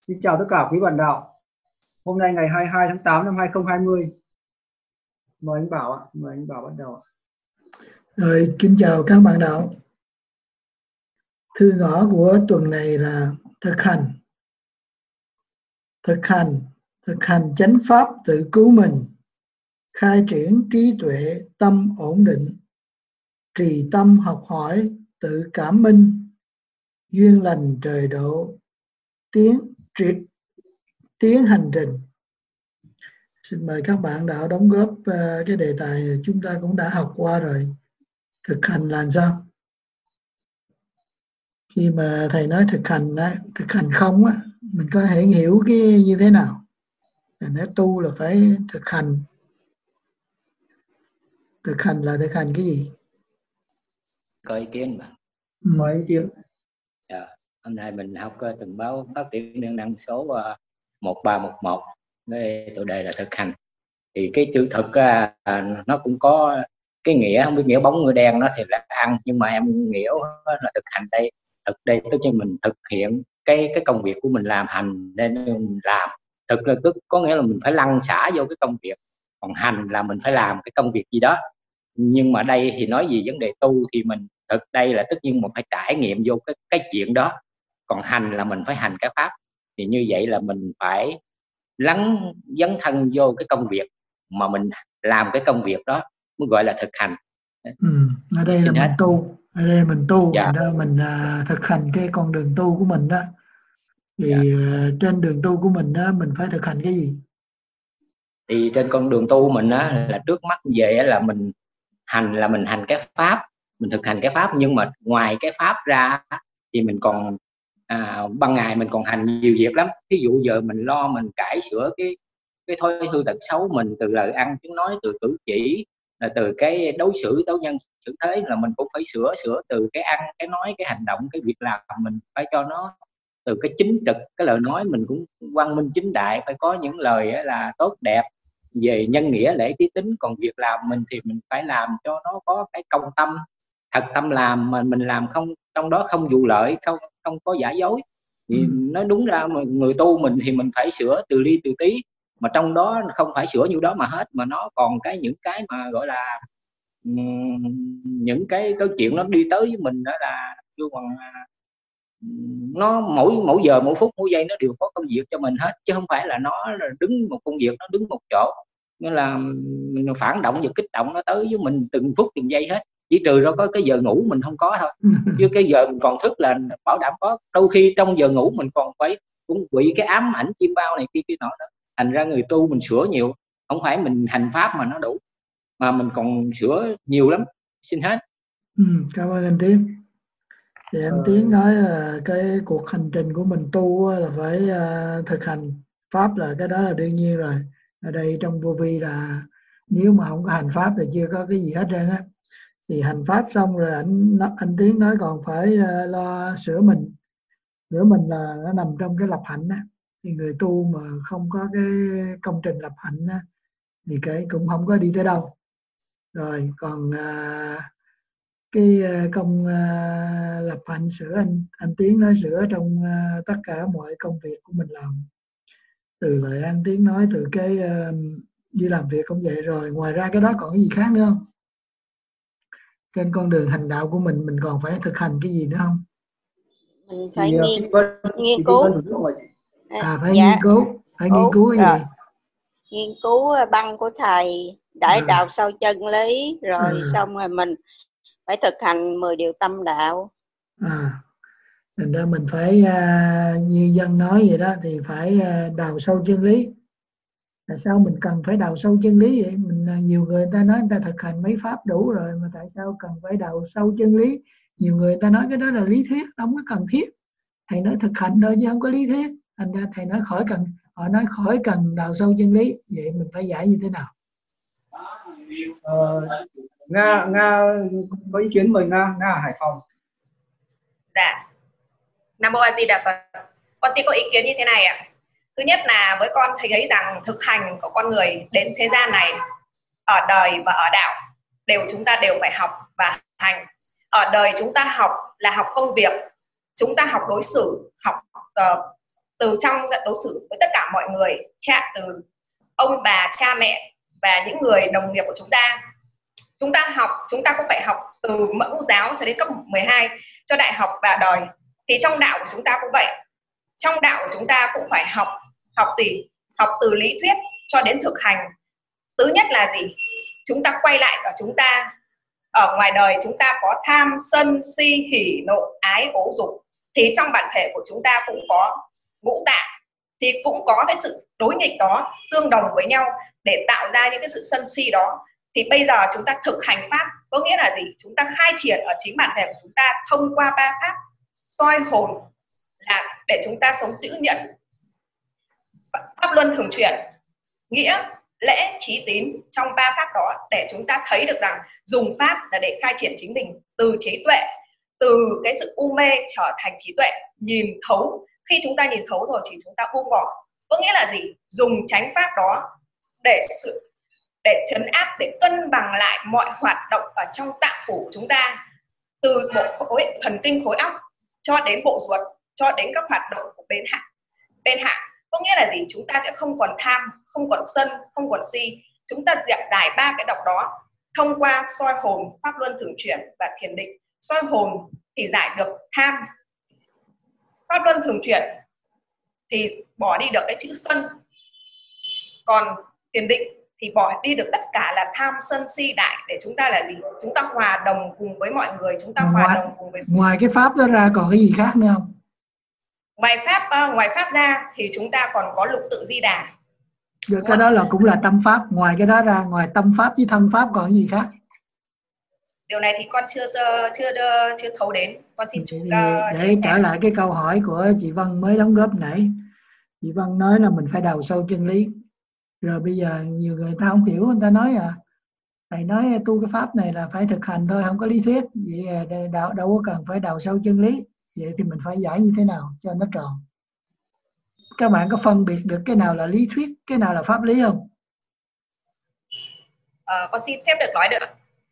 Xin chào tất cả quý bạn đạo. Hôm nay ngày 22 tháng 8 năm 2020. Mời anh Bảo ạ, xin mời anh Bảo bắt đầu ạ. Rồi, kính chào các bạn đạo. Thư ngõ của tuần này là thực hành chánh pháp tự cứu mình, khai triển trí tuệ tâm ổn định, trì tâm học hỏi tự cảm minh, duyên lành trời độ, tiến hành trình. Xin mời các bạn đạo đóng góp cái đề tài chúng ta cũng đã học qua rồi. Thực hành là sao? Khi mà thầy nói thực hành không á, mình có thể hiểu cái như thế nào? Nói tu là phải thực hành. Thực hành là thực hành cái gì? Có ý kiến mà. Mời ý kiến. Dạ. Hôm nay mình học từng báo phát triển năng năng số 1311, cái chủ đề là thực hành. Thì cái chữ thực nó cũng có cái nghĩa, không biết nghĩa bóng người đen nó thì là ăn, nhưng mà em nghĩa là thực hành đây. Thực đây tức là mình thực hiện cái công việc của mình, làm hành nên mình làm. Thực là tức có nghĩa là mình phải lăn xả vô cái công việc, còn hành là mình phải làm cái công việc gì đó. Nhưng mà đây thì nói gì vấn đề tu thì mình thực đây là tất nhiên mình phải trải nghiệm vô cái chuyện đó, còn hành là mình phải hành cái pháp. Thì như vậy là mình phải dấn thân vô cái công việc mà mình làm, cái công việc đó mới gọi là thực hành. Ở đây là mình tu, ở đây mình tu, dạ. mình thực hành cái con đường tu của mình đó. Thì trên đường tu của mình đó, mình phải thực hành cái gì? Thì trên con đường tu mình á, là trước mắt về là mình hành cái pháp, mình thực hành cái pháp. Nhưng mà ngoài cái pháp ra thì mình còn ban ngày mình còn hành nhiều việc lắm. Ví dụ giờ mình lo mình cải sửa cái thói hư tật xấu mình, từ lời ăn tiếng nói, từ cử chỉ, là từ cái đối xử đối nhân xử thế, là mình cũng phải sửa từ cái ăn cái nói cái hành động cái việc làm, mình phải cho nó từ cái chính trực. Cái lời nói mình cũng văn minh chính đại, phải có những lời là tốt đẹp về nhân nghĩa lễ trí tính. Còn việc làm mình thì mình phải làm cho nó có cái công tâm, thật tâm làm, mà mình làm không, trong đó không vụ lợi, không có giả dối. Thì nói đúng ra mà người tu mình thì mình phải sửa từ ly từ tí, mà trong đó không phải sửa như đó mà hết, mà nó còn những cái mà gọi là những cái câu chuyện nó đi tới với mình, đó là nó mỗi giờ mỗi phút mỗi giây nó đều có công việc cho mình hết, chứ không phải là nó là đứng một công việc nó đứng một chỗ. Nên là mình phản động và kích động nó tới với mình từng phút từng giây hết, chỉ trừ ra có cái giờ ngủ mình không có thôi. Chứ cái giờ mình còn thức là bảo đảm có. Đôi khi trong giờ ngủ mình còn phải cũng bị cái ám ảnh chim bao này kia nọ đó. Thành ra người tu mình sửa nhiều, không phải mình hành pháp mà nó đủ, mà mình còn sửa nhiều lắm. Xin hết. Cảm ơn anh Tiến. Thì anh Tiến nói cái cuộc hành trình của mình tu là phải thực hành pháp, là cái đó là đương nhiên rồi. Ở đây trong vô vi là nếu mà không có hành pháp thì chưa có cái gì hết trơn á. Thì hành pháp xong rồi anh Tiến nói còn phải lo sửa mình. Sửa mình là nó nằm trong cái lập hạnh á. Thì người tu mà không có cái công trình lập hạnh á, thì cái cũng không có đi tới đâu. Rồi còn cái công lập hạnh sửa, anh Tiến nói sửa trong tất cả mọi công việc của mình làm. Từ lời anh Tiến nói, từ cái đi làm việc cũng vậy. Rồi ngoài ra cái đó còn cái gì khác nữa không? Trên con đường hành đạo của mình còn phải thực hành cái gì nữa không? Mình phải nghiên cứu. Phải nghiên cứu. Phải nghiên cứu cái gì? Nghiên cứu băng của thầy để đào sâu chân lý, rồi xong rồi mình phải thực hành 10 điều tâm đạo. Thành ra mình phải như dân nói vậy đó, thì phải đào sâu chân lý. Tại sao mình cần phải đào sâu chân lý vậy? Nhiều người ta nói người ta thực hành mấy pháp đủ rồi, mà tại sao cần phải đào sâu chân lý? Nhiều người ta nói cái đó là lý thuyết, không có cần thiết. Thầy nói thực hành thôi chứ không có lý thuyết. Thành ra thầy nói họ nói khỏi cần đào sâu chân lý. Vậy mình phải giải như thế nào? Nga có ý kiến, mời Nga ở Hải Phòng. Dạ. Nam Mô A Di Đà Phật. Con xin có ý kiến như thế này ạ. Thứ nhất là với con thấy rằng thực hành của con người đến thế gian này, ở đời và ở đạo, chúng ta đều phải học và hành. Ở đời chúng ta học là học công việc, chúng ta học đối xử, học từ trong đối xử với tất cả mọi người, từ ông bà, cha mẹ và những người đồng nghiệp của chúng ta. Chúng ta cũng phải học từ mẫu giáo cho đến cấp 12 cho đại học và đời. Thì trong đạo của chúng ta cũng vậy. Trong đạo của chúng ta cũng phải học từ lý thuyết cho đến thực hành. Thứ nhất là gì? Chúng ta quay lại và chúng ta ở ngoài đời chúng ta có tham, sân, si, hỉ, nộ, ái, ố, dục. Thì trong bản thể của chúng ta cũng có ngũ tạng, thì cũng có cái sự đối nghịch đó, tương đồng với nhau để tạo ra những cái sự sân si đó. Thì bây giờ chúng ta thực hành pháp có nghĩa là gì? Chúng ta khai triển ở chính bản thể của chúng ta thông qua ba pháp soi hồn, là để chúng ta sống chữ nhẫn, pháp luân thường chuyển, nghĩa, lễ, trí, tín trong ba pháp đó, để chúng ta thấy được rằng dùng pháp là để khai triển chính mình từ trí tuệ, từ cái sự u mê trở thành trí tuệ, nhìn thấu. Khi chúng ta nhìn thấu rồi thì chúng ta buông bỏ. Có nghĩa là gì? Dùng chánh pháp đó để trấn áp, để cân bằng lại mọi hoạt động ở trong tạng phủ của chúng ta, từ bộ khối thần kinh khối óc cho đến bộ ruột, cho đến các hoạt động của bên hạ. Có nghĩa là gì? Chúng ta sẽ không còn tham, không còn sân, không còn si. Chúng ta dẹp giải ba cái độc đó thông qua soi hồn, pháp luân thường chuyển và thiền định. Soi hồn thì giải được tham, pháp luân thường chuyển thì bỏ đi được cái chữ sân, còn thiền định thì bỏ đi được tất cả là tham, sân, si đại, để chúng ta là gì? Chúng ta hòa đồng cùng với mọi người, chúng ta hòa đồng cùng với... Ngoài cái pháp đó ra còn cái gì khác nữa không? Ngoài pháp ra thì chúng ta còn có lục tự di đà. Được, cái đó là cũng là tâm pháp. Ngoài cái đó ra, ngoài tâm pháp với thân pháp còn gì khác? Điều này thì con chưa thấu đến. Con xin chú để trở lại cái câu hỏi của chị Vân mới đóng góp nãy. Chị Vân nói là mình phải đào sâu chân lý. Rồi bây giờ nhiều người ta không hiểu, người ta nói thầy nói tu cái pháp này là phải thực hành thôi, không có lý thuyết. Vậy đâu có cần phải đào sâu chân lý. Vậy thì mình phải giải như thế nào cho nó tròn? Các bạn có phân biệt được cái nào là lý thuyết, cái nào là pháp lý không? Con xin phép được nói được.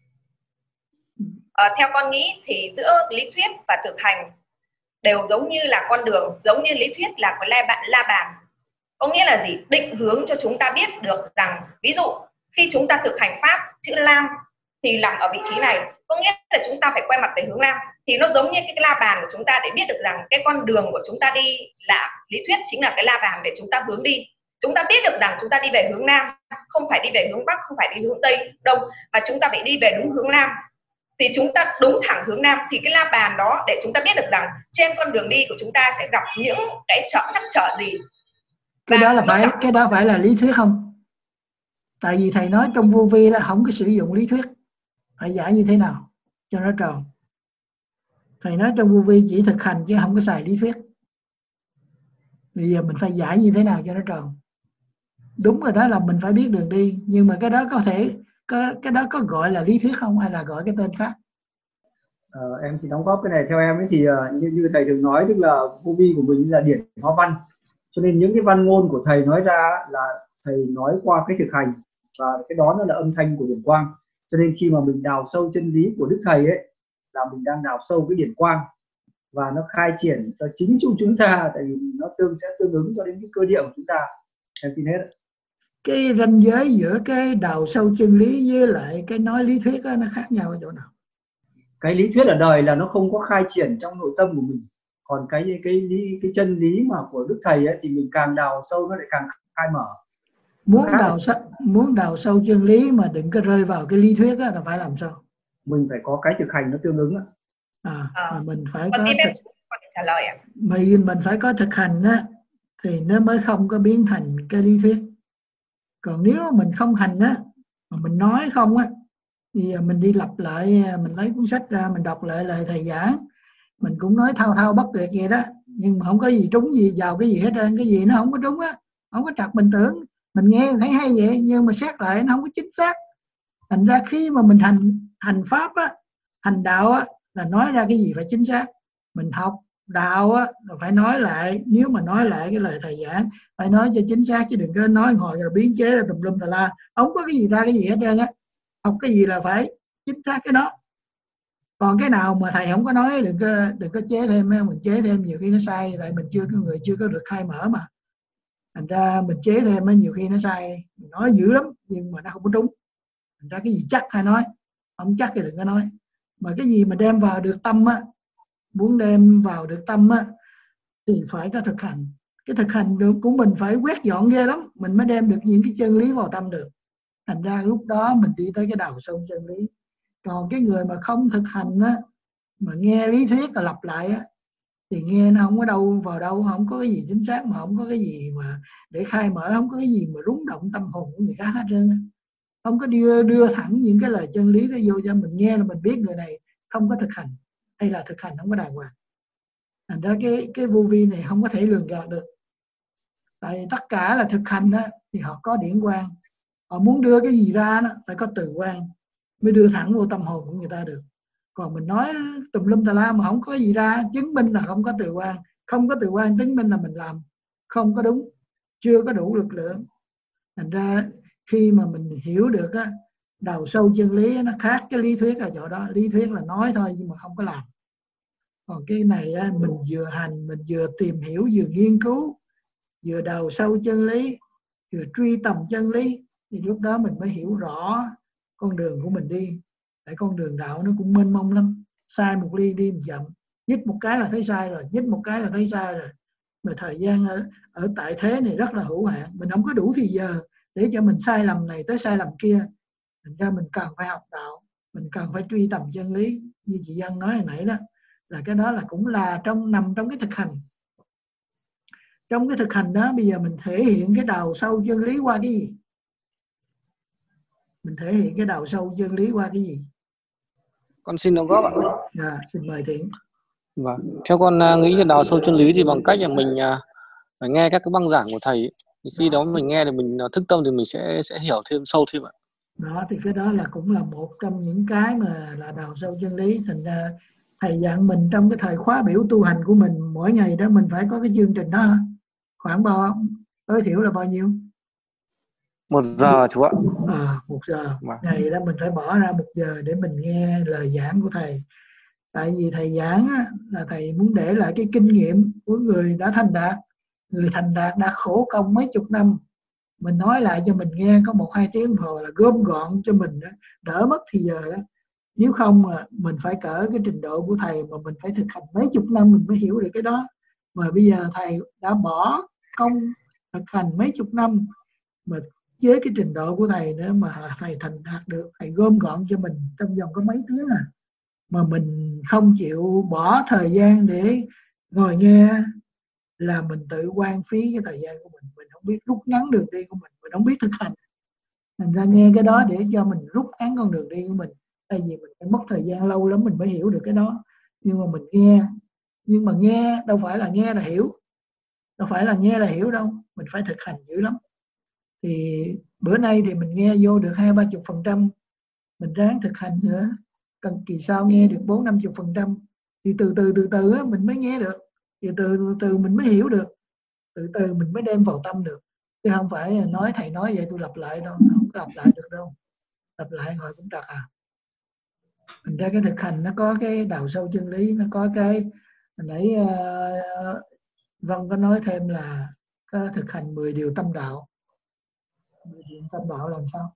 Theo con nghĩ thì giữa lý thuyết và thực hành đều giống như là con đường, giống như lý thuyết là cái la bàn. Có nghĩa là gì? Định hướng cho chúng ta biết được rằng, ví dụ khi chúng ta thực hành pháp, chữ lam thì nằm ở vị trí này, có nghĩa là chúng ta phải quay mặt về hướng nam. Thì nó giống như cái la bàn của chúng ta để biết được rằng cái con đường của chúng ta đi là lý thuyết, chính là cái la bàn để chúng ta hướng đi. Chúng ta biết được rằng chúng ta đi về hướng nam, không phải đi về hướng bắc, không phải đi hướng tây, đông, mà chúng ta phải đi về đúng hướng nam. Thì chúng ta đúng thẳng hướng nam, thì cái la bàn đó để chúng ta biết được rằng trên con đường đi của chúng ta sẽ gặp những cái trắc trở gì. Cái đó phải là lý thuyết không? Tại vì thầy nói trong vô vi là không có sử dụng lý thuyết. Phải giải như thế nào cho nó tròn? Thầy nói trong vô vi chỉ thực hành chứ không có xài lý thuyết. Bây giờ mình phải giải như thế nào cho nó tròn? Đúng rồi, đó là mình phải biết đường đi, nhưng mà cái đó cái đó có gọi là lý thuyết không, hay là gọi cái tên khác? Em chỉ đóng góp cái này. Theo em ấy thì như thầy thường nói, tức là vô vi của mình là điển hóa văn, cho nên những cái văn ngôn của thầy nói ra là thầy nói qua cái thực hành, và cái đó nó là âm thanh của điển quang. Cho nên khi mà mình đào sâu chân lý của Đức Thầy ấy, là mình đang đào sâu cái điển quang, và nó khai triển cho chính chúng ta, tại vì nó sẽ tương ứng cho đến cái cơ địa của chúng ta. Em xin hết. Cái ranh giới giữa cái đào sâu chân lý với lại cái nói lý thuyết đó, nó khác nhau ở chỗ nào? Cái lý thuyết ở đời là nó không có khai triển trong nội tâm của mình, còn cái chân lý mà của Đức Thầy ấy, thì mình càng đào sâu nó lại càng khai mở. Muốn đào sâu chân lý mà đừng có rơi vào cái lý thuyết đó, là phải làm sao? Mình phải có cái thực hành nó tương ứng. Mà mình phải có trả lời ạ. Mình phải có thực hành á, thì nó mới không có biến thành cái lý thuyết. Còn nếu mình không hành á, mà mình nói không á, thì mình đi lặp lại, mình lấy cuốn sách ra, mình đọc lại lời thầy giảng, mình cũng nói thao bất tuyệt vậy đó, nhưng mà không có gì trúng gì vào cái gì hết trơn. Cái gì nó không có trúng á, không có trật. Mình tưởng mình nghe thấy hay vậy, nhưng mà xét lại nó không có chính xác. Thành ra khi mà mình hành pháp á, hành đạo á, là nói ra cái gì phải chính xác. Mình học đạo á, là phải nói lại, nếu mà nói lại cái lời thầy giảng phải nói cho chính xác, chứ đừng có nói ngồi rồi biến chế ra tùm lum tà la, không có cái gì ra cái gì hết trơn á. Học cái gì là phải chính xác cái đó. Còn cái nào mà thầy không có nói đừng có chế thêm, mình chế thêm nhiều khi nó sai, tại mình chưa có được khai mở mà, thành ra mình chế thêm nhiều khi nó sai, mình nói dữ lắm nhưng mà nó không có đúng. Thành ra cái gì chắc hay nói, không chắc thì đừng có nói. Mà cái gì mà đem vào được tâm á, muốn đem vào được tâm á thì phải có thực hành. Cái thực hành được của mình phải quét dọn ghê lắm, mình mới đem được những cái chân lý vào tâm được. Thành ra lúc đó mình đi tới cái đầu sâu chân lý. Còn cái người mà không thực hành á, mà nghe lý thuyết và lặp lại á, thì nghe nó không có đâu vào đâu, không có cái gì chính xác, mà không có cái gì mà để khai mở, không có cái gì mà rung động tâm hồn của người khác hết trơn. Không có đưa thẳng những cái lời chân lý đó vô cho mình nghe là mình biết người này không có thực hành, hay là thực hành không có đàng hoàng. Thành ra cái vô vi này không có thể lường gạt được. Tại tất cả là thực hành đó, thì họ có điển quang, họ muốn đưa cái gì ra đó phải có từ quang mới đưa thẳng vô tâm hồn của người ta được. Còn mình nói tùm lum tà la mà không có gì ra, chứng minh là không có từ quang. Không có từ quang chứng minh là mình làm không có đúng, chưa có đủ lực lượng. Thành ra khi mà mình hiểu được á, đầu sâu chân lý nó khác cái lý thuyết ở chỗ đó. Lý thuyết là nói thôi nhưng mà không có làm. Còn cái này á, mình vừa hành, mình vừa tìm hiểu, vừa nghiên cứu, vừa đầu sâu chân lý, vừa truy tầm chân lý, thì lúc đó mình mới hiểu rõ con đường của mình đi. Tại con đường đạo nó cũng mênh mông lắm, sai một ly đi một dặm, nhích một cái là thấy sai rồi, nhích một cái là thấy sai rồi. Mà thời gian ở tại thế này rất là hữu hạn, mình không có đủ thì giờ để cho mình sai lầm này tới sai lầm kia. Thành ra mình cần phải học đạo, mình cần phải truy tầm chân lý. Như chị Dân nói hồi nãy đó, là cái đó là cũng là nằm trong cái thực hành. Trong cái thực hành đó bây giờ mình thể hiện cái đầu sâu chân lý qua cái gì? Mình thể hiện cái đầu sâu chân lý qua cái gì? Con xin đóng góp ạ. Dạ, xin mời Thiện. Vâng, theo con nghĩ là đào sâu chân lý thì bằng cách là mình phải nghe các cái băng giảng của thầy. Thì khi đó mình nghe thì mình thức tâm thì mình sẽ hiểu thêm sâu thêm ạ. Đó thì cái đó là cũng là một trong những cái mà là đào sâu chân lý. Thành ra thầy dặn mình trong cái thời khóa biểu tu hành của mình mỗi ngày đó mình phải có cái chương trình đó. Khoảng bao tối thiểu là bao nhiêu? 1 giờ chú ạ. 1 giờ. Ngày đó mình phải bỏ ra 1 giờ để mình nghe lời giảng của thầy. Tại vì thầy giảng á, là thầy muốn để lại cái kinh nghiệm của người đã thành đạt. Người thành đạt đã khổ công mấy chục năm, mình nói lại cho mình nghe có 1-2 tiếng hồ là gom gọn cho mình đó, đỡ mất thì giờ đó. Nếu không mà mình phải cỡ cái trình độ của thầy mà mình phải thực hành mấy chục năm mình mới hiểu được cái đó. Mà bây giờ thầy đã bỏ công thực hành mấy chục năm, mà với cái trình độ của thầy nữa mà thầy thành đạt được, thầy gom gọn cho mình trong vòng có mấy tiếng à. Mà mình không chịu bỏ thời gian để ngồi nghe là mình tự quan phí cái thời gian của mình không biết rút ngắn đường đi của mình không biết thực hành. Thành ra nghe cái đó để cho mình rút ngắn con đường đi của mình. Tại vì mình phải mất thời gian lâu lắm mình mới hiểu được cái đó. Nhưng mà mình nghe, nhưng mà nghe đâu phải là nghe là hiểu, đâu phải là nghe là hiểu đâu, mình phải thực hành dữ lắm. Thì bữa nay thì mình nghe vô được 20-30%, mình ráng thực hành nữa, cần kỳ sau nghe được 40-50%, thì từ từ mình mới nghe được, thì từ mình mới hiểu được, từ mình mới đem vào tâm được, chứ không phải nói thầy nói vậy tôi lặp lại đâu, không có lặp lại được đâu, lặp lại rồi cũng trật à. Thành ra cái thực hành nó có cái đào sâu chân lý, nó có cái hồi nãy Vân có nói thêm là có thực hành 10 điều tâm đạo. 10 điều tâm đạo làm sao?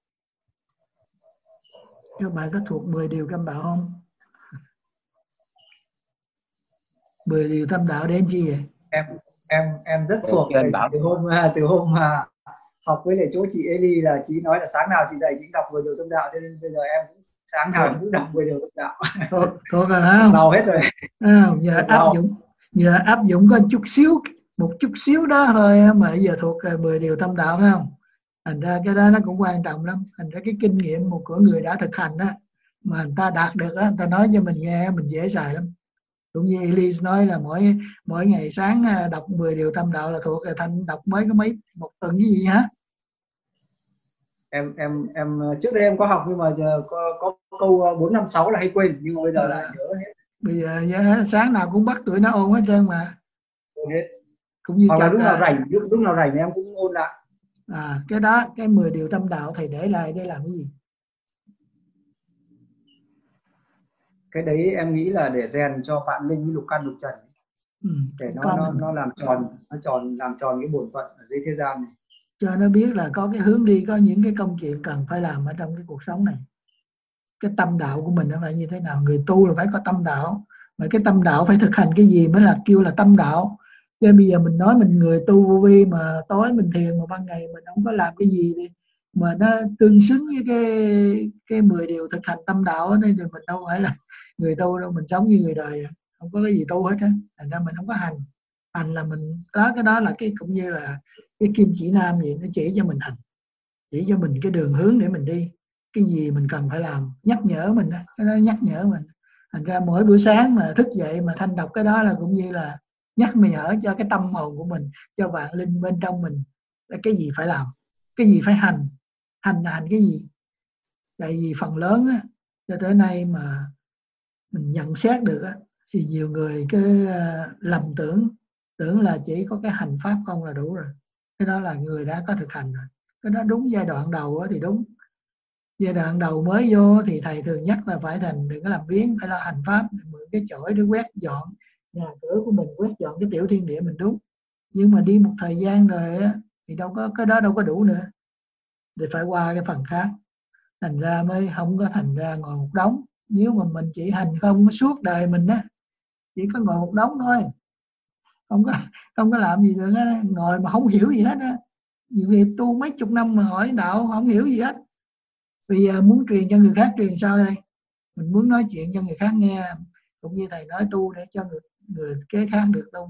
Các bạn có thuộc 10 điều tâm đạo không? 10 điều tâm đạo để làm gì vậy? Em rất thuộc. Từ hôm mà học với lại chỗ chị Eli là chị nói là sáng nào chị dạy chị đọc 10 điều tâm đạo, cho nên bây giờ em cũng sáng nào cũng đọc 10 điều tâm đạo. Có rồi không? Lâu hết rồi. Giờ áp dụng có một chút xíu đó thôi mà giờ thuộc 10 điều tâm đạo phải không? Thành ra cái đó nó cũng quan trọng lắm. Thành ra cái kinh nghiệm của người đã thực hành á, mà người ta đạt được á, người ta nói cho mình nghe mình dễ xài lắm. Cũng như Elise nói là mỗi ngày sáng đọc 10 điều tâm đạo là thuộc rồi, Thanh đọc mới có một tuần cái gì hả? Em trước đây em có học nhưng mà giờ có câu 4, 5, 6 là hay quên, nhưng mà bây giờ lại nhớ hết. Bây giờ sáng nào cũng bắt tụi nó ôn hết trơn mà. Ôn hết. Cũng như hoặc là lúc nào rảnh em cũng ôn lại. Cái đó, cái 10 điều tâm đạo thầy để lại để làm cái gì? cái đấy em nghĩ là để rèn cho bạn Linh với Lục Căn Lục Trần, để nó làm tròn cái bổn phận ở dưới thế gian này, cho nó biết là có cái hướng đi, có những cái công chuyện cần phải làm ở trong cái cuộc sống này. Cái tâm đạo của mình nó phải như thế nào? Người tu là phải có tâm đạo, mà cái tâm đạo phải thực hành cái gì mới là kêu là tâm đạo. Cho nên bây giờ mình nói mình người tu vô vi mà tối mình thiền mà ban ngày mình không có làm cái gì đi mà nó tương xứng với cái 10 điều thực hành tâm đạo ấy, nên thì mình đâu phải là người tu đâu, mình sống như người đời, không có cái gì tu hết á. Thành ra mình không có hành. Hành là mình có cái đó là cái cũng như là cái kim chỉ nam gì, nó chỉ cho mình hành, chỉ cho mình cái đường hướng để mình đi, cái gì mình cần phải làm, nhắc nhở mình đó, cái đó nhắc nhở mình. Thành ra mỗi buổi sáng mà thức dậy mà thanh đọc cái đó là cũng như là nhắc nhở cho cái tâm hồn của mình, cho vạn linh bên trong mình là cái gì phải làm, cái gì phải hành. Hành là hành cái gì? Tại vì phần lớn á, cho tới nay mà mình nhận xét được á, thì nhiều người cứ lầm tưởng là chỉ có cái hành pháp không là đủ rồi. Cái đó là người đã có thực hành rồi. Cái đó đúng giai đoạn đầu thì đúng. Giai đoạn đầu mới vô thì thầy thường nhắc là phải thành, đừng có làm biếng, phải là hành pháp, mượn cái chổi để quét dọn nhà cửa của mình, quét dọn cái tiểu thiên địa mình, đúng. Nhưng mà đi một thời gian rồi á, thì đâu có cái đó đâu có đủ nữa, thì phải qua cái phần khác. Thành ra mới không có thành ra ngồi một đống. Nếu mà mình chỉ hành không suốt đời mình á, chỉ có ngồi một đống thôi, không có làm gì được á, ngồi mà không hiểu gì hết á. Nhiều người tu mấy chục năm mà hỏi đạo không hiểu gì hết. Bây giờ muốn truyền cho người khác, truyền sao đây? Mình muốn nói chuyện cho người khác nghe, cũng như thầy nói tu để cho người kế khác được tu.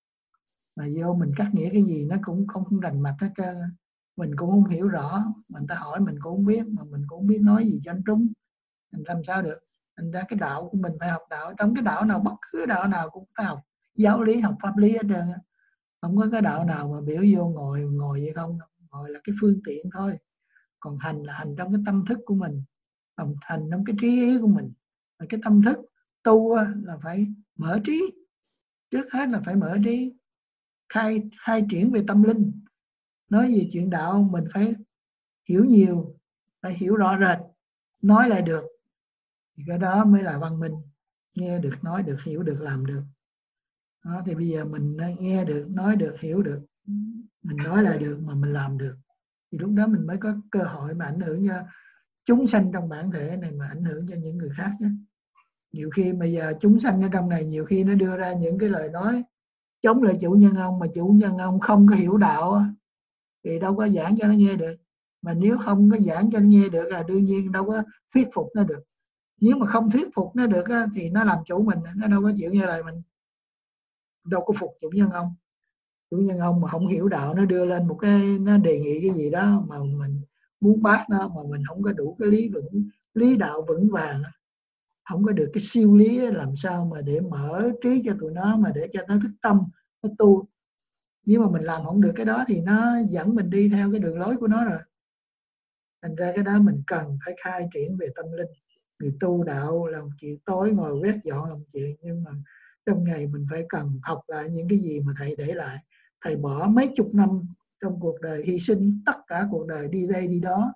Mà vô mình cắt nghĩa cái gì nó cũng không rành mạch hết trơn. Mình cũng không hiểu rõ, mình ta hỏi mình cũng không biết, mà mình cũng không biết nói gì cho anh trúng. Mình làm sao được? Thành ra cái đạo của mình phải học đạo. Trong cái đạo nào, bất cứ đạo nào cũng phải học giáo lý, học pháp lý hết trơn. Không có cái đạo nào mà biểu vô ngồi vậy không. Ngồi là cái phương tiện thôi. Còn hành là hành trong cái tâm thức của mình, còn hành trong cái trí ý của mình. Và cái tâm thức tu là phải mở trí. Trước hết là phải mở trí, khai triển về tâm linh. Nói về chuyện đạo mình phải hiểu nhiều, phải hiểu rõ rệt, nói lại được, thì cái đó mới là văn minh. Nghe được, nói được, hiểu được, làm được đó. Thì bây giờ mình nghe được, nói được, hiểu được, mình nói lại được mà mình làm được, thì lúc đó mình mới có cơ hội mà ảnh hưởng cho chúng sanh trong bản thể này, mà ảnh hưởng cho những người khác nhé. Nhiều khi bây giờ chúng sanh ở trong này, nhiều khi nó đưa ra những cái lời nói chống lại chủ nhân ông, mà chủ nhân ông không có hiểu đạo thì đâu có giảng cho nó nghe được. Mà nếu không có giảng cho nó nghe được đương nhiên đâu có thuyết phục nó được. Nếu mà không thuyết phục nó được thì nó làm chủ mình, nó đâu có chịu nghe lời mình, đâu có phục chủ nhân ông. Chủ nhân ông mà không hiểu đạo, nó đưa lên một cái, nó đề nghị cái gì đó mà mình muốn bác nó, mà mình không có đủ cái lý đạo vững vàng, không có được cái siêu lý, làm sao mà để mở trí cho tụi nó, mà để cho nó thức tâm, nó tu. Nếu mà mình làm không được cái đó thì nó dẫn mình đi theo cái đường lối của nó rồi. Thành ra cái đó mình cần phải khai triển về tâm linh. Người tu đạo làm chuyện tối ngồi quét dọn làm chuyện, nhưng mà trong ngày mình phải cần học lại những cái gì mà thầy để lại. Thầy bỏ mấy chục năm trong cuộc đời, hy sinh tất cả cuộc đời đi đây đi đó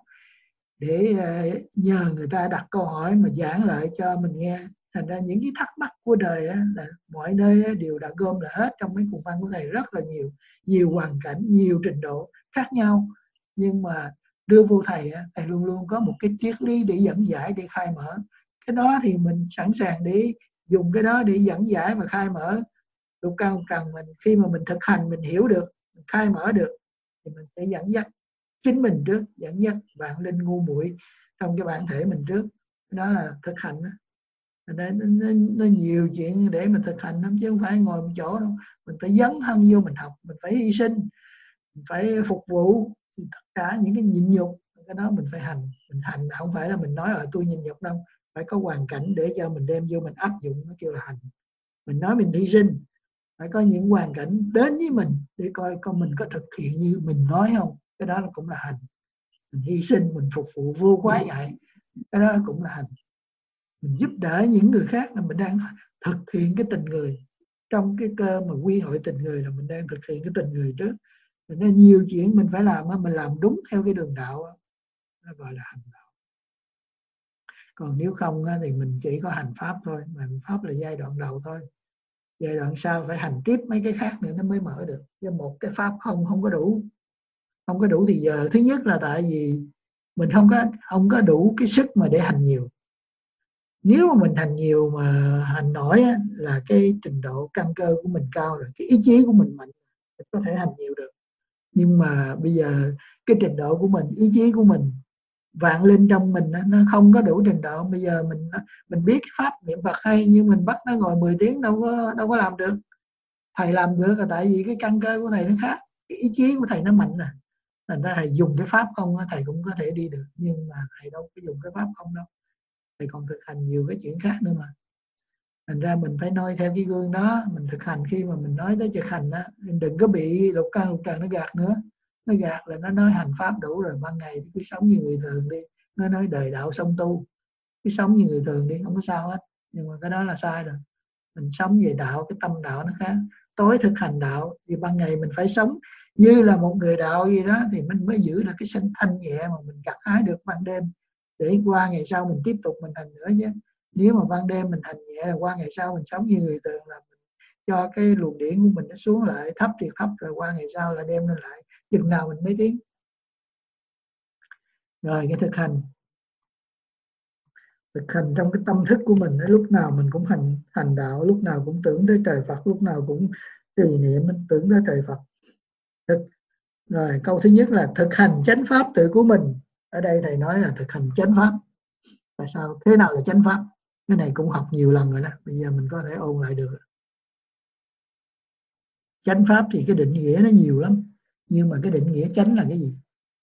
để nhờ người ta đặt câu hỏi mà giảng lại cho mình nghe. Thành ra những cái thắc mắc của đời là mọi nơi đều đã gom lại hết trong mấy cuốn văn của thầy, rất là nhiều hoàn cảnh, nhiều trình độ khác nhau. Nhưng mà đưa vô thầy luôn luôn có một cái triết lý để dẫn giải, để khai mở. Cái đó thì mình sẵn sàng để dùng cái đó để dẫn giải và khai mở. Lục Căn Lục Trần mình, khi mà mình thực hành, mình hiểu được, mình khai mở được, thì mình sẽ dẫn dắt chính mình trước, dẫn dắt vạn linh ngu muội trong cái bản thể mình trước. Đó là thực hành đó. Nó nhiều chuyện để mình thực hành lắm, chứ không phải ngồi một chỗ đâu. Mình phải dấn thân vô mình học, mình phải hy sinh, mình phải phục vụ, tất cả những cái nhịn nhục, cái đó mình phải hành. Mình hành không phải là mình nói ở tôi nhịn nhục đâu, phải có hoàn cảnh để cho mình đem vô mình áp dụng, nó kêu là hành. Mình nói mình hy sinh, phải có những hoàn cảnh đến với mình để coi mình có thực hiện như mình nói không. Cái đó cũng là hành. Mình hy sinh, mình phục vụ vô quá dại, cái đó cũng là hành. Mình giúp đỡ những người khác là mình đang thực hiện cái tình người. Trong cái cơ mà quy hội tình người là mình đang thực hiện cái tình người trước. Nên nhiều chuyện mình phải làm, mình làm đúng theo cái đường đạo, nó gọi là hành đạo. Còn nếu không thì mình chỉ có hành pháp thôi, mà hành pháp là giai đoạn đầu thôi, giai đoạn sau phải hành tiếp mấy cái khác nữa nó mới mở được, chứ một cái pháp không có đủ. Không có đủ thì giờ thứ nhất là tại vì mình không có đủ cái sức mà để hành nhiều. Nếu mà mình hành nhiều mà hành nổi á, là cái trình độ căn cơ của mình cao rồi, cái ý chí của mình mạnh, mình có thể hành nhiều được. Nhưng mà bây giờ cái trình độ của mình, ý chí của mình, vạn linh trong mình nó không có đủ trình độ. Bây giờ mình biết pháp niệm Phật hay, nhưng mình bắt nó ngồi 10 tiếng đâu có làm được. Thầy làm được là tại vì cái căn cơ của thầy nó khác, cái ý chí của thầy nó mạnh nè. Thành ra thầy dùng cái pháp không thầy cũng có thể đi được, nhưng mà thầy đâu có dùng cái pháp không đâu, thầy còn thực hành nhiều cái chuyện khác nữa mà. Thành ra mình phải noi theo cái gương đó, mình thực hành. Khi mà mình nói tới thực hành đó, mình đừng có bị lục căn lục trần nó gạt nữa. Nó gạt là nó nói hành pháp đủ rồi, ban ngày thì cứ sống như người thường đi. Nó nói đời đạo song tu, cứ sống như người thường đi, không có sao hết. Nhưng mà cái đó là sai rồi. Mình sống về đạo, cái tâm đạo nó khác. Tối thực hành đạo thì ban ngày mình phải sống như là một người đạo gì đó, thì mình mới giữ được cái sinh thanh nhẹ mà mình gặt hái được ban đêm, để qua ngày sau mình tiếp tục mình hành nữa chứ. Nếu mà ban đêm mình hành nhẹ là qua ngày sau mình sống như người thường, là mình cho cái luồng điển của mình nó xuống lại, thấp thì thấp, rồi qua ngày sau là đem lên lại, chừng nào mình mới tiến. Rồi cái thực hành trong cái tâm thức của mình, lúc nào mình cũng hành đạo, lúc nào cũng tưởng tới trời Phật, lúc nào cũng trì niệm mình tưởng tới trời Phật. Rồi câu thứ nhất là thực hành chánh pháp tự của mình. Ở đây thầy nói là thực hành chánh pháp. Tại sao? Thế nào là chánh pháp? Cái này cũng học nhiều lần rồi đó, bây giờ mình có thể ôn lại được. Chánh pháp thì cái định nghĩa nó nhiều lắm, nhưng mà cái định nghĩa chánh là cái gì?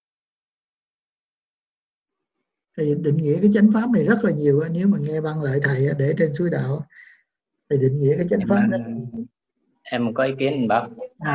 Thì định nghĩa cái chánh pháp này rất là nhiều. Nếu mà nghe băng lại thầy để trên suối đạo thì định nghĩa cái chánh pháp đó. Em có ý kiến anh Bảo.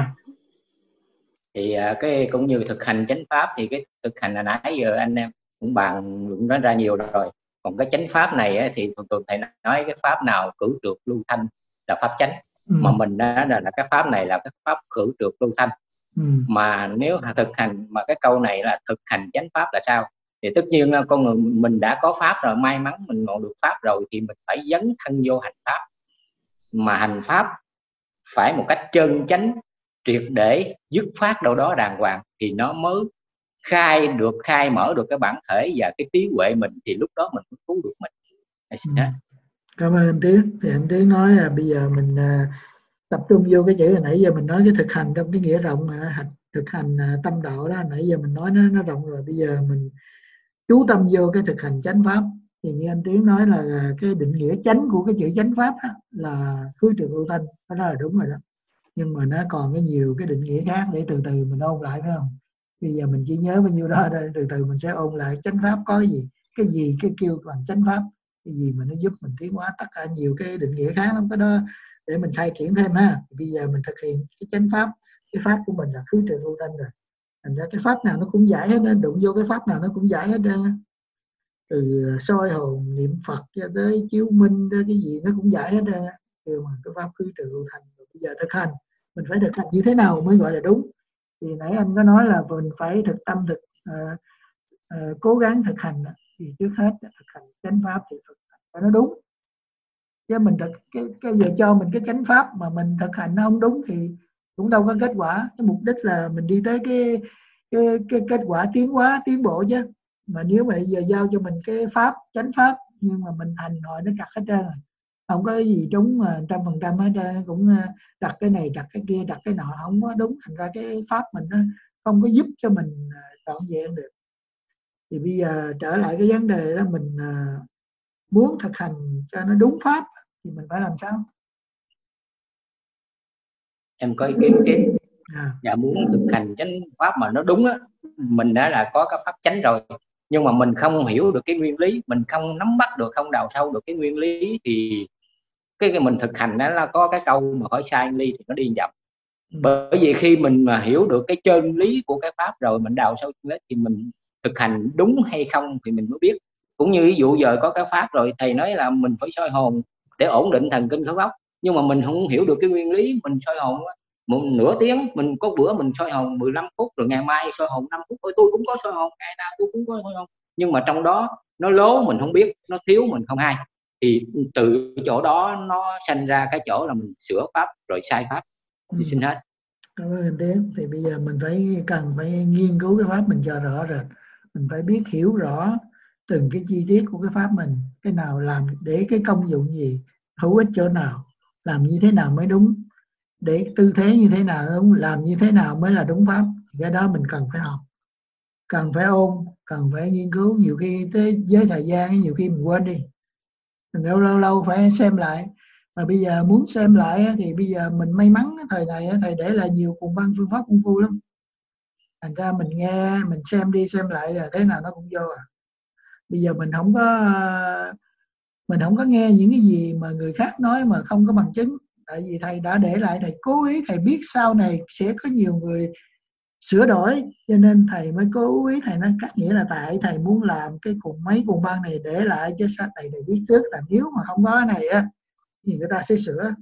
Thì cái cũng như thực hành chánh pháp, thì cái thực hành là nãy giờ anh em cũng bàn luận nó ra nhiều rồi. Còn cái chánh pháp này thì thường thầy nói cái pháp nào cử trược lưu thanh là pháp chánh. Mà mình đã là cái pháp này là cái pháp cử trược lưu thanh. Mà nếu thực hành, mà cái câu này là thực hành chánh pháp là sao? Thì tất nhiên là con người mình đã có pháp rồi, may mắn mình ngộ được pháp rồi, thì mình phải dấn thân vô hành pháp. Mà hành pháp phải một cách chân chánh, triệt để, dứt phát đâu đó đàng hoàng, thì nó mới khai mở được cái bản thể và cái trí huệ mình, thì lúc đó mình mới cứu được mình. Cảm ơn em Tiến. Thì em Tiến nói bây giờ mình tập trung vô cái chữ là nãy giờ mình nói cái thực hành trong cái nghĩa rộng, thực hành tâm đạo đó, nãy giờ mình nói nó rộng rồi. Bây giờ mình chú tâm vô cái thực hành chánh pháp. Thì như anh Tiến nói là cái định nghĩa chánh của cái chữ chánh pháp là khứ trược lưu thanh, đó là đúng rồi đó. Nhưng mà nó còn cái nhiều cái định nghĩa khác, để từ từ mình ôn lại, phải không? Bây giờ mình chỉ nhớ bao nhiêu đó đây, từ từ mình sẽ ôn lại chánh pháp có cái gì cái kêu bằng chánh pháp, cái gì mà nó giúp mình tiến hóa, tất cả nhiều cái định nghĩa khác lắm. Cái đó để mình khai triển thêm ha. Bây giờ mình thực hiện cái chánh pháp, cái pháp của mình là khứ trược lưu thanh rồi. Thành ra cái pháp nào nó cũng giải hết, đụng vô cái pháp nào nó cũng giải hết trơn. Từ soi hồn niệm Phật cho tới chiếu minh tới cái gì nó cũng giải hết trơn. Kêu mà cái pháp khứ trược lưu thanh. Bây giờ thực hành, mình phải thực hành như thế nào mới gọi là đúng? Thì nãy anh có nói là mình phải cố gắng thực hành. Thì trước hết thực hành chánh pháp thì thực hành cho nó đúng. Chứ mình cái giờ cho mình cái chánh pháp mà mình thực hành nó không đúng thì cũng đâu có kết quả. Cái mục đích là mình đi tới cái kết quả tiến bộ chứ. Mà nếu mà giờ giao cho mình cái pháp chánh pháp nhưng mà mình hành nội nó chặt hết trơn rồi, không có gì đúng 100% hết trơn, cũng đặt cái này đặt cái kia đặt cái nọ không có đúng. Thành ra cái pháp mình nó không có giúp cho mình trọn vẹn được. Thì bây giờ trở lại cái vấn đề đó, mình muốn thực hành cho nó đúng pháp thì mình phải làm sao? Em có ý kiến Tiến. Dạ, muốn thực hành chánh pháp mà nó đúng á, mình đã là có cái pháp chánh rồi, nhưng mà mình không hiểu được cái nguyên lý, mình không nắm bắt được, không đào sâu được cái nguyên lý, thì cái mình thực hành đó là có cái câu mà hỏi sai ly thì nó đi dập. Bởi vì khi mình mà hiểu được cái chân lý của cái pháp rồi, mình đào sâu thì mình thực hành đúng hay không thì mình mới biết. Cũng như ví dụ giờ có cái pháp rồi, thầy nói là mình phải soi hồn để ổn định thần kinh khớp góc, nhưng mà mình không hiểu được cái nguyên lý. Mình soi hồn một nửa tiếng, mình có bữa mình soi hồn 15 phút, rồi ngày mai soi hồn 5 phút. Tôi cũng có soi hồn, ngày nào tôi cũng có soi hồn, nhưng mà trong đó nó lố mình không biết, nó thiếu mình không hay, thì từ chỗ đó nó sanh ra cái chỗ là mình sửa pháp rồi sai pháp thì xin hết. Cảm ơn anh Tiến. Thì bây giờ mình cần phải nghiên cứu cái pháp mình cho rõ rệt, mình phải biết hiểu rõ từng cái chi tiết của cái pháp mình, cái nào làm để cái công dụng gì, hữu ích chỗ nào, làm như thế nào mới đúng, để tư thế như thế nào đúng, làm như thế nào mới là đúng pháp. Thì cái đó mình cần phải học, cần phải ôn, cần phải nghiên cứu. Nhiều khi tới với thời gian nhiều khi mình quên đi, mình lâu phải xem lại. Mà bây giờ muốn xem lại thì bây giờ mình may mắn thời này thầy để lại nhiều cuồng văn phương pháp công phu lắm, thành ra mình nghe mình xem đi xem lại là thế nào nó cũng vô à. Bây giờ mình không có nghe những cái gì mà người khác nói mà không có bằng chứng, tại vì thầy đã để lại, thầy cố ý, thầy biết sau này sẽ có nhiều người sửa đổi, cho nên thầy mới cố ý thầy nói cắt nghĩa là tại thầy muốn làm cái mấy cuồng băng này để lại, chứ sao thầy biết trước là nếu mà không có cái này á thì người ta sẽ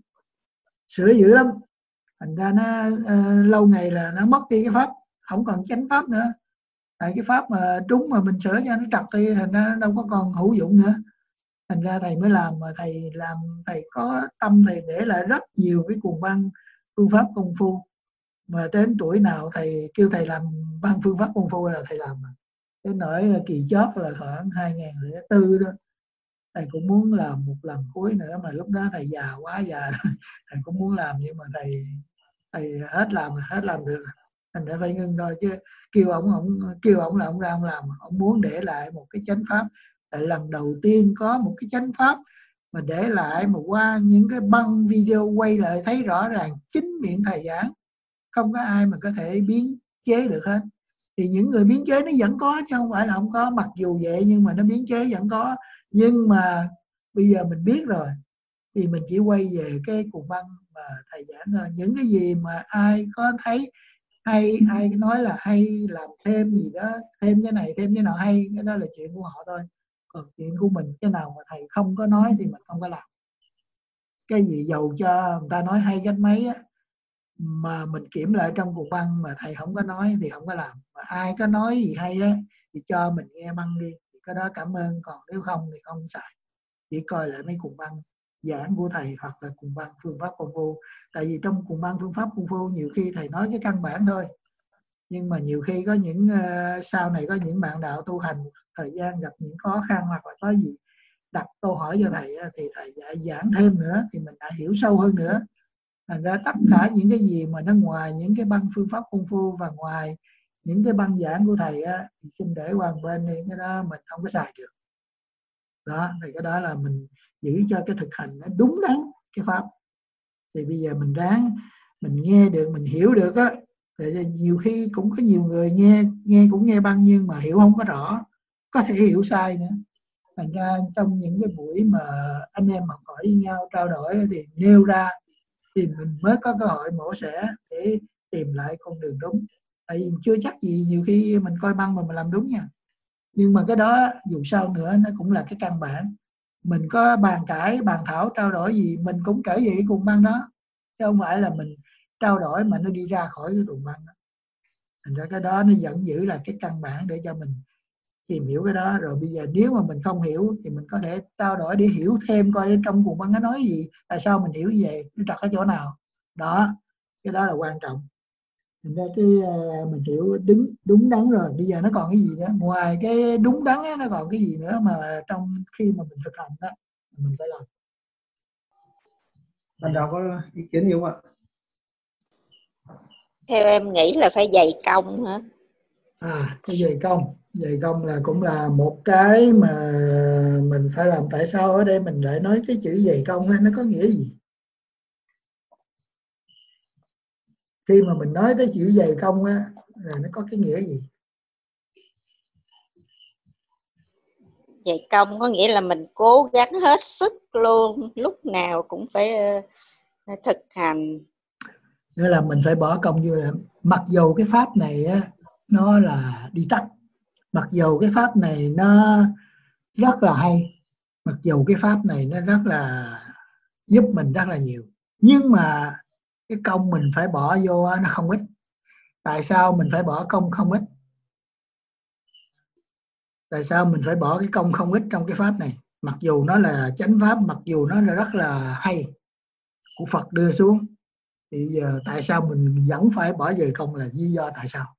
sửa dữ lắm, thành ra nó lâu ngày là nó mất đi cái pháp, không còn chánh pháp nữa. Tại cái pháp mà trúng mà mình sửa cho nó trật thì thành ra nó đâu có còn hữu dụng nữa. Thành ra thầy mới làm, mà thầy có tâm, thầy để lại rất nhiều cái cuồng băng phương pháp công phu, mà đến tuổi nào thầy kêu thầy làm băng phương pháp công phu là thầy làm. Cái nỗi kỳ chót là khoảng 2004 đó, thầy cũng muốn làm một lần cuối nữa, mà lúc đó thầy già quá già rồi. Thầy cũng muốn làm nhưng mà thầy hết làm được, thành ra phải ngưng thôi. Chứ kêu ổng là ổng ra ổng làm, ổng muốn để lại một cái chánh pháp. Tại lần đầu tiên có một cái chánh pháp mà để lại, mà qua những cái băng video quay lại thấy rõ ràng chính miệng thầy giảng, không có ai mà có thể biến chế được hết. Thì những người biến chế nó vẫn có chứ không phải là không có, mặc dù vậy nhưng mà nó biến chế vẫn có. Nhưng mà bây giờ mình biết rồi thì mình chỉ quay về cái cuồng băng mà thầy giảng thôi. Những cái gì mà ai có thấy hay, ai nói là hay làm thêm gì đó, thêm cái này thêm cái nào hay, cái đó là chuyện của họ thôi. Còn chuyện của mình, cái nào mà thầy không có nói thì mình không có làm. Cái gì dầu cho người ta nói hay cách mấy á, mà mình kiểm lại trong cuồng băng mà thầy không có nói thì không có làm. Mà ai có nói gì hay á thì cho mình nghe băng đi, thì cái đó cảm ơn. Còn nếu không thì không xài, chỉ coi lại mấy cuồng băng giảng của thầy hoặc là cuồng băng phương pháp công phu. Tại vì trong cuồng băng phương pháp công phu nhiều khi thầy nói cái căn bản thôi, nhưng mà nhiều khi có những sau này có những bạn đạo tu hành thời gian gặp những khó khăn hoặc là có gì đặt câu hỏi cho thầy thì thầy giảng thêm nữa thì mình đã hiểu sâu hơn nữa. Thành ra tất cả những cái gì mà nó ngoài những cái băng phương pháp công phu và ngoài những cái băng giảng của thầy thì xin để qua một bên đi, cái đó mình không có xài được. Đó, thì cái đó là mình giữ cho cái thực hành nó đúng đắn cái pháp. Thì bây giờ mình ráng mình nghe được, mình hiểu được á. Thì nhiều khi cũng có nhiều người nghe cũng nghe băng nhưng mà hiểu không có rõ, có thể hiểu sai nữa. Thành ra trong những cái buổi mà anh em học hỏi với nhau, trao đổi thì nêu ra thì mình mới có cơ hội mổ xẻ để tìm lại con đường đúng. Tại vì chưa chắc gì nhiều khi mình coi băng mà mình làm đúng nha. Nhưng mà cái đó dù sao nữa nó cũng là cái căn bản. Mình có bàn cãi, bàn thảo, trao đổi gì mình cũng trở về cái cuồng băng đó, chứ không phải là mình trao đổi mà nó đi ra khỏi cái cuồng băng đó. Thành ra cái đó nó vẫn giữ là cái căn bản để cho mình tìm hiểu cái đó. Rồi bây giờ nếu mà mình không hiểu thì mình có thể trao đổi để hiểu thêm coi trong cuồng băng nó nói gì, tại sao mình hiểu như vậy, nó trật ở chỗ nào đó. Cái đó là quan trọng. Thành ra cái mình hiểu đúng đắn rồi. Bây giờ nó còn cái gì nữa ngoài cái đúng đắn á, nó còn cái gì nữa mà trong khi mà mình thực hành đó mình phải làm. Bạn đạo có ý kiến gì không ạ? Theo em nghĩ là phải dày công hả? Cái dày công là cũng là một cái mà mình phải làm. Tại sao ở đây mình lại nói cái chữ dày công nó có nghĩa gì? Khi mà mình nói tới chữ dày công á là nó có cái nghĩa gì? Dày công có nghĩa là mình cố gắng hết sức luôn, lúc nào cũng phải thực hành. Nghĩa là mình phải bỏ công vô. Mặc dù cái pháp này á, nó là đi tắt, mặc dù cái pháp này nó rất là hay, mặc dù cái pháp này nó rất là giúp mình rất là nhiều, nhưng mà cái công mình phải bỏ vô nó không ít. Tại sao mình phải bỏ công không ít? Tại sao mình phải bỏ cái công không ít trong cái pháp này? Mặc dù nó là chánh pháp, mặc dù nó là rất là hay của Phật đưa xuống, thì giờ tại sao mình vẫn phải bỏ về công, là lý do tại sao?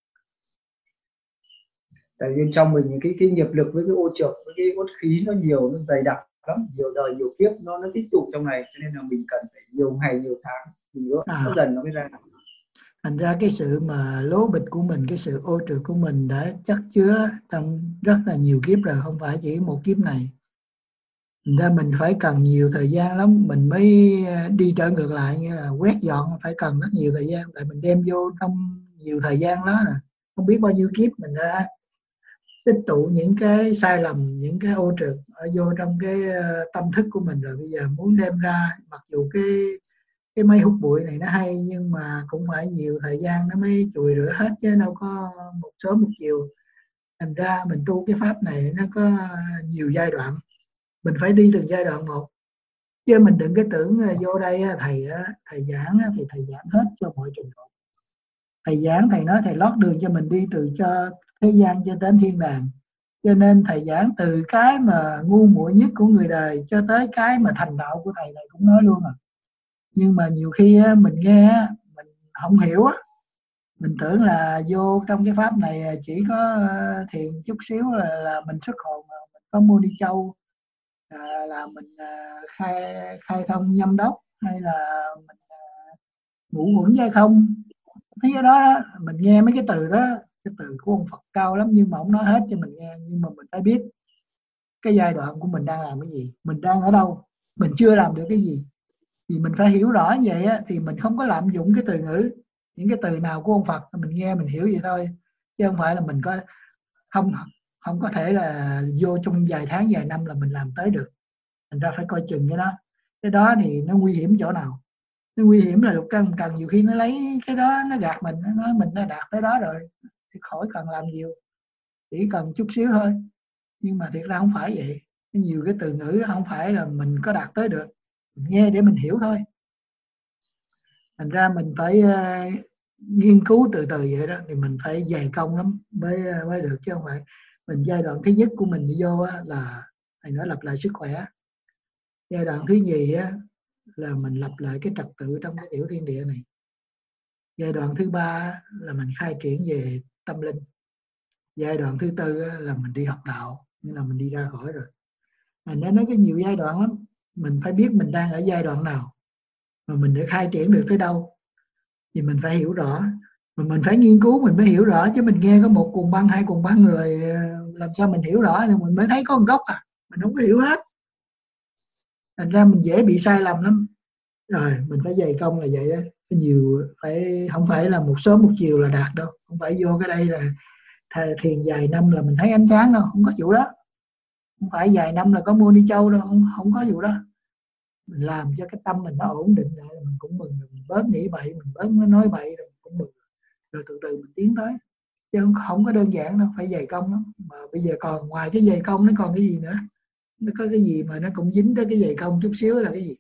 Tại vì trong mình cái nghiệp lực với cái ô trược với cái uất khí nó nhiều, nó dày đặc lắm, nhiều đời nhiều kiếp nó tích tụ trong này, cho nên là mình cần phải nhiều ngày nhiều tháng thì nó dần nó mới ra. Thành ra cái sự mà lố bịch của mình, cái sự ô trược của mình đã chất chứa trong rất là nhiều kiếp rồi, không phải chỉ một kiếp này. Thành ra mình phải cần nhiều thời gian lắm mình mới đi trở ngược lại, như là quét dọn phải cần rất nhiều thời gian, tại mình đem vô trong nhiều thời gian đó rồi, không biết bao nhiêu kiếp mình đã tích tụ những cái sai lầm, những cái ô trược ở vô trong cái tâm thức của mình rồi. Bây giờ muốn đem ra, mặc dù cái máy hút bụi này nó hay, nhưng mà cũng phải nhiều thời gian nó mới chùi rửa hết, chứ đâu có một sớm một chiều. Thành ra mình tu cái pháp này nó có nhiều giai đoạn, mình phải đi từng giai đoạn một, chứ mình đừng cái tưởng vô đây thầy giảng thì thầy giảng hết cho mọi trình độ. Thầy giảng, thầy nói thầy lót đường cho mình đi từ cho thế gian cho đến thiên đàng, cho nên thầy giảng từ cái mà ngu muội nhất của người đời cho tới cái mà thành đạo của thầy này cũng nói luôn à. Nhưng mà nhiều khi mình nghe mình không hiểu, mình tưởng là vô trong cái pháp này chỉ có thiền chút xíu là mình xuất hồn, mình có Mô Ni Châu là mình khai thông nhâm đốc, hay là mình ngũ uẩn giai không. Mấy cái đó mình nghe mấy cái từ đó, cái từ của ông Phật cao lắm, nhưng mà ông nói hết cho mình nghe. Nhưng mà mình phải biết cái giai đoạn của mình đang làm cái gì, mình đang ở đâu, mình chưa làm được cái gì, thì mình phải hiểu rõ như vậy thì mình không có lạm dụng cái từ ngữ, những cái từ nào của ông Phật mình nghe mình hiểu vậy thôi, chứ không phải là mình có không có thể là vô trong vài tháng vài năm là mình làm tới được. Thành ra phải coi chừng cái đó thì nó nguy hiểm chỗ nào. Nó nguy hiểm là Lục Căn cần nhiều khi nó lấy cái đó nó gạt mình, nó nói mình đã đạt tới đó rồi thì khỏi cần làm nhiều, chỉ cần chút xíu thôi. Nhưng mà thiệt ra không phải vậy, nhiều cái từ ngữ không phải là mình có đạt tới được, mình nghe để mình hiểu thôi. Thành ra mình phải nghiên cứu từ từ vậy đó, thì mình phải dày công lắm mới được, chứ không phải mình giai đoạn thứ nhất của mình đi vô là thầy nói lập lại sức khỏe, giai đoạn thứ nhì là mình lập lại cái trật tự trong cái tiểu thiên địa này, giai đoạn thứ ba là mình khai triển về tâm linh, giai đoạn thứ tư là mình đi học đạo, như là mình đi ra khỏi rồi. Nên nó có nhiều giai đoạn lắm, mình phải biết mình đang ở giai đoạn nào mà mình để khai triển được tới đâu thì mình phải hiểu rõ, mà mình phải nghiên cứu mình mới hiểu rõ, chứ mình nghe có một cuồng băng hai cuồng băng rồi làm sao mình hiểu rõ, thì mình mới thấy có một gốc mình không có hiểu hết. Thành ra mình dễ bị sai lầm lắm. Rồi mình phải dày công là vậy đó, có nhiều phải không phải là một sớm một chiều là đạt đâu, không phải vô cái đây là thiền vài năm là mình thấy ánh sáng đâu, không có vụ đó. Không phải vài năm là có Mô Ni Châu đâu, không có vụ đó. Mình làm cho cái tâm mình nó ổn định lại là mình cũng mừng rồi, mình bớt nghĩ bậy, mình bớt nói bậy rồi mình cũng mừng, rồi từ từ mình tiến tới, chứ không có đơn giản đâu, phải dày công lắm. Mà bây giờ còn ngoài cái dày công nó còn cái gì nữa, nó có cái gì mà nó cũng dính tới cái dày công chút xíu là cái gì?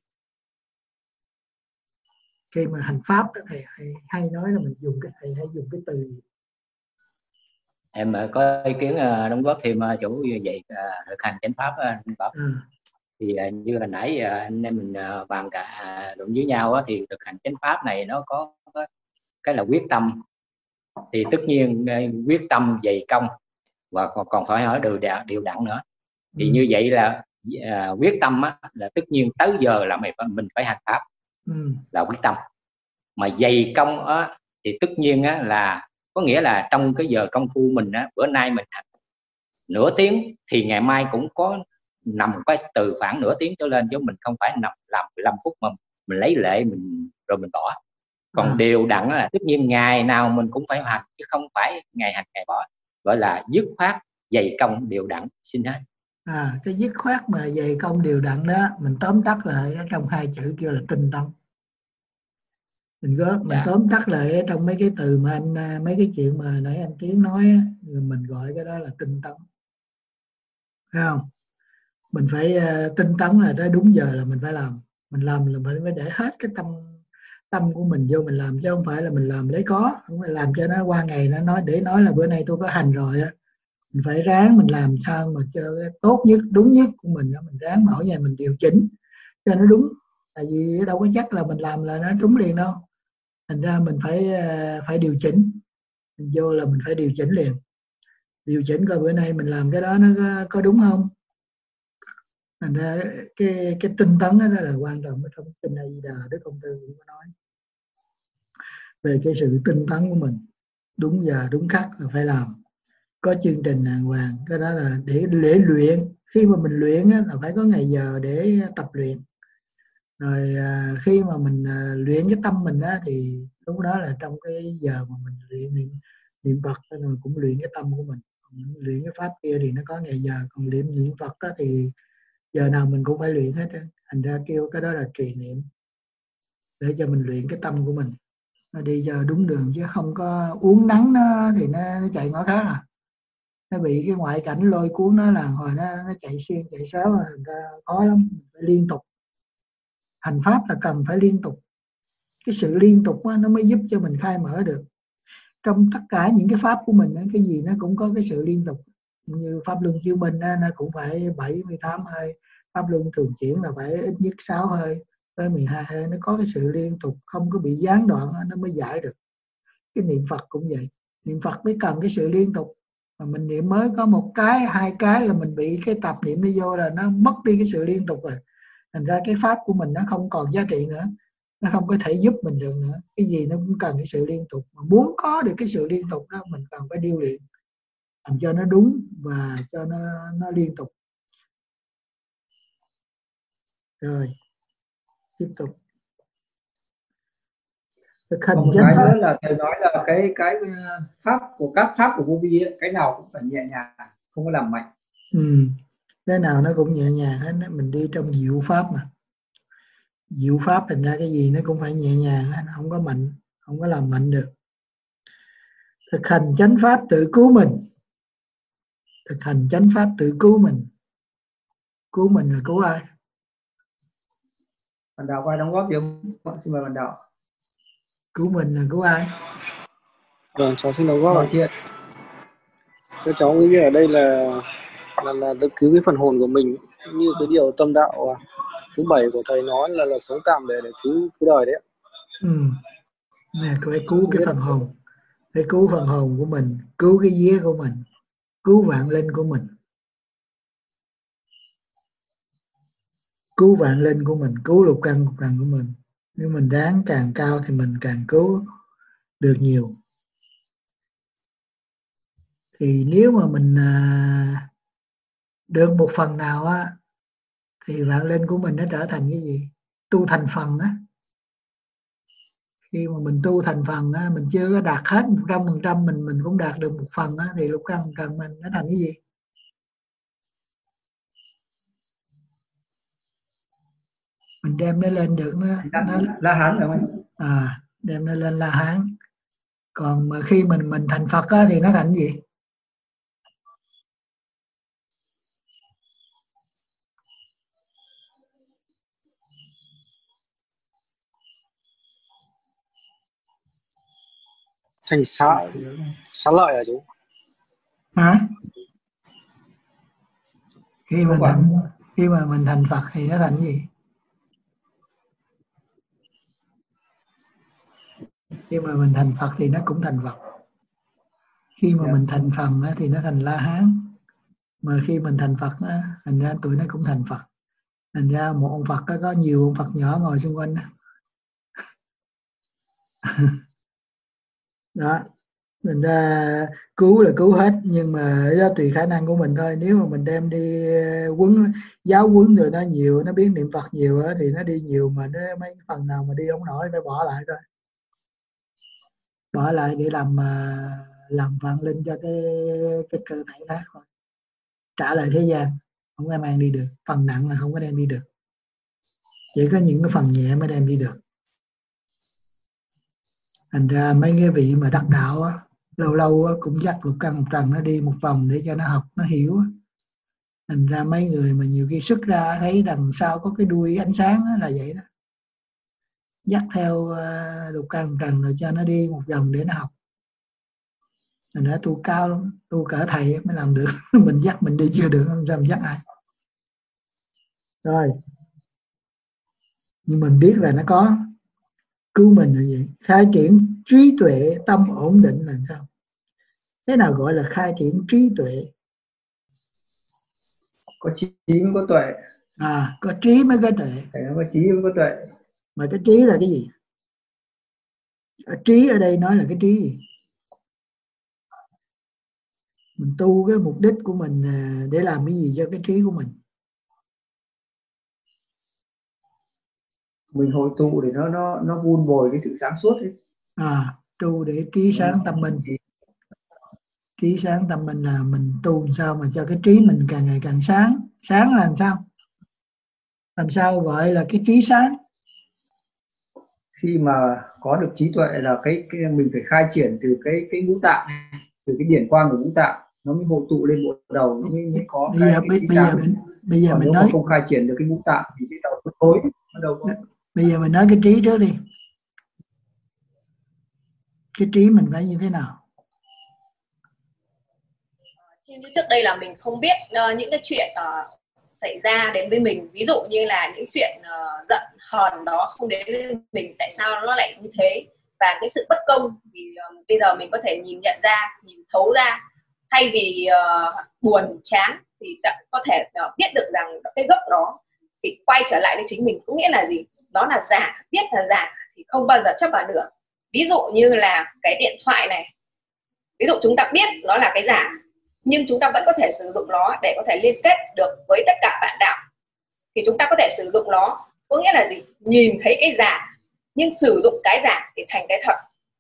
Khi mà hành pháp thầy hay nói là mình dùng thầy hay dùng cái từ gì? Em có ý kiến đóng góp thêm chỗ như vậy, thực hành chánh pháp thì như là nãy anh em mình bàn cả luận với nhau thì thực hành chánh pháp này nó có cái là quyết tâm, thì tất nhiên quyết tâm dày công và còn phải hỏi điều đặn nữa. Thì như vậy là quyết tâm là tất nhiên tới giờ là mình phải hành pháp là quyết tâm, mà dày công thì tất nhiên là có nghĩa là trong cái giờ công phu mình bữa nay mình hành nửa tiếng thì ngày mai cũng có nằm cái từ khoảng nửa tiếng trở lên, chứ mình không phải nằm làm 15 phút mà mình lấy lệ rồi mình bỏ. Còn đều đặn là tất nhiên ngày nào mình cũng phải hành, chứ không phải ngày hành ngày bỏ, gọi là dứt khoát dày công đều đặn. Xin hết. Cái dứt khoát mà dày công đều đặn đó mình tóm tắt lại trong hai chữ kêu là tinh tấn. Mình tóm tắt lại trong mấy cái từ mà mấy cái chuyện mà nãy anh Tiến nói mình gọi cái đó là tinh tấn, thấy không? Mình phải tinh tấn là tới đúng giờ là mình phải làm. Mình làm là mình phải để hết cái tâm của mình vô mình làm, chứ không phải là mình làm lấy có, không phải làm cho nó qua ngày nó nói để nói là bữa nay tôi có hành rồi Mình phải ráng mình làm sao mà cho cái tốt nhất, đúng nhất của mình, mình ráng mỗi ngày mình điều chỉnh cho nó đúng. Tại vì đâu có chắc là mình làm là nó đúng liền đâu. Thành ra mình phải điều chỉnh. Mình vô là mình phải điều chỉnh liền. Điều chỉnh coi bữa nay mình làm cái đó nó có đúng không. Thành ra cái tinh tấn đó là quan trọng. Trong kinh A Di Đà Đức Công Tư cũng có nói về cái sự tinh tấn của mình. Đúng giờ đúng khắc là phải làm, có chương trình đàng hoàng. Cái đó là để luyện. Khi mà mình luyện á, là phải có ngày giờ để tập luyện. Rồi khi mà mình luyện cái tâm mình á, thì lúc đó là trong cái giờ mà mình luyện niệm Phật rồi cũng luyện cái tâm của mình. Luyện cái pháp kia thì nó có ngày giờ, còn niệm Phật á, thì giờ nào mình cũng phải luyện hết á. Thành ra kêu cái đó là trì niệm, để cho mình luyện cái tâm của mình nó đi cho đúng đường, chứ không có uống nắng nó thì nó chạy ngõ khác à. Nó bị cái ngoại cảnh lôi cuốn nó là hồi nó chạy xuyên chạy sáo, thành ra khó lắm. Phải liên tục. Hành pháp là cần phải liên tục. Cái sự liên tục đó, nó mới giúp cho mình khai mở được. Trong tất cả những cái pháp của mình, cái gì nó cũng có cái sự liên tục. Như pháp luân chiếu minh nó cũng phải 78 hơi. Pháp luân thường chuyển là phải ít nhất 6 hơi tới 12 hơi. Nó có cái sự liên tục, không có bị gián đoạn, nó mới giải được. Cái niệm Phật cũng vậy. Niệm Phật mới cần cái sự liên tục. Mà mình niệm mới có một cái, hai cái là mình bị cái tập niệm đi vô là nó mất đi cái sự liên tục rồi. Thành ra cái pháp của mình nó không còn giá trị nữa, nó không có thể giúp mình được nữa. Cái gì nó cũng cần cái sự liên tục. Mà muốn có được cái sự liên tục đó, mình cần phải điêu luyện, làm cho nó đúng và cho nó liên tục. Rồi tiếp tục. Thực hành Một cái nữa là thầy nói là cái pháp của các pháp của vô vi ấy, cái nào cũng phải nhẹ nhàng, không có làm mạnh. Cái nào nó cũng nhẹ nhàng hết. Mình đi trong diệu pháp mà. Diệu pháp thành ra cái gì nó cũng phải nhẹ nhàng, không có mạnh, không có làm mạnh được. Thực hành chánh pháp tự cứu mình. Thực hành chánh pháp tự cứu mình. Cứu mình là cứu ai? Bạn Đạo có ai đóng góp gì không? Xin mời bạn Đạo. Cứu mình là cứu ai? Vâng, cháu xin đóng góp ạ. Cái cháu nghĩ ở đây là cứu cái phần hồn của mình, như cái điều tâm đạo thứ 7 của thầy nói là sống tạm để cứu đời đấy. Nè, phải cứu cái phần hồn, phải cứu phần hồn của mình, cứu cái vía của mình, cứu vạn linh của mình, cứu vạn linh của mình, cứu lục căn của mình. Nếu mình đáng càng cao thì mình càng cứu được nhiều. Thì nếu mà mình được một phần nào á, thì vạn linh của mình nó trở thành cái gì? Tu thành phần á. Khi mà mình tu thành phần á, mình chưa có đạt hết 100%, mình cũng đạt được một phần á, thì lục căn trần mình nó thành cái gì? Mình đem nó lên được nó La Hán phải không? Đem nó lên La Hán. Còn mà khi mình thành Phật á, thì nó thành gì? Thành xá lợi hả chú? Hả? Khi mà mình thành Phật thì nó thành gì? Khi mà mình thành Phật thì nó cũng thành Phật. Khi mà mình thành phần á, thì nó thành La Hán. Mà khi mình thành Phật á, thành ra tụi nó cũng thành Phật. Thành ra một ông Phật có nhiều ông Phật nhỏ ngồi xung quanh đó. Đó. Thành ra cứu là cứu hết, nhưng mà do tùy khả năng của mình thôi. Nếu mà mình đem đi giáo huấn rồi nó nhiều, nó biết niệm Phật nhiều á, thì nó đi nhiều, mà nó mấy phần nào mà đi không nổi phải bỏ lại thôi. Bỏ lại để làm vạn linh cho cái cơ thể khác thôi. Trả lại thế gian, không có mang đi được. Phần nặng là không có đem đi được. Chỉ có những cái phần nhẹ mới đem đi được. Thành ra mấy cái vị mà đắc đạo á, lâu lâu á, cũng dắt lục căn lục trần nó đi một vòng để cho nó học, nó hiểu. Thành ra mấy người mà nhiều khi xuất ra thấy đằng sau có cái đuôi ánh sáng á, là vậy đó. Dắt theo lục căn lục trần rồi cho nó đi một vòng để nó học. Thành ra tu cao lắm, tu cỡ thầy mới làm được. Mình dắt mình đi chưa được, không sao mình dắt ai. Rồi, nhưng mình biết là nó có cứu mình là gì? Khai triển trí tuệ tâm ổn định là sao? Thế nào gọi là khai triển trí tuệ? Có trí mới có tuệ. Có trí mới có tuệ. Phải có trí mới có tuệ. Mà cái trí là cái gì? Trí ở đây nói là cái trí gì? Mình tu cái mục đích của mình để làm cái gì cho cái trí của mình? Mình hội tụ để nó vun bồi cái sự sáng suốt ấy. Tu để trí sáng tâm minh. Trí sáng tâm minh là mình tu làm sao mà cho cái trí mình càng ngày càng sáng. Sáng là làm sao? Làm sao gọi là cái trí sáng? Khi mà có được trí tuệ là cái mình phải khai triển từ cái ngũ tạng, từ cái điển quang của ngũ tạng, nó mới hội tụ lên bộ đầu, nó mới có cái trí sáng. Bây giờ mình nói không khai triển được cái ngũ tạng thì cái đầu nó tối, nó đâu có. Bây giờ mình nói cái trí trước đi. Cái trí mình phải như thế nào? Như trước đây là mình không biết những cái chuyện xảy ra đến với mình, ví dụ như là những chuyện giận hờn đó không đến với mình, tại sao nó lại như thế, và cái sự bất công thì bây giờ mình có thể nhìn nhận ra, nhìn thấu ra. Thay vì buồn chán thì có thể biết được rằng cái gốc đó thì quay trở lại với chính mình, có nghĩa là gì? Đó là giả, biết là giả thì không bao giờ chấp vào nữa. Ví dụ như là cái điện thoại này, ví dụ chúng ta biết nó là cái giả, nhưng chúng ta vẫn có thể sử dụng nó để có thể liên kết được với tất cả bạn đạo, thì chúng ta có thể sử dụng nó, có nghĩa là gì? Nhìn thấy cái giả nhưng sử dụng cái giả để thành cái thật,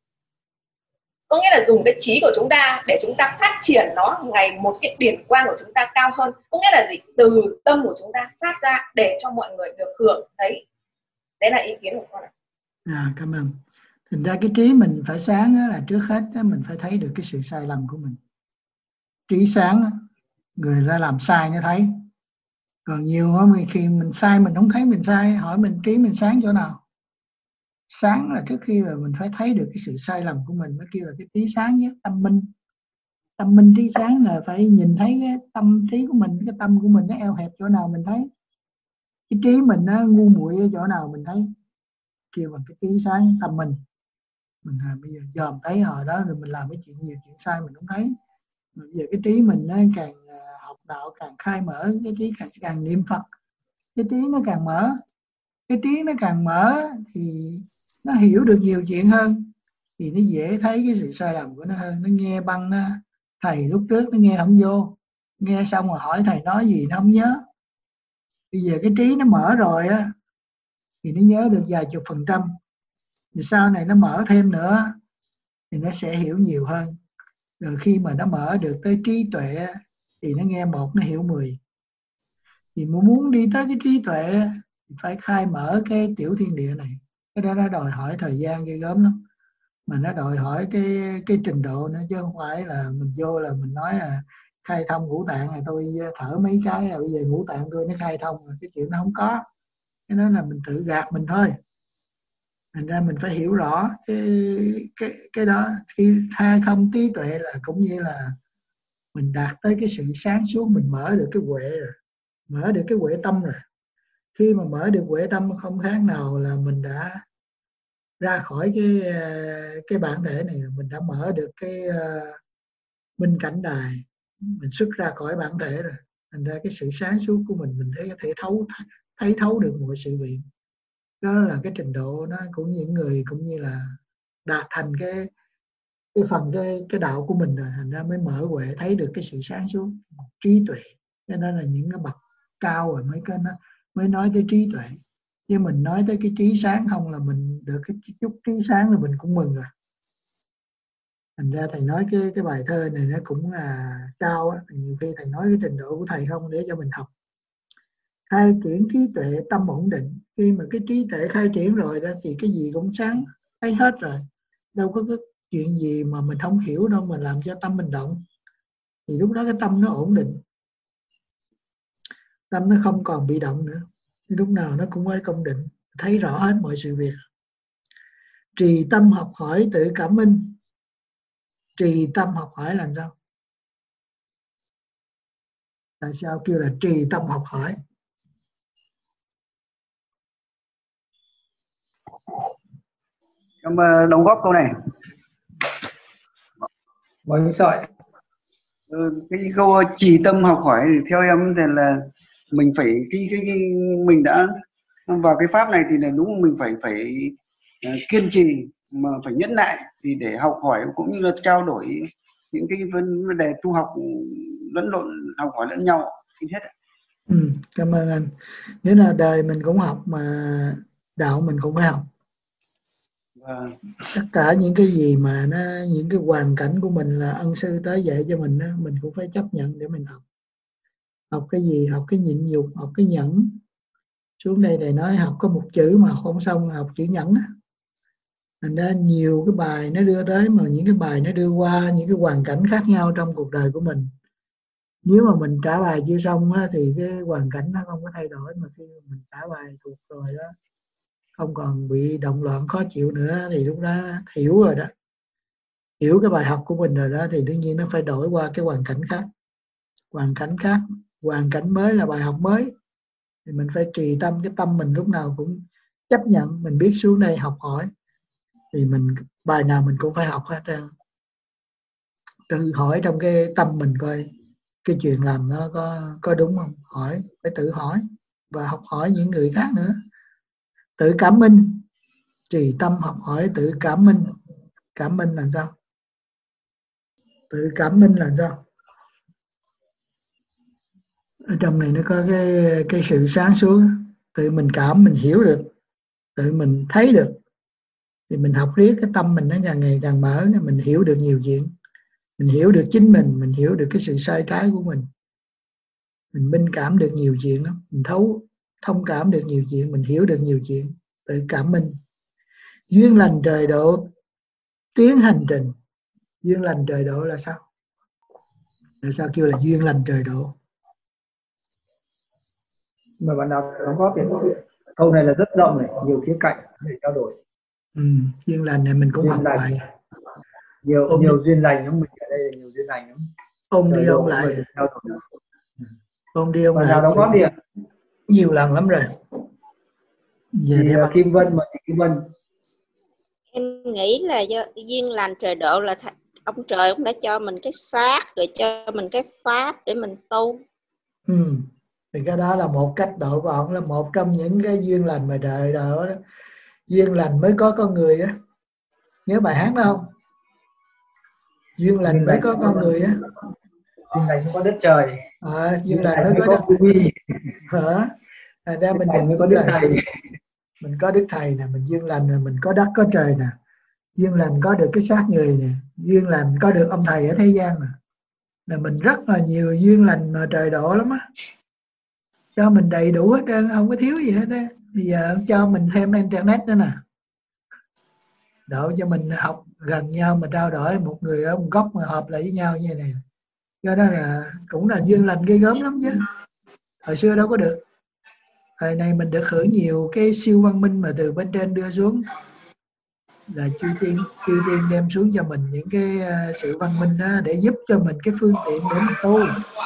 có nghĩa là dùng cái trí của chúng ta để chúng ta phát triển nó ngày một, cái điển quang của chúng ta cao hơn, có nghĩa là gì? Từ tâm của chúng ta phát ra để cho mọi người được hưởng thấy. Đấy là ý kiến của con ạ. Cảm ơn. Thành ra cái trí mình phải sáng là trước hết mình phải thấy được cái sự sai lầm của mình. Trí sáng, người ta làm sai nó thấy. Còn nhiều khi mình sai mình không thấy mình sai, hỏi mình trí mình sáng chỗ nào? Sáng là trước khi mà mình phải thấy được cái sự sai lầm của mình mới kêu là cái trí sáng nhé, tâm minh. Tâm minh trí sáng là phải nhìn thấy cái tâm trí của mình, cái tâm của mình nó eo hẹp chỗ nào mình thấy. Cái trí mình nó ngu muội ở chỗ nào mình thấy. Kêu bằng cái trí sáng tâm minh. Mình bây giờ dòm thấy hồi đó rồi mình làm cái chuyện nhiều chuyện sai mình không thấy. Bây giờ cái trí mình nó càng học đạo càng khai mở, cái trí càng niệm Phật, cái trí nó càng mở. Cái trí nó càng mở thì nó hiểu được nhiều chuyện hơn, thì nó dễ thấy cái sự sai lầm của nó hơn. Nó nghe băng nó, thầy lúc trước nó nghe không vô, nghe xong rồi hỏi thầy nói gì nó không nhớ. Bây giờ cái trí nó mở rồi á thì nó nhớ được vài chục %. Thì sau này nó mở thêm nữa thì nó sẽ hiểu nhiều hơn. Rồi khi mà nó mở được tới trí tuệ thì nó nghe 1 nó hiểu 10. Thì muốn đi tới cái trí tuệ thì phải khai mở cái tiểu thiên địa này. Cái đó nó đòi hỏi thời gian ghê gớm lắm. Mà nó đòi hỏi cái trình độ nữa, chứ không phải là mình vô là mình nói là khai thông ngũ tạng này tôi thở mấy cái bây giờ ngũ tạng tôi nó khai thông, cái chuyện nó không có. Cái đó là mình tự gạt mình thôi. Thành ra mình phải hiểu rõ cái đó. Khi khai thông trí tuệ là cũng như là mình đạt tới cái sự sáng suốt, mình mở được cái huệ rồi, mở được cái huệ tâm rồi. Khi mà mở được huệ tâm không khác nào là mình đã ra khỏi cái bản thể này, mình đã mở được cái minh cảnh đài, mình xuất ra khỏi bản thể rồi. Thành ra cái sự sáng suốt của mình thấy thấu được mọi sự việc. Đó là cái trình độ nó cũng những người cũng như là đạt thành cái phần cái đạo của mình rồi, thành ra mới mở huệ thấy được cái sự sáng suốt, trí tuệ. Cho nên là những cái bậc cao rồi mới nói tới trí tuệ. Chứ mình nói tới cái trí sáng không là mình được cái chút trí sáng là mình cũng mừng rồi. Thành ra thầy nói cái bài thơ này nó cũng là cao á. Nhiều khi thầy nói cái trình độ của thầy không để cho mình học. Khai triển trí tuệ tâm ổn định. Khi mà cái trí tuệ khai triển rồi đó thì cái gì cũng sáng, thấy hết rồi. Đâu có cái chuyện gì mà mình không hiểu đâu mà làm cho tâm mình động. Thì lúc đó cái tâm nó ổn định. Tâm nó không còn bị động nữa. Lúc nào nó cũng có công định, thấy rõ hết mọi sự việc. Trì tâm học hỏi tự cảm minh. trì tâm học hỏi là sao? Tại sao kêu là trì tâm học hỏi? Em đóng góp câu này. Bói sợi. Cái câu trì tâm học hỏi thì theo em thì là mình phải mình đã vào cái pháp này thì là đúng, mình phải kiên trì mà phải nhẫn nại thì để học hỏi cũng như là trao đổi những cái vấn đề tu học lẫn lộn, học hỏi lẫn nhau. Xin hết. Cảm ơn anh. Nghĩa là đời mình cũng học mà đạo mình cũng phải học. Tất cả những cái gì mà những cái hoàn cảnh của mình là ân sư tới dạy cho mình, mình cũng phải chấp nhận để mình học. Học cái gì? Học cái nhịn nhục, học cái nhẫn. Xuống đây thầy nói học có một chữ mà không xong, học chữ nhẫn. Thành ra nhiều cái bài nó đưa tới, mà những cái bài nó đưa qua những cái hoàn cảnh khác nhau trong cuộc đời của mình. Nếu mà mình trả bài chưa xong thì cái hoàn cảnh nó không có thay đổi, mà khi mình trả bài thuộc rồi đó, không còn bị động loạn khó chịu nữa thì lúc đó hiểu rồi đó, hiểu cái bài học của mình rồi đó, thì đương nhiên nó phải đổi qua cái hoàn cảnh khác. Hoàn cảnh mới là bài học mới, thì mình phải trì tâm. Cái tâm mình lúc nào cũng chấp nhận, mình biết xuống đây học hỏi thì mình bài nào mình cũng phải học hết trơn. Tự hỏi trong cái tâm mình coi cái chuyện làm nó có đúng không, hỏi, phải tự hỏi và học hỏi những người khác nữa. Tự cảm minh, trì tâm học hỏi tự cảm minh. Cảm minh là sao? Tự cảm minh là sao? Ở trong này nó có cái sự sáng suốt. Tự mình cảm, mình hiểu được, tự mình thấy được, thì mình học riết cái tâm mình nó càng ngày càng mở, mình hiểu được nhiều chuyện. Mình hiểu được chính mình hiểu được cái sự sai trái của mình minh cảm được nhiều chuyện lắm, mình thông cảm được nhiều chuyện, mình hiểu được nhiều chuyện. Tự cảm minh. Duyên lành trời độ, tiến hành trình. Duyên lành trời độ là sao? Tại sao kêu là duyên lành trời độ? Mà bạn nào đóng góp thì câu này là rất rộng này, nhiều khía cạnh để trao đổi. Duyên lành này mình cũng duyên học bài. Nhiều duyên lành lắm, mình ở đây là nhiều duyên lành lắm. Ôm đi ôm lại. Ôm đi ôm lại. Nào đóng góp đi ạ. Nhiều lần lắm rồi. Thì Kim Vân mà Kim Vân. Em nghĩ là do duyên lành trời độ là ông trời ông đã cho mình cái xác, rồi cho mình cái pháp để mình tu. Thì cái đó là một cách độ bọn, là một trong những cái duyên lành mà đời đó. Duyên lành mới có con người á. Nhớ bài hát đó không? Duyên lành mới có con người á. Duyên lành mới có đất trời. Duyên lành mới có đất trời. Thành ra mình mới có đức thầy. Mình có đức thầy nè, mình duyên lành nè, mình có đất có trời nè. Duyên lành có được cái xác người nè, duyên lành có được ông thầy ở thế gian nè. Là mình rất là nhiều duyên lành mà trời độ lắm á. Cho mình đầy đủ hết trơn, không có thiếu gì hết á. Bây giờ cho mình thêm internet nữa nè. Độ cho mình học gần nhau, mà trao đổi, một người ở một góc mà hợp lại với nhau như thế này. Do đó là cũng là duyên lành ghê gớm lắm chứ. Hồi xưa đâu có được. Thời này mình được hưởng nhiều cái siêu văn minh mà từ bên trên đưa xuống. Là chư tiên đem xuống cho mình những cái sự văn minh đó, để giúp cho mình cái phương tiện để mình tu.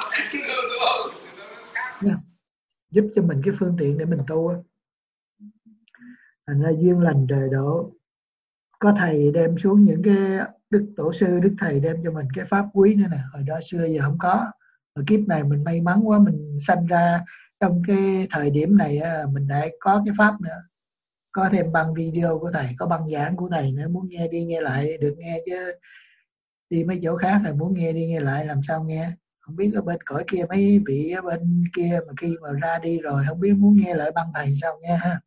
Giúp cho mình cái phương tiện để mình tu. Thành ra duyên lành trời độ. Có thầy đem xuống những cái đức tổ sư, đức thầy đem cho mình cái pháp quý nữa nè. Hồi đó xưa giờ không có. Ở kiếp này mình may mắn quá, mình sanh ra trong cái thời điểm này mình đã có cái pháp nữa. Có thêm băng video của thầy, có băng giảng của thầy nữa. Muốn nghe đi nghe lại được nghe chứ. Đi mấy chỗ khác thì muốn nghe đi nghe lại làm sao nghe. Không biết ở bên cõi kia mấy vị ở bên kia mà khi mà ra đi rồi không biết muốn nghe lại băng thầy sao nghe ha.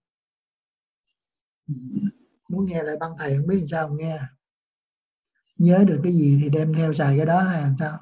Muốn nghe lại băng thầy không biết làm sao nghe. Nhớ được cái gì thì đem theo xài cái đó hay làm sao.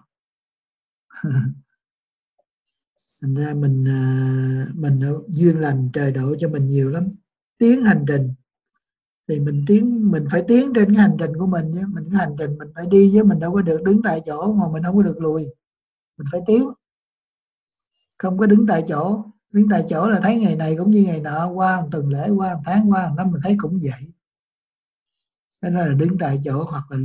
Thành ra mình duyên lành trời độ cho mình nhiều lắm. Tiến hành trình thì mình phải tiến trên cái hành trình của mình chứ. Mình cái hành trình mình phải đi chứ, mình đâu có được đứng tại chỗ mà mình không có được lùi. Mình phải tiến. Không có đứng tại chỗ. Đứng tại chỗ là thấy ngày này cũng như ngày nọ, qua một tuần lễ, qua một tháng, qua một năm mình thấy cũng vậy. Thế nên là đứng tại chỗ hoặc là lùi.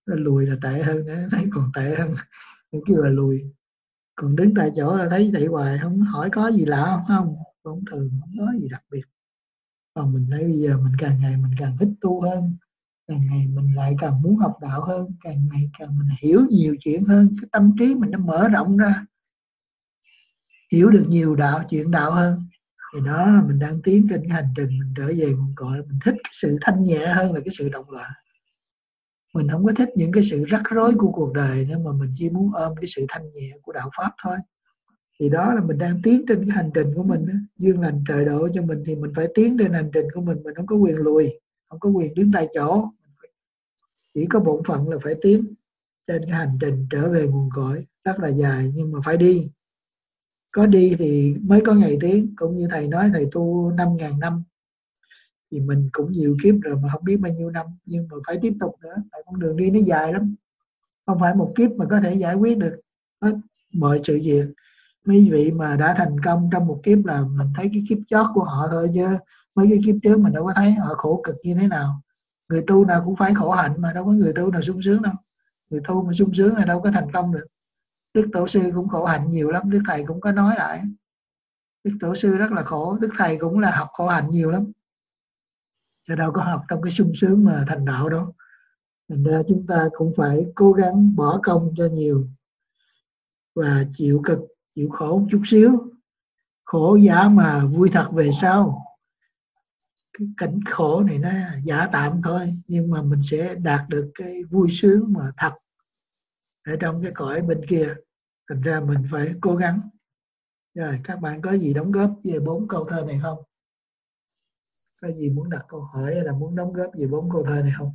Lùi là tệ hơn nữa, thấy còn tệ hơn, kêu là lùi. Còn đứng tại chỗ là thấy vậy hoài, không hỏi có gì lạ không, cũng thường không có gì đặc biệt. Còn mình thấy bây giờ mình càng ngày mình càng thích tu hơn, càng ngày mình lại càng muốn học đạo hơn, càng ngày càng mình hiểu nhiều chuyện hơn, cái tâm trí mình nó mở rộng ra, hiểu được nhiều chuyện đạo hơn. Thì đó là mình đang tiến trên cái hành trình mình trở về nguồn cội. Mình thích cái sự thanh nhẹ hơn là cái sự động loạn. Mình không có thích những cái sự rắc rối của cuộc đời nữa, mà mình chỉ muốn ôm cái sự thanh nhẹ của đạo pháp thôi. Thì đó là mình đang tiến trên cái hành trình của mình. Duyên lành trời độ cho mình thì mình phải tiến trên hành trình của mình không có quyền lùi, không có quyền đứng tại chỗ. Chỉ có bổn phận là phải tiến trên cái hành trình trở về nguồn cội rất là dài, nhưng mà phải đi. Có đi thì mới có ngày tiến. Cũng như thầy nói, thầy tu 5.000 năm thì mình cũng nhiều kiếp rồi mà không biết bao nhiêu năm, nhưng mà phải tiếp tục nữa. Tại con đường đi nó dài lắm, không phải một kiếp mà có thể giải quyết được hết mọi sự việc. Mấy vị mà đã thành công trong một kiếp là mình thấy cái kiếp chót của họ thôi, chứ mấy cái kiếp trước mình đâu có thấy họ khổ cực như thế nào. Người tu nào cũng phải khổ hạnh mà, đâu có người tu nào sung sướng đâu. Người tu mà sung sướng là đâu có thành công được. Đức Tổ sư cũng khổ hạnh nhiều lắm, Đức Thầy cũng có nói lại. Đức Tổ sư rất là khổ, Đức Thầy cũng là học khổ hạnh nhiều lắm, chứ đâu có học trong cái sung sướng mà thành đạo đâu. Thành ra chúng ta cũng phải cố gắng bỏ công cho nhiều và chịu cực, chịu khổ một chút xíu. Khổ giả mà vui thật về sau. Cái cảnh khổ này nó giả tạm thôi, nhưng mà mình sẽ đạt được cái vui sướng mà thật ở trong cái cõi bên kia. Thành ra mình phải cố gắng. Rồi, các bạn có gì đóng góp về 4 câu thơ này không? Có gì muốn đặt câu hỏi hay là muốn đóng góp về 4 câu thơ này không?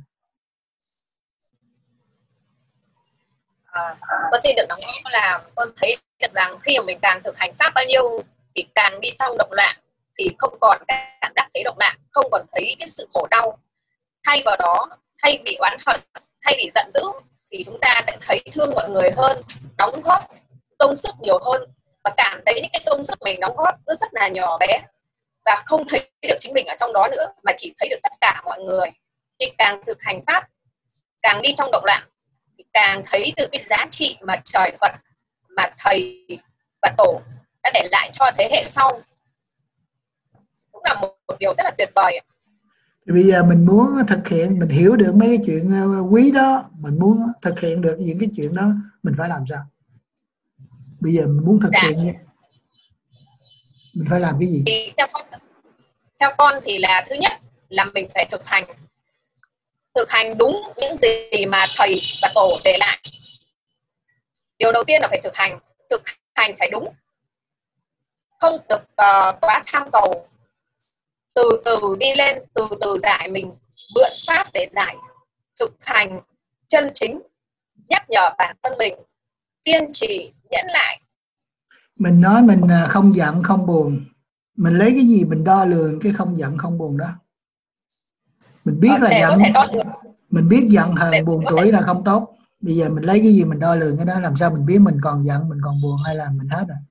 Con xin được nói là con thấy được rằng khi mà mình càng thực hành pháp bao nhiêu thì càng đi trong động loạn, thì không còn cái cảm giác thấy động loạn, không còn thấy cái sự khổ đau. Thay vào đó, thay vì oán hận, thay vì giận dữ, thì chúng ta sẽ thấy thương mọi người hơn, đóng góp công sức nhiều hơn, và cảm thấy những cái công sức mình đóng góp nó rất là nhỏ bé, và không thấy được chính mình ở trong đó nữa, mà chỉ thấy được tất cả mọi người. Thì càng thực hành pháp, càng đi trong động loạn, thì càng thấy được cái giá trị mà trời Phật, mà thầy và tổ đã để lại cho thế hệ sau. Cũng là một điều rất là tuyệt vời. Thì bây giờ mình muốn thực hiện, mình hiểu được mấy cái chuyện quý đó, mình muốn thực hiện được những cái chuyện đó, mình phải làm sao? Bây giờ mình muốn thực hiện, mình phải làm cái gì? Thì theo con thì là thứ nhất là mình phải thực hành đúng những gì mà thầy và tổ để lại. Điều đầu tiên là phải thực hành phải đúng, không được quá tham cầu. Từ từ đi lên, từ từ giải, mình mượn pháp để giải. Thực hành chân chính, nhắc nhở bản thân mình, kiên trì, nhẫn lại. Mình nói mình không giận không buồn, mình lấy cái gì mình đo lường cái không giận không buồn đó? Mình biết là giận, mình biết giận hờn buồn tuổi là không tốt. Bây giờ mình lấy cái gì mình đo lường cái đó? Làm sao mình biết mình còn giận, mình còn buồn, hay là mình hết rồi?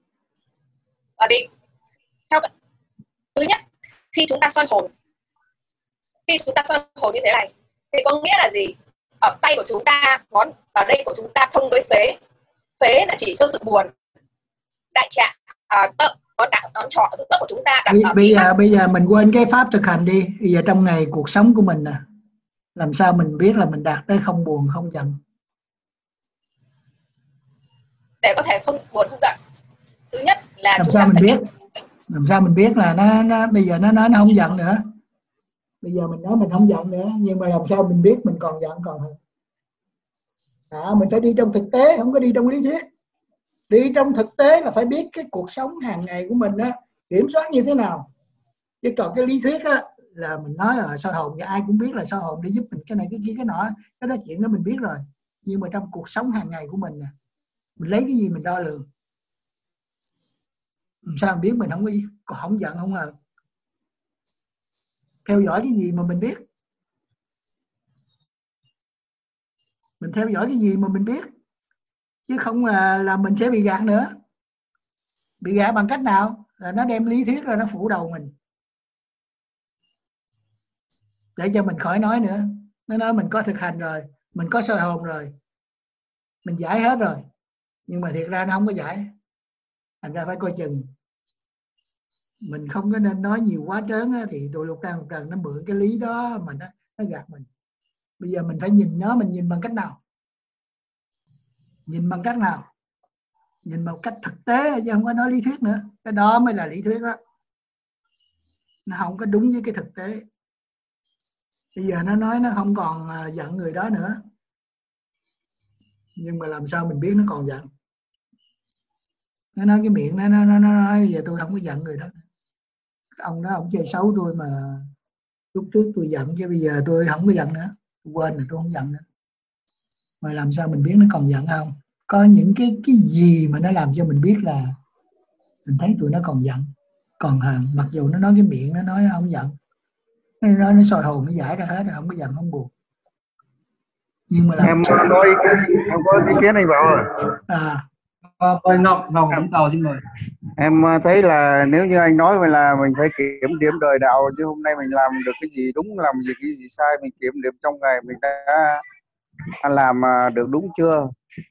Thứ nhất, khi chúng ta soi hồn như thế này thì có nghĩa là gì? Ở tay của chúng ta, ngón ở đây của chúng ta thông với phế. Phế là chỉ cho sự buồn. Đại trạng ngón trỏ tấc của chúng ta đặt ở bây giờ mình quên cái pháp thực hành đi. Bây giờ trong ngày cuộc sống của mình nè, làm sao mình biết là mình đạt tới không buồn không giận? Để có thể không buồn không giận, thứ nhất là làm sao mình biết là nó bây giờ nó không giận nữa? Bây giờ mình nói mình không giận nữa, nhưng mà làm sao mình biết mình còn giận còn hơn? Mình phải đi trong thực tế, không có đi trong lý thuyết. Đi trong thực tế là phải biết cái cuộc sống hàng ngày của mình á, kiểm soát như thế nào. Chứ còn cái lý thuyết á là mình nói ở soi hồn, thì ai cũng biết là soi hồn để giúp mình cái này cái kia cái nọ, cái đó chuyện đó mình biết rồi. Nhưng mà trong cuộc sống hàng ngày của mình nè, mình lấy cái gì mình đo lường? Làm sao mình biết mình không giận không hờn? Theo dõi cái gì mà mình biết? Mình theo dõi cái gì mà mình biết? Chứ không là mình sẽ bị gạt nữa. Bị gạt bằng cách nào? Là nó đem lý thuyết ra nó phủ đầu mình, để cho mình khỏi nói nữa. Nó nói mình có thực hành rồi, mình có soi hồn rồi, mình giải hết rồi, nhưng mà thiệt ra nó không có giải, thành ra phải coi chừng. Mình không có nên nói nhiều quá trớn á, thì tụi lục căn lục trần nó mượn cái lý đó mà nó gạt mình. Bây giờ mình phải nhìn nó, mình nhìn bằng cách nào? Nhìn bằng cách nào? Nhìn một cách thực tế chứ không có nói lý thuyết nữa. Cái đó mới là lý thuyết đó. Nó không có đúng với cái thực tế. Bây giờ nó nói nó không còn giận người đó nữa, nhưng mà làm sao mình biết nó còn giận? Nó nói cái miệng nó nói bây giờ tôi không có giận người đó. Ông đó ông chơi xấu tôi mà lúc trước tôi giận, chứ bây giờ tôi không có giận nữa, tôi quên rồi, tôi không giận nữa. Mà làm sao mình biết nó còn giận không? Có những cái gì mà nó làm cho mình biết là mình thấy tụi nó còn giận, còn hờn, mặc dù nó nói cái miệng nó nói nó không giận, nó soi hồn nó giải ra hết rồi, không có giận không buồn. Nhưng mà làm em có ý kiến anh Bảo rồi. Mời Ngọc Vũng Tàu, xin mời. Em thấy là nếu như anh nói vậy là mình phải kiểm điểm đời đạo, chứ hôm nay mình làm được cái gì đúng, làm gì cái gì sai, mình kiểm điểm trong ngày mình đã làm được đúng chưa,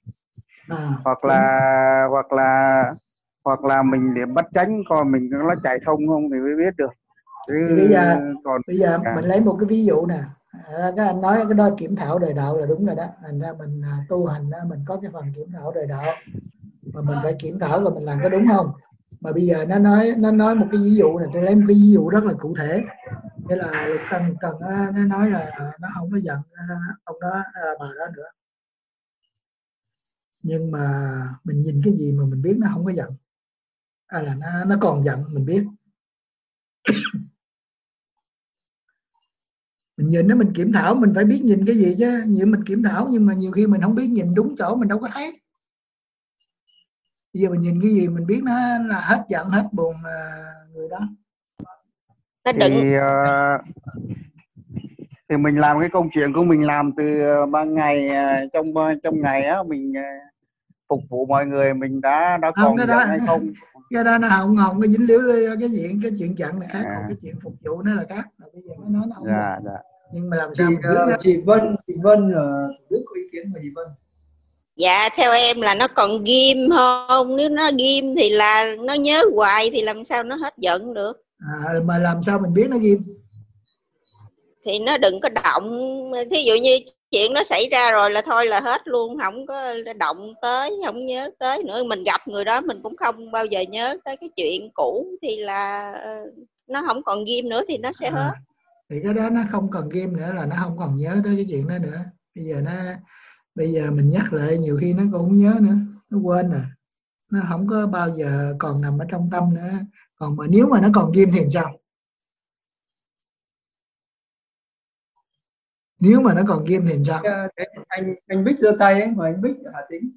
hoặc là mình để bắt tránh coi mình nó chạy thông không thì mới biết được. Chứ thì bây giờ mình lấy một cái ví dụ nè, các anh nói cái đó kiểm thảo đời đạo là đúng rồi đó. Thành ra mình tu hành đó, mình có cái phần kiểm thảo đời đạo mà mình phải kiểm thảo rồi mình làm có đúng không. Mà bây giờ nó nói một cái ví dụ này, tôi lấy một cái ví dụ rất là cụ thể. Thế là lục căn trần nó nói là nó không có giận ông đó bà đó nữa, nhưng mà mình nhìn cái gì mà mình biết nó không có giận, là nó còn giận mình biết. Mình nhìn nó, mình kiểm thảo, mình phải biết nhìn cái gì chứ. Nhiều mình kiểm thảo nhưng mà nhiều khi mình không biết nhìn đúng chỗ, mình đâu có thấy. Bây giờ mình nhìn cái gì mình biết nó là hết giận hết buồn người đó. Thì mình làm cái công chuyện của mình làm từ ban ngày, trong ngày á, mình phục vụ mọi người, mình đã còn giận hay không? Cái đó nó không có dính líu cái chuyện giận là khác, còn cái chuyện phục vụ nó là khác. Bây giờ nó nói nó không dạ. Nhưng mà làm sao mình biết đó? Chị Vân biết có ý kiến của chị Vân. Dạ theo em là nó còn ghim không? Nếu nó ghim thì là nó nhớ hoài thì làm sao nó hết giận được. Mà làm sao mình biết nó ghim? Thì nó đừng có động. Thí dụ như chuyện nó xảy ra rồi là thôi là hết luôn, không có động tới, không nhớ tới nữa. Mình gặp người đó mình cũng không bao giờ nhớ tới cái chuyện cũ, thì là nó không còn ghim nữa thì nó sẽ hết. Thì cái đó nó không còn ghim nữa là nó không còn nhớ tới cái chuyện đó nữa. Bây giờ mình nhắc lại nhiều khi nó cũng không nhớ nữa, nó quên rồi, nó không có bao giờ còn nằm ở trong tâm nữa. Còn mà nếu mà nó còn ghim thì sao? Nếu mà nó còn ghim thì sao? Anh Bích giơ tay ấy, mời anh Bích Hà Tĩnh.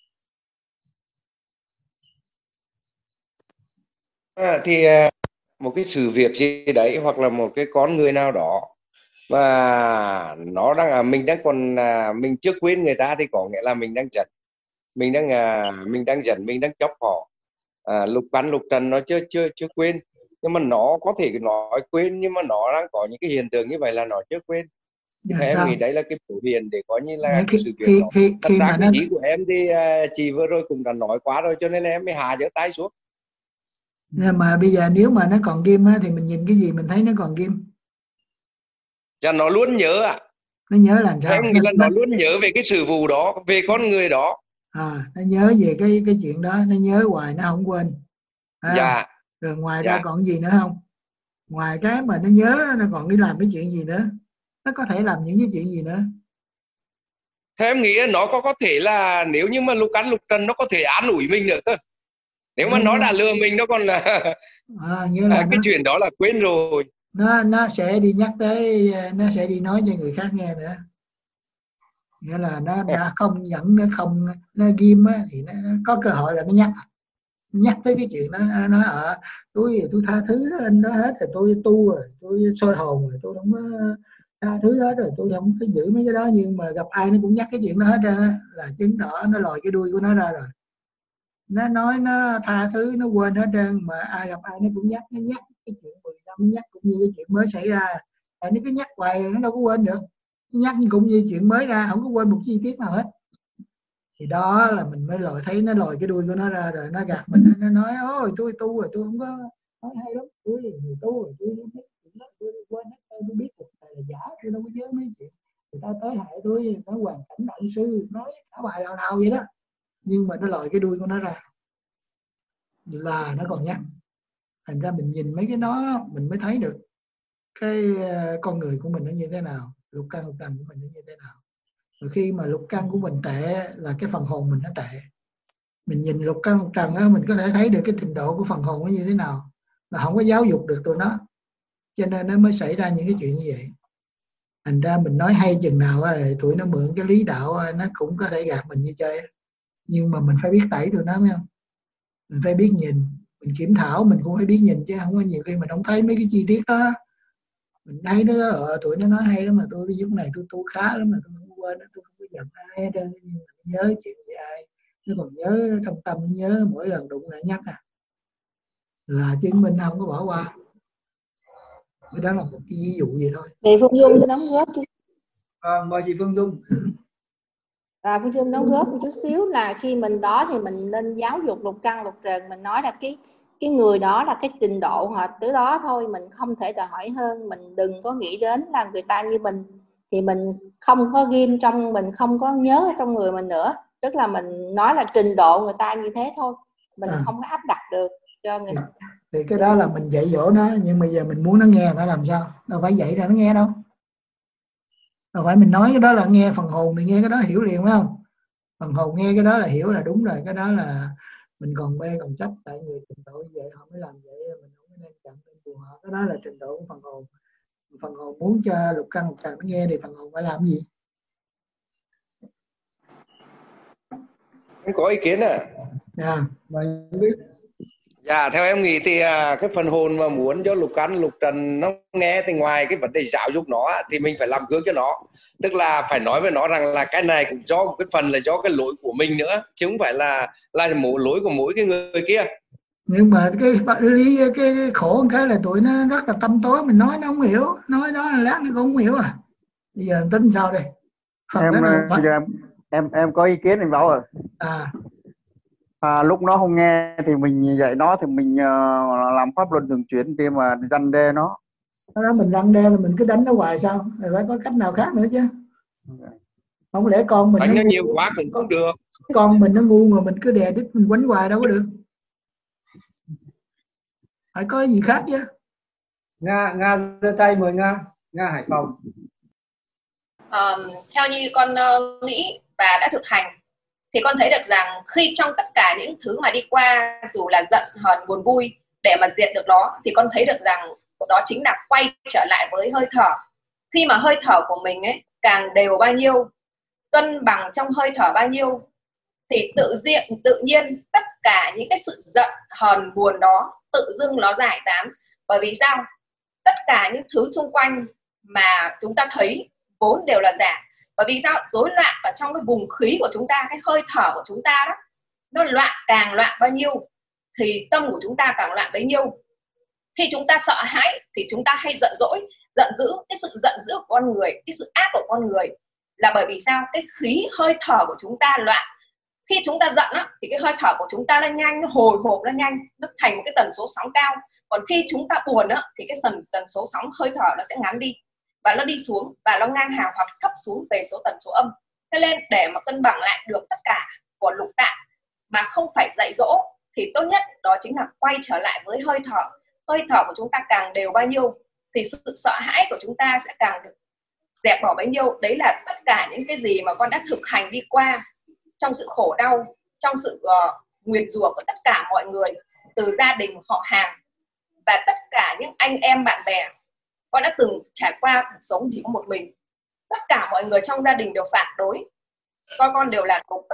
Thì một cái sự việc gì đấy hoặc là một cái con người nào đó mà nó đang mình đang còn mình chưa quên người ta thì có nghĩa là mình đang giận, mình đang giận, mình đang chọc họ. Lục căn lục trần nó chưa quên, nhưng mà nó có thể nói quên, nhưng mà nó đang có những cái hiện tượng như vậy là nó chưa quên. Thì em nghĩ đấy là cái biểu hiện để coi như là cái sự việc đó. Thật ra cái ý của em thì chị vừa rồi cũng đã nói quá rồi, cho nên em mới hạ giơ tay xuống. Nhưng mà bây giờ nếu mà nó còn ghim thì mình nhìn cái gì mình thấy nó còn ghim? Cho nó luôn nhớ Nó nhớ là sao? Em nghĩ là nó luôn nhớ về cái sự vụ đó, về con người đó. Nó nhớ về cái chuyện đó, nó nhớ hoài, nó không quên. Dạ. Rồi ngoài ra còn gì nữa không? Ngoài cái mà nó nhớ, nó còn đi làm cái chuyện gì nữa? Nó có thể làm những cái chuyện gì nữa? Theo em nghĩ nó có thể là nếu như mà lục căn lục trần nó có thể an ủi mình nữa cơ. Nếu mà nó đã lừa mình, nó còn là nghĩa là cái chuyện đó là quên rồi. Nó sẽ đi nhắc tới, nó sẽ đi nói cho người khác nghe nữa. Nghĩa là nó đã không giận, nó ghim thì nó có cơ hội là nó nhắc tới cái chuyện đó. Nó tôi tha thứ anh đó hết rồi, tôi tu rồi, tôi soi hồn rồi, tôi không có tha thứ hết rồi, tôi không phải giữ mấy cái đó. Nhưng mà gặp ai nó cũng nhắc cái chuyện đó hết ra, là chứng tỏ nó lòi cái đuôi của nó ra rồi. Nó nói nó tha thứ, nó quên hết trơn, mà ai gặp ai nó cũng nhắc cái chuyện 10 năm, nó nhắc cũng như cái chuyện mới xảy ra. Nó cứ nhắc hoài rồi nó đâu có quên được. nhắc cũng như chuyện mới ra, không có quên một chi tiết nào hết. Thì đó là mình mới lòi thấy nó lòi cái đuôi của nó ra rồi nó gạt mình, nó nói ôi tôi tu rồi, tôi không có nói hay lắm, tôi người tu rồi, tôi quên hết, tôi biết cuộc đời là giả, tôi đâu có nhớ mấy chuyện người ta tới hại tôi, nói hoàn cảnh đạo sư, nói cả bài nào vậy đó, nhưng mà nó lòi cái đuôi của nó ra là nó còn nhắc. Thành ra mình nhìn mấy cái đó mình mới thấy được cái con người của mình nó như thế nào, lục căn lục trần của mình nó như thế nào. Rồi khi mà lục căn của mình tệ là cái phần hồn mình nó tệ. Mình nhìn lục căn lục trần á, mình có thể thấy được cái trình độ của phần hồn nó như thế nào, là không có giáo dục được tụi nó, cho nên nó mới xảy ra những cái chuyện như vậy. Thành ra mình nói hay chừng nào tụi nó mượn cái lý đạo nó cũng có thể gạt mình như chơi, nhưng mà mình phải biết tẩy tụi nó, phải không? Mình phải biết nhìn, mình kiểm thảo mình cũng phải biết nhìn, chứ không có nhiều khi mình không thấy mấy cái chi tiết đó. Mình thấy nó tụi nó nói hay lắm mà tôi lúc này tôi tu khá lắm mà tôi không quên, tôi không có giận ai hết trơn, nhưng mà nhớ chuyện gì ai nó còn nhớ trong tâm, nhớ mỗi lần đụng lại nhắc là chứng minh không có bỏ qua. Cái đó là một cái ví dụ vậy thôi. Thì Phương Dung sẽ đóng góp chứ. Mời chị Phương Dung. Phương Dung đóng góp một chút xíu là khi mình đó thì mình nên giáo dục lục căn lục trần. Mình nói là cái người đó là cái trình độ họ tới đó thôi, mình không thể đòi hỏi hơn. Mình đừng có nghĩ đến là người ta như mình thì mình không có ghim trong mình, không có nhớ ở trong người mình nữa. Tức là mình nói là trình độ người ta như thế thôi, mình không có áp đặt được cho người ta. Thì cái đó là mình dạy dỗ nó, nhưng mà giờ mình muốn nó nghe phải làm sao? Đâu phải dạy ra nó nghe đâu. Đâu phải mình nói cái đó là nghe phần hồn thì nghe cái đó hiểu liền, phải không? Phần hồn nghe cái đó là hiểu là đúng rồi, cái đó là mình còn mê còn chấp, tại người trình độ như vậy họ mới làm vậy, mình không nên chậm nên buồn họ. Cái đó là trình độ của phần hồn. Phần hồn muốn cho lục căn lục trần nó nghe thì phần hồn phải làm gì? Em có ý kiến Dạ, theo em nghĩ thì cái phần hồn mà muốn cho lục căn lục trần nó nghe thì ngoài cái vấn đề giáo dục nó thì mình phải làm gương cho nó, tức là phải nói với nó rằng là cái này cũng do một cái phần là do cái lỗi của mình nữa, chứ không phải là mỗi lỗi của mỗi cái người kia. Nhưng mà cái khổ cái là tụi nó rất là tâm tối, mình nói nó không hiểu, nói đó lát nó cũng không hiểu Bây giờ tính sao đây? Em có ý kiến anh Bảo rồi. Lúc nó không nghe thì mình dạy nó thì mình làm pháp luân thường chuyển để mà răn đe nó. Đó mình răn đe là mình cứ đánh nó hoài sao? Rồi phải có cách nào khác nữa chứ. Không lẽ con mình đánh nó nhiều quá cũng không được. Con mình nó ngu mà mình cứ đè đít mình quánh hoài đâu có được. Phải có gì khác chứ. Nga giơ tay, mời Nga Hải Phòng. Theo như con nghĩ và đã thực hành thì con thấy được rằng khi trong tất cả những thứ mà đi qua, dù là giận hờn buồn vui, để mà diệt được nó thì con thấy được rằng đó chính là quay trở lại với hơi thở. Khi mà hơi thở của mình ấy càng đều bao nhiêu, cân bằng trong hơi thở bao nhiêu, thì tự nhiên tất cả những cái sự giận hờn buồn đó tự dưng nó giải tán. Bởi vì sao? Tất cả những thứ xung quanh mà chúng ta thấy vốn đều là giả. Bởi vì sao? Rối loạn ở trong cái vùng khí của chúng ta, cái hơi thở của chúng ta đó, nó càng loạn bao nhiêu thì tâm của chúng ta càng loạn bấy nhiêu. Khi chúng ta sợ hãi thì chúng ta hay giận dỗi, giận dữ. Cái sự giận dữ của con người, cái sự ác của con người là bởi vì sao? Cái khí hơi thở của chúng ta loạn. Khi chúng ta giận á, thì cái hơi thở của chúng ta nó nhanh, nó hồi hộp, nó nhanh, nó thành một cái tần số sóng cao. Còn khi chúng ta buồn á, thì cái tần số sóng hơi thở nó sẽ ngắn đi và nó đi xuống và nó ngang hàng hoặc thấp xuống về số tần số âm. Thế nên để mà cân bằng lại được tất cả của lục tạng mà không phải dạy dỗ thì tốt nhất đó chính là quay trở lại với hơi thở. Hơi thở của chúng ta càng đều bao nhiêu thì sự sợ hãi của chúng ta sẽ càng được dẹp bỏ bấy nhiêu. Đấy là tất cả những cái gì mà con đã thực hành đi qua trong sự khổ đau, trong sự nguyền rủa của tất cả mọi người, từ gia đình, họ hàng và tất cả những anh em bạn bè. Con đã từng trải qua cuộc sống chỉ có một mình. Tất cả mọi người trong gia đình đều phản đối, coi con đều là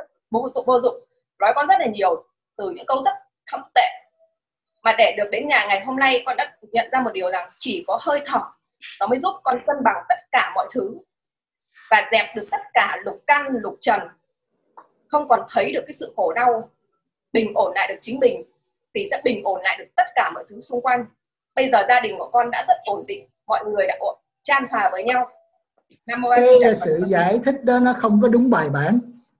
vô dụng, nói con rất là nhiều từ những câu rất thậm tệ. Mà để được đến nhà ngày hôm nay, con đã nhận ra một điều rằng chỉ có hơi thở nó mới giúp con cân bằng tất cả mọi thứ và dẹp được tất cả lục căn lục trần, không còn thấy được cái sự khổ đau, bình ổn lại được chính mình thì sẽ bình ổn lại được tất cả mọi thứ xung quanh. Bây giờ gia đình của con đã rất ổn định, mọi người đã chan hòa với nhau Cái sự giải thích đó nó không có đúng bài bản.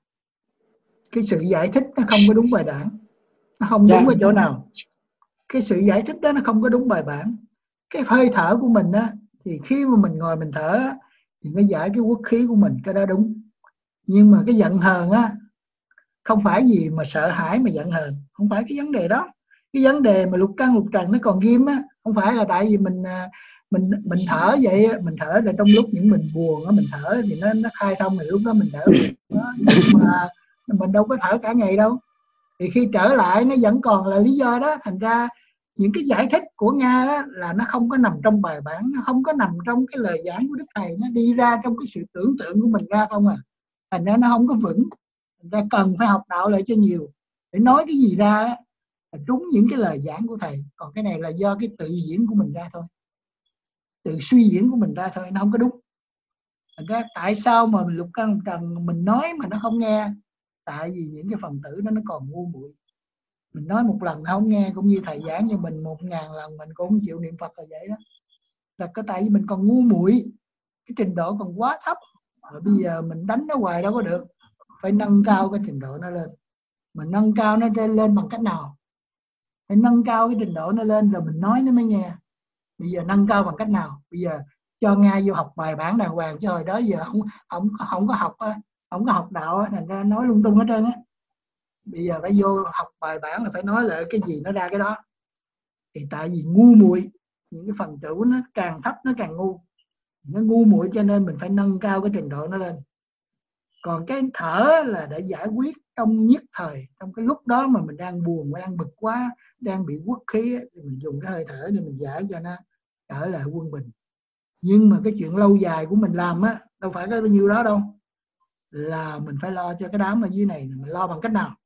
Cái sự giải thích nó không có đúng bài bản, nó không đúng ở chỗ nào. Cái sự giải thích đó nó không có đúng bài bản. Cái hơi thở của mình á, thì khi mà mình ngồi mình thở á, thì nó giải cái uất khí của mình, cái đó đúng. Nhưng mà cái giận hờn á, không phải gì mà sợ hãi mà giận hờn, không phải cái vấn đề đó. Cái vấn đề mà lục căn lục trần nó còn ghim á, không phải là tại vì mình thở vậy, mình thở là trong lúc những mình buồn á, mình thở thì nó khai thông, thì lúc đó mình đỡ buồn đó. Nhưng mà mình đâu có thở cả ngày đâu. Thì khi trở lại nó vẫn còn là lý do đó. Thành ra những cái giải thích của Nga đó là nó không có nằm trong bài bản, nó không có nằm trong cái lời giảng của Đức Thầy, nó đi ra trong cái sự tưởng tượng của mình ra không à. Thành ra nó không có vững. Thành ra cần phải học đạo lại cho nhiều, để nói cái gì ra á, là trúng những cái lời giảng của Thầy. Còn cái này là do cái tự diễn của mình ra thôi, tự suy diễn của mình ra thôi, nó không có đúng. Thành ra tại sao mà lục căn lục trần mình nói mà nó không nghe? Tại vì những cái phần tử đó nó còn ngu muội. Mình nói một lần nó không nghe, cũng như Thầy giảng cho mình 1000 lần mình cũng không chịu niệm Phật là vậy đó. Là cái tại vì mình còn ngu muội, cái trình độ còn quá thấp. Rồi bây giờ mình đánh nó hoài đâu có được, phải nâng cao cái trình độ nó lên. Mà nâng cao nó lên bằng cách nào? Phải nâng cao cái trình độ nó lên rồi mình nói nó mới nghe. Bây giờ nâng cao bằng cách nào? Bây giờ cho Nga vô học bài bản đàng hoàng, chứ hồi đó giờ không có học đạo á, thành ra nói lung tung hết trơn á. Bây giờ phải vô học bài bản là phải nói lại cái gì nó ra cái đó. Thì tại vì ngu muội, những cái phần tử nó càng thấp nó càng ngu, nó ngu muội cho nên mình phải nâng cao cái trình độ nó lên. Còn cái thở là để giải quyết trong nhất thời, trong cái lúc đó mà mình đang buồn, mà đang bực quá, đang bị uất khí, thì mình dùng cái hơi thở để mình giải cho nó trở lại quân bình. Nhưng mà cái chuyện lâu dài của mình làm á, đâu phải có bao nhiêu đó đâu. Là mình phải lo cho cái đám ở dưới này, mình lo bằng cách nào?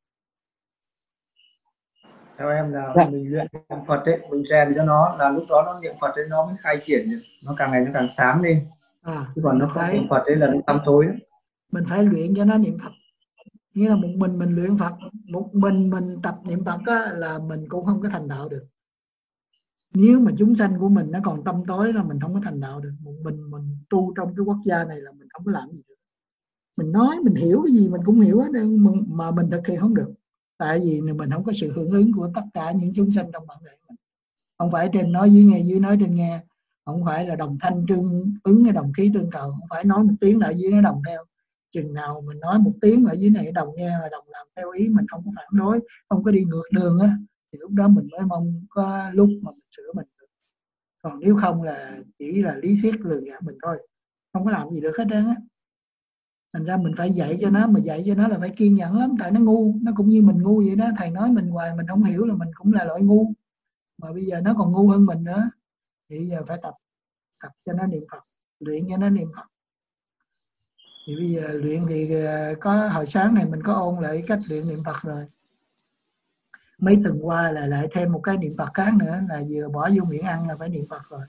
Theo em là mình luyện niệm Phật ấy, mình rèn cho nó, là lúc đó nó niệm Phật ấy nó mới khai triển, nó càng ngày nó càng sáng lên. Chứ còn nó không niệm Phật ấy là nó tăm tối. Mình phải luyện cho nó niệm Phật. Nghĩa là một mình luyện Phật, một mình tập niệm Phật á, là mình cũng không có thành đạo được. Nếu mà chúng sanh của mình nó còn tâm tối là mình không có thành đạo được. Một mình tu trong cái quốc gia này là mình không có làm gì được. Mình nói, mình hiểu cái gì mình cũng hiểu hết, mà mình thực hiện không được. Tại vì mình không có sự hưởng ứng của tất cả những chúng sanh trong bản thể mình. Không phải trên nói dưới nghe, dưới nói trên nghe. Không phải là đồng thanh tương ứng hay đồng khí tương cầu. Không phải nói một tiếng ở dưới nó đồng theo. Chừng nào mình nói một tiếng ở dưới này đồng nghe và đồng làm theo ý, mình không có phản đối, không có đi ngược đường á, thì lúc đó mình mới mong có lúc mà mình sửa mình được. Còn nếu không là chỉ là lý thuyết lường gạt mình thôi, không có làm gì được hết trơn á. Thành ra mình phải dạy cho nó, mà dạy cho nó là phải kiên nhẫn lắm, tại nó ngu, nó cũng như mình ngu vậy đó. Thầy nói mình hoài mình không hiểu là mình cũng là loại ngu, mà bây giờ nó còn ngu hơn mình nữa, thì giờ phải tập cho nó niệm Phật, luyện cho nó niệm Phật. Thì bây giờ luyện thì có hồi sáng này mình có ôn lại cách luyện niệm Phật rồi. Mấy tuần qua là lại thêm một cái niệm Phật khác nữa, là vừa bỏ vô miệng ăn là phải niệm Phật rồi.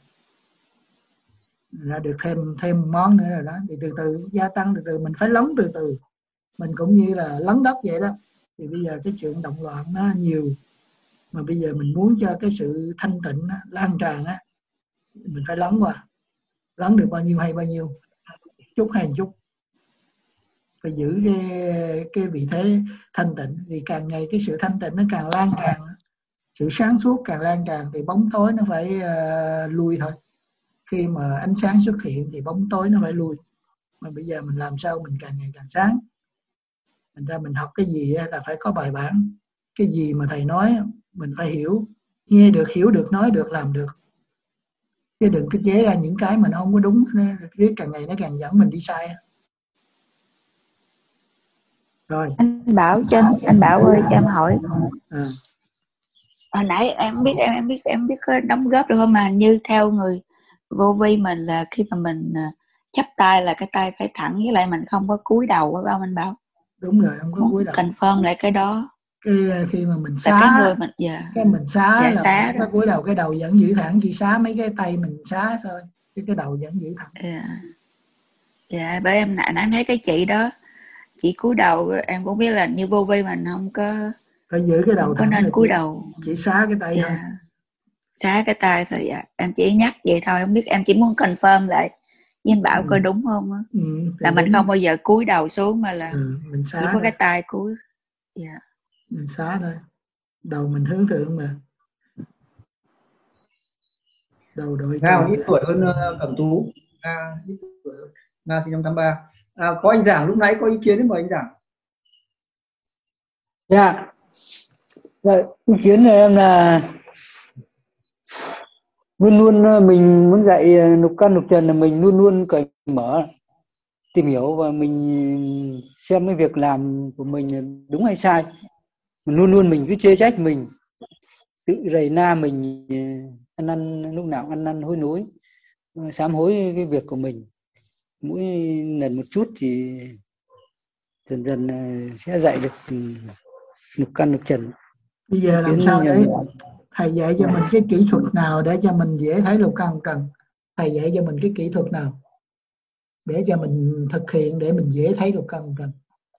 Là được thêm món nữa rồi đó. Thì từ từ gia tăng, từ từ mình phải lắng từ từ. Mình cũng như là lắng đất vậy đó. Thì bây giờ cái chuyện động loạn nó nhiều, mà bây giờ mình muốn cho cái sự thanh tịnh đó, lan tràn á, mình phải lắng qua. Lắng được bao nhiêu hay bao nhiêu, chút hay một chút. Phải giữ cái vị thế thanh tịnh, thì càng ngày cái sự thanh tịnh nó càng lan tràn, sự sáng suốt càng lan tràn, thì bóng tối nó phải lui thôi. Khi mà ánh sáng xuất hiện thì bóng tối nó phải lui. Mà bây giờ mình làm sao mình càng ngày càng sáng. Thành ra mình học cái gì là phải có bài bản. Cái gì mà thầy nói mình phải hiểu, nghe được, hiểu được, nói được, làm được. Chứ đừng cứ chế ra những cái mà nó không có đúng, riết càng ngày nó càng dẫn mình đi sai. Rồi. Anh Bảo ơi, cho em hỏi. Hồi nãy em biết có đóng góp được không, mà như theo người vô vi mình là khi mà mình chắp tay là cái tay phải thẳng, với lại mình không có cúi đầu, phải không anh Bảo? Đúng rồi, không có cúi đầu. Confirm lại cái đó. Khi mà mình xá, cái người mình cái mình xá là xá mình có cúi đầu, cái đầu vẫn giữ thẳng, chỉ xá mấy cái tay mình xá thôi, cái đầu vẫn giữ thẳng. Dạ, bởi em nãy thấy cái chị đó, chị cúi đầu, em cũng biết là như vô vi mình không có phải giữ cái đầu thẳng, nên cúi đầu, chỉ xá cái tay thôi. Xá cái tay thôi. Dạ, em chỉ nhắc vậy thôi, không biết, em chỉ muốn confirm lại Anh Bảo coi đúng không á? Là mình không bao giờ cúi đầu xuống mà là mình xá chỉ có cái tay cúi. Mình xá thôi, đầu mình hướng thượng mà. Đầu đội Nga ít tuổi hơn Cẩm Tú. Ít tuổi hơn. Nga sinh năm 83. Có anh Giảng lúc nãy có ý kiến đấy, mời anh Giảng. Dạ, ý kiến của em là luôn luôn mình muốn dạy lục căn lục trần là mình luôn luôn cởi mở, tìm hiểu và mình xem cái việc làm của mình đúng hay sai. Luôn luôn mình cứ chê trách mình, tự rầy na mình, ăn năn lúc nào ăn năn hối nối, sám hối cái việc của mình. Mỗi lần một chút thì dần dần sẽ dạy được lục căn lục trần. Bây giờ làm sao để thầy dạy cho mình cái kỹ thuật nào để cho mình dễ thấy lục căn lục trần? Thầy dạy cho mình cái kỹ thuật nào để cho mình thực hiện để mình dễ thấy lục căn lục trần?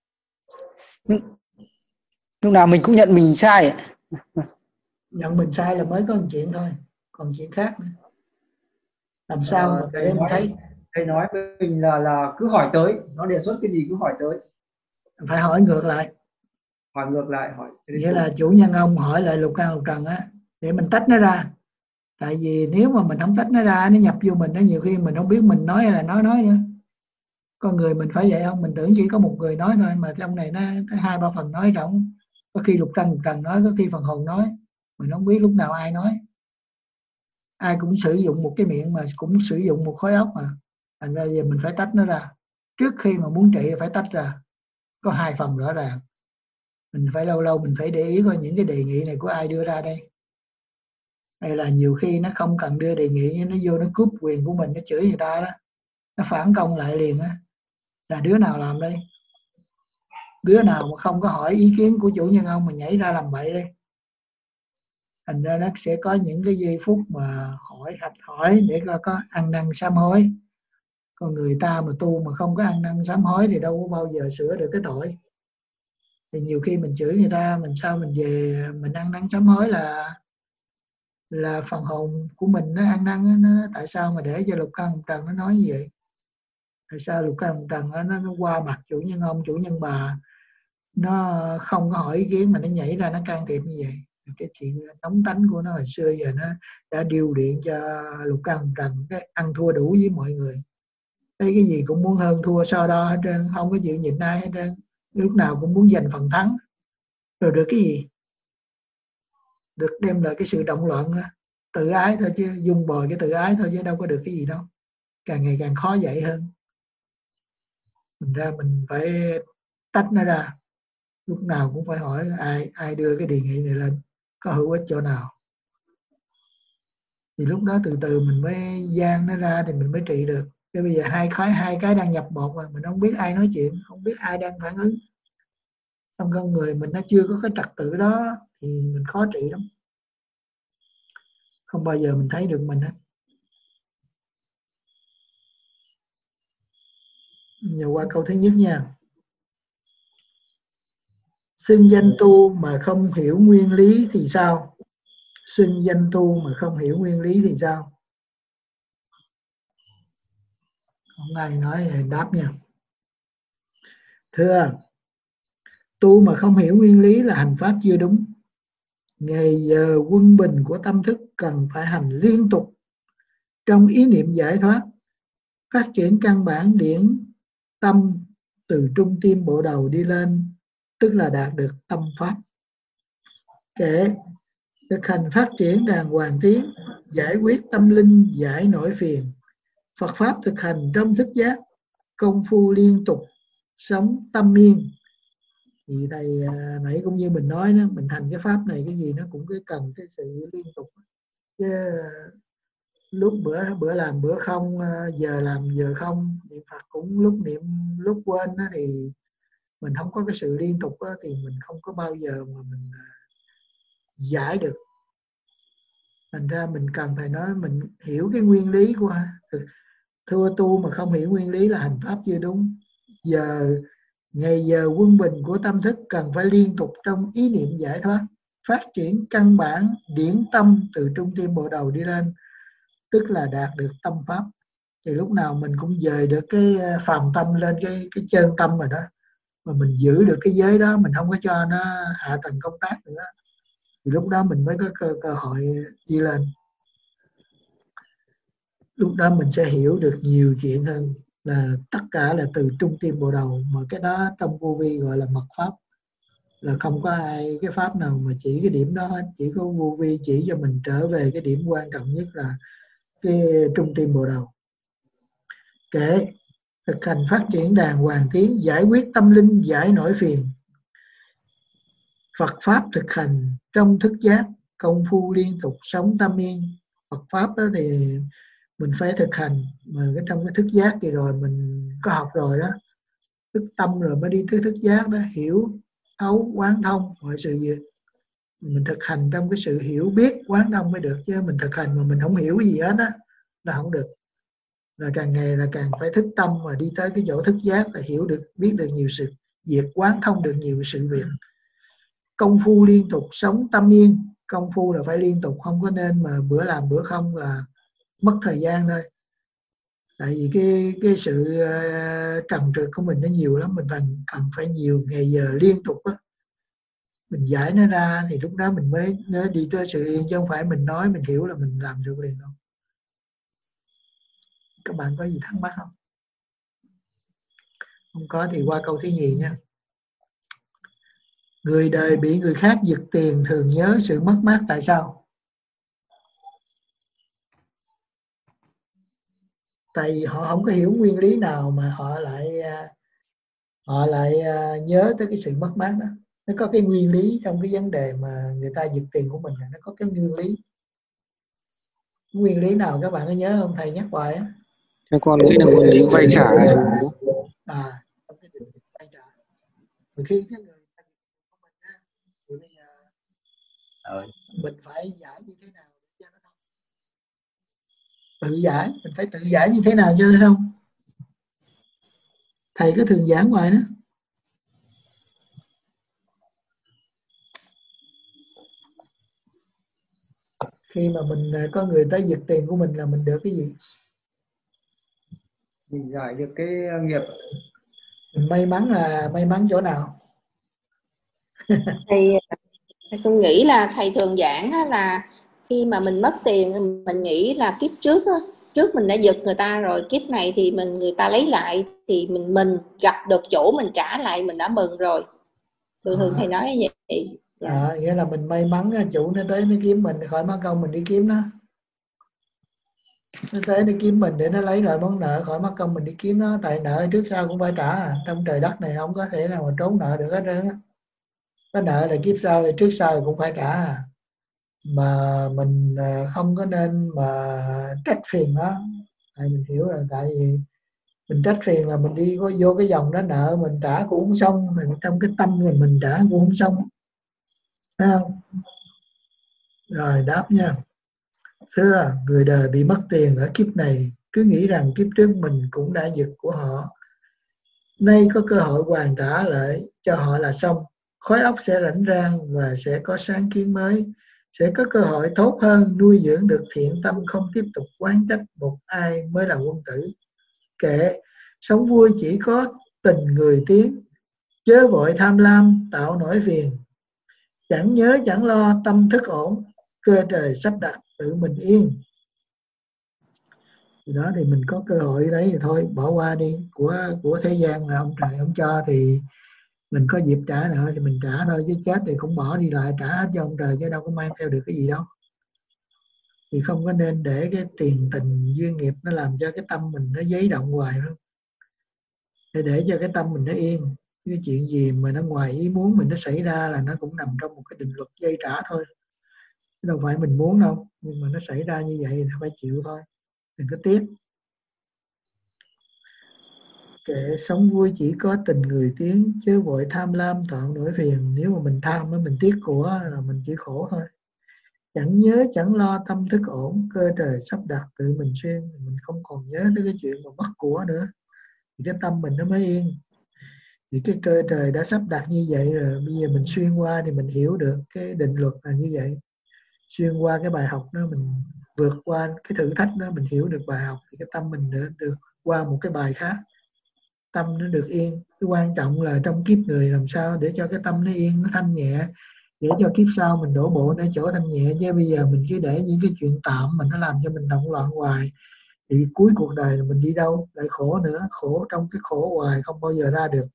Lúc nào mình cũng nhận mình sai. Nhận mình sai là mới có một chuyện thôi, còn chuyện khác nữa. Làm sao mà để mình thấy? Thầy nói với mình là cứ hỏi tới, nó đề xuất cái gì cứ hỏi tới. Phải hỏi ngược lại. Hỏi ngược lại, hỏi. Nghĩa là chủ nhân ông hỏi lại lục căn lục trần á, để mình tách nó ra. Tại vì nếu mà mình không tách nó ra, nó nhập vô mình, nó nhiều khi mình không biết mình nói hay là nó nói nữa. Con người mình phải vậy không? Mình tưởng chỉ có một người nói thôi, mà trong này nó 2-3 phần nói trọng. Có khi lục căn lục trần nói, có khi phần hồn nói. Mình không biết lúc nào ai nói. Ai cũng sử dụng một cái miệng mà cũng sử dụng một khối óc mà. Thành ra giờ mình phải tách nó ra. Trước khi mà muốn trị phải tách ra. Có 2 phần rõ ràng. Mình phải lâu lâu mình phải để ý coi những cái đề nghị này của ai đưa ra đây. Hay là nhiều khi nó không cần đưa đề nghị, nhưng nó vô nó cướp quyền của mình, nó chửi người ta đó, nó phản công lại liền á. Là đứa nào làm đây? Đứa nào mà không có hỏi ý kiến của chủ nhân ông mà nhảy ra làm bậy đây? Thành ra nó sẽ có những cái giây phút mà hỏi để có ăn năn sám hối. Còn người ta mà tu mà không có ăn năn sám hối thì đâu có bao giờ sửa được cái tội. Thì nhiều khi mình chửi người ta, mình sao mình về mình ăn năn sám hối là phần hồn của mình nó ăn năn, nó tại sao mà để cho lục căn lục trần nó nói như vậy? Tại sao lục căn lục trần nó qua mặt chủ nhân ông, chủ nhân bà, nó không có hỏi ý kiến mà nó nhảy ra nó can thiệp như vậy? Cái chuyện nóng tánh của nó hồi xưa giờ nó đã điều điện cho lục căn lục trần cái ăn thua đủ với mọi người. Thấy cái gì cũng muốn hơn thua so đo hết trơn, không có chịu nhịn ai hết trơn, lúc nào cũng muốn giành phần thắng. Rồi được cái gì? Được đem lại cái sự động loạn, tự ái thôi, chứ dung bồi cái tự ái thôi, chứ đâu có được cái gì đâu. Càng ngày càng khó dạy hơn. Mình ra mình phải tách nó ra. Lúc nào cũng phải hỏi ai đưa cái đề nghị này lên, có hữu ích chỗ nào. Thì lúc đó từ từ mình mới gian nó ra thì mình mới trị được. Chứ bây giờ hai cái đang nhập một mà mình không biết ai nói chuyện, không biết ai đang phản ứng. Trong con người mình nó chưa có cái trật tự đó thì mình khó trị lắm. Không bao giờ mình thấy được mình hết. Giờ qua câu thứ nhất nha. Xưng danh tu mà không hiểu nguyên lý thì sao? Xưng danh tu mà không hiểu nguyên lý thì sao? Không ai nói thì đáp nha. Thưa, tu mà không hiểu nguyên lý là hành pháp chưa đúng. Ngày giờ quân bình của tâm thức cần phải hành liên tục trong ý niệm giải thoát, phát triển căn bản điển tâm từ trung tim bộ đầu đi lên, tức là đạt được tâm pháp. Kể thực hành phát triển đàng hoàng tiến, giải quyết tâm linh giải nổi phiền. Phật pháp thực hành trong thức giác, công phu liên tục sống tâm yên. Thì thầy nãy cũng như mình nói đó, mình thành cái pháp này cái gì nó cũng cần cái sự liên tục. Chứ lúc bữa làm bữa không, giờ làm giờ không, niệm Phật cũng lúc niệm lúc quên đó, thì mình không có cái sự liên tục đó, thì mình không có bao giờ mà mình giải được. Thành ra mình cần phải nói mình hiểu cái nguyên lý của thưa tu mà không hiểu nguyên lý là hành pháp chưa đúng. Ngày giờ quân bình của tâm thức cần phải liên tục trong ý niệm giải thoát, phát triển căn bản điển tâm từ trung tim bộ đầu đi lên, tức là đạt được tâm pháp. thì lúc nào mình cũng dời được cái phàm tâm lên cái chân tâm rồi đó, mà mình giữ được cái giới đó, mình không có cho nó hạ tầng công tác nữa, thì lúc đó mình mới có cơ hội đi lên. Lúc đó mình sẽ hiểu được nhiều chuyện hơn, là tất cả là từ trung tim bộ đầu, mà cái đó trong vô vi gọi là mật pháp, là không có ai cái pháp nào mà chỉ cái điểm đó hết, chỉ có vô vi chỉ cho mình trở về cái điểm quan trọng nhất là cái trung tim bộ đầu. Kể thực hành phát triển đàng hoàng tiến, giải quyết tâm linh, giải nổi phiền. Phật pháp thực hành trong thức giác, công phu liên tục sống tâm yên. Phật pháp đó thì mình phải thực hành, mà cái trong cái thức giác thì rồi mình có học rồi đó, thức tâm rồi mới đi tới thức giác đó, hiểu thấu quán thông mọi sự việc. Mình thực hành trong cái sự hiểu biết quán thông mới được, chứ mình thực hành mà mình không hiểu gì hết á là không được. Là càng ngày là càng phải thức tâm mà đi tới cái chỗ thức giác, là hiểu được, biết được nhiều sự việc, quán thông được nhiều sự việc. Công phu liên tục sống tâm yên. Công phu là phải liên tục, không có nên mà bữa làm bữa không là mất thời gian thôi. Tại vì cái sự trần trượt của mình nó nhiều lắm, mình cần phải nhiều ngày giờ liên tục á, mình giải nó ra thì lúc đó mình mới đi tới sự yên, chứ không phải mình nói mình hiểu là mình làm được liền đâu. Các bạn có gì thắc mắc không? Không có thì qua câu thứ nhì nha. Người đời bị người khác giật tiền thường nhớ sự mất mát tại sao? Tại vì họ không có hiểu nguyên lý nào mà họ lại nhớ tới cái sự mất mát đó. Nó có cái nguyên lý trong cái vấn đề mà người ta giật tiền của mình, nó có cái nguyên lý. Nguyên lý nào các bạn có nhớ không? Thầy nhắc hoài á. Theo con nghĩ là nguyên lý vay trả. Vay trả. Khi cái người ta giật tiền của mình á, thì bây giờ mình phải giải như thế nào để cho nó thông? Tự giải, mình phải tự giải như thế nào cho nó thông? Thầy có thường giảng hoài đó. Khi mà mình có người tới giật tiền của mình là mình được cái gì? Mình giải được cái nghiệp. Mình may mắn là may mắn chỗ nào? Thầy không nghĩ là thầy thường giảng là khi mà mình mất tiền mình nghĩ là kiếp trước trước mình đã giật người ta rồi, kiếp này thì người ta lấy lại thì mình gặp được chỗ mình trả lại mình đã mừng rồi. Thường thầy nói như vậy. Nghĩa là mình may mắn chủ nó tới nó kiếm mình, khỏi mất công mình đi kiếm nó. Nó tới nó kiếm mình để nó lấy lại món nợ, khỏi mất công mình đi kiếm nó. Tại nợ trước sau cũng phải trả. Trong trời đất này không có thể nào mà trốn nợ được hết trơn á. Cái nợ là kiếp sau trước sau cũng phải trả. Mà mình không có nên mà trách phiền nó. Tại mình hiểu là tại vì mình trách phiền là mình đi vô cái dòng đó, nợ mình trả cũng không xong, rồi trong cái tâm mình trả cũng không xong. Thấy không? Rồi đáp nha. Thưa, người đời bị mất tiền ở kiếp này cứ nghĩ rằng kiếp trước mình cũng đã giật của họ. Nay có cơ hội hoàn trả lại cho họ là xong. Khối óc sẽ rảnh rang và sẽ có sáng kiến mới. Sẽ có cơ hội tốt hơn, nuôi dưỡng được thiện tâm, không tiếp tục oán trách một ai mới là quân tử. Kệ, sống vui chỉ có tình người tiến, chớ vội tham lam tạo nổi phiền. Chẳng nhớ chẳng lo tâm thức ổn, cơ trời sắp đặt tự mình yên. Thì đó thì mình có cơ hội đấy thì thôi bỏ qua đi. Của thế gian là ông trời ông cho thì mình có dịp trả nợ thì mình trả thôi, chứ chết thì cũng bỏ đi lại trả hết cho ông trời, chứ đâu có mang theo được cái gì đâu. Thì không có nên để cái tiền tình duyên nghiệp nó làm cho cái tâm mình nó giấy động hoài không. Để cho cái tâm mình nó yên. Cái chuyện gì mà nó ngoài ý muốn mình nó xảy ra là nó cũng nằm trong một cái định luật dây trả thôi. Đâu phải mình muốn đâu, nhưng mà nó xảy ra như vậy thì phải chịu thôi, đừng có tiếc. Kệ, sống vui chỉ có tình người tiến, chứ vội tham lam tạo nổi phiền. Nếu mà mình tham mình tiếc của là mình chỉ khổ thôi. Chẳng nhớ chẳng lo tâm thức ổn, cơ trời sắp đặt tự mình xuyên. Mình không còn nhớ tới cái chuyện mà mất của nữa thì cái tâm mình nó mới yên. Thì cái cơ trời đã sắp đặt như vậy rồi, bây giờ mình xuyên qua thì mình hiểu được cái định luật là như vậy. Xuyên qua cái bài học đó mình vượt qua cái thử thách đó, mình hiểu được bài học thì cái tâm mình được qua một cái bài khác, tâm nó được yên. Cái quan trọng là trong kiếp người làm sao để cho cái tâm nó yên, nó thanh nhẹ, để cho kiếp sau mình đổ bộ nơi chỗ thanh nhẹ. Chứ bây giờ mình cứ để những cái chuyện tạm mà nó làm cho mình động loạn hoài thì cuối cuộc đời mình đi đâu, lại khổ nữa, khổ trong cái khổ hoài không bao giờ ra được.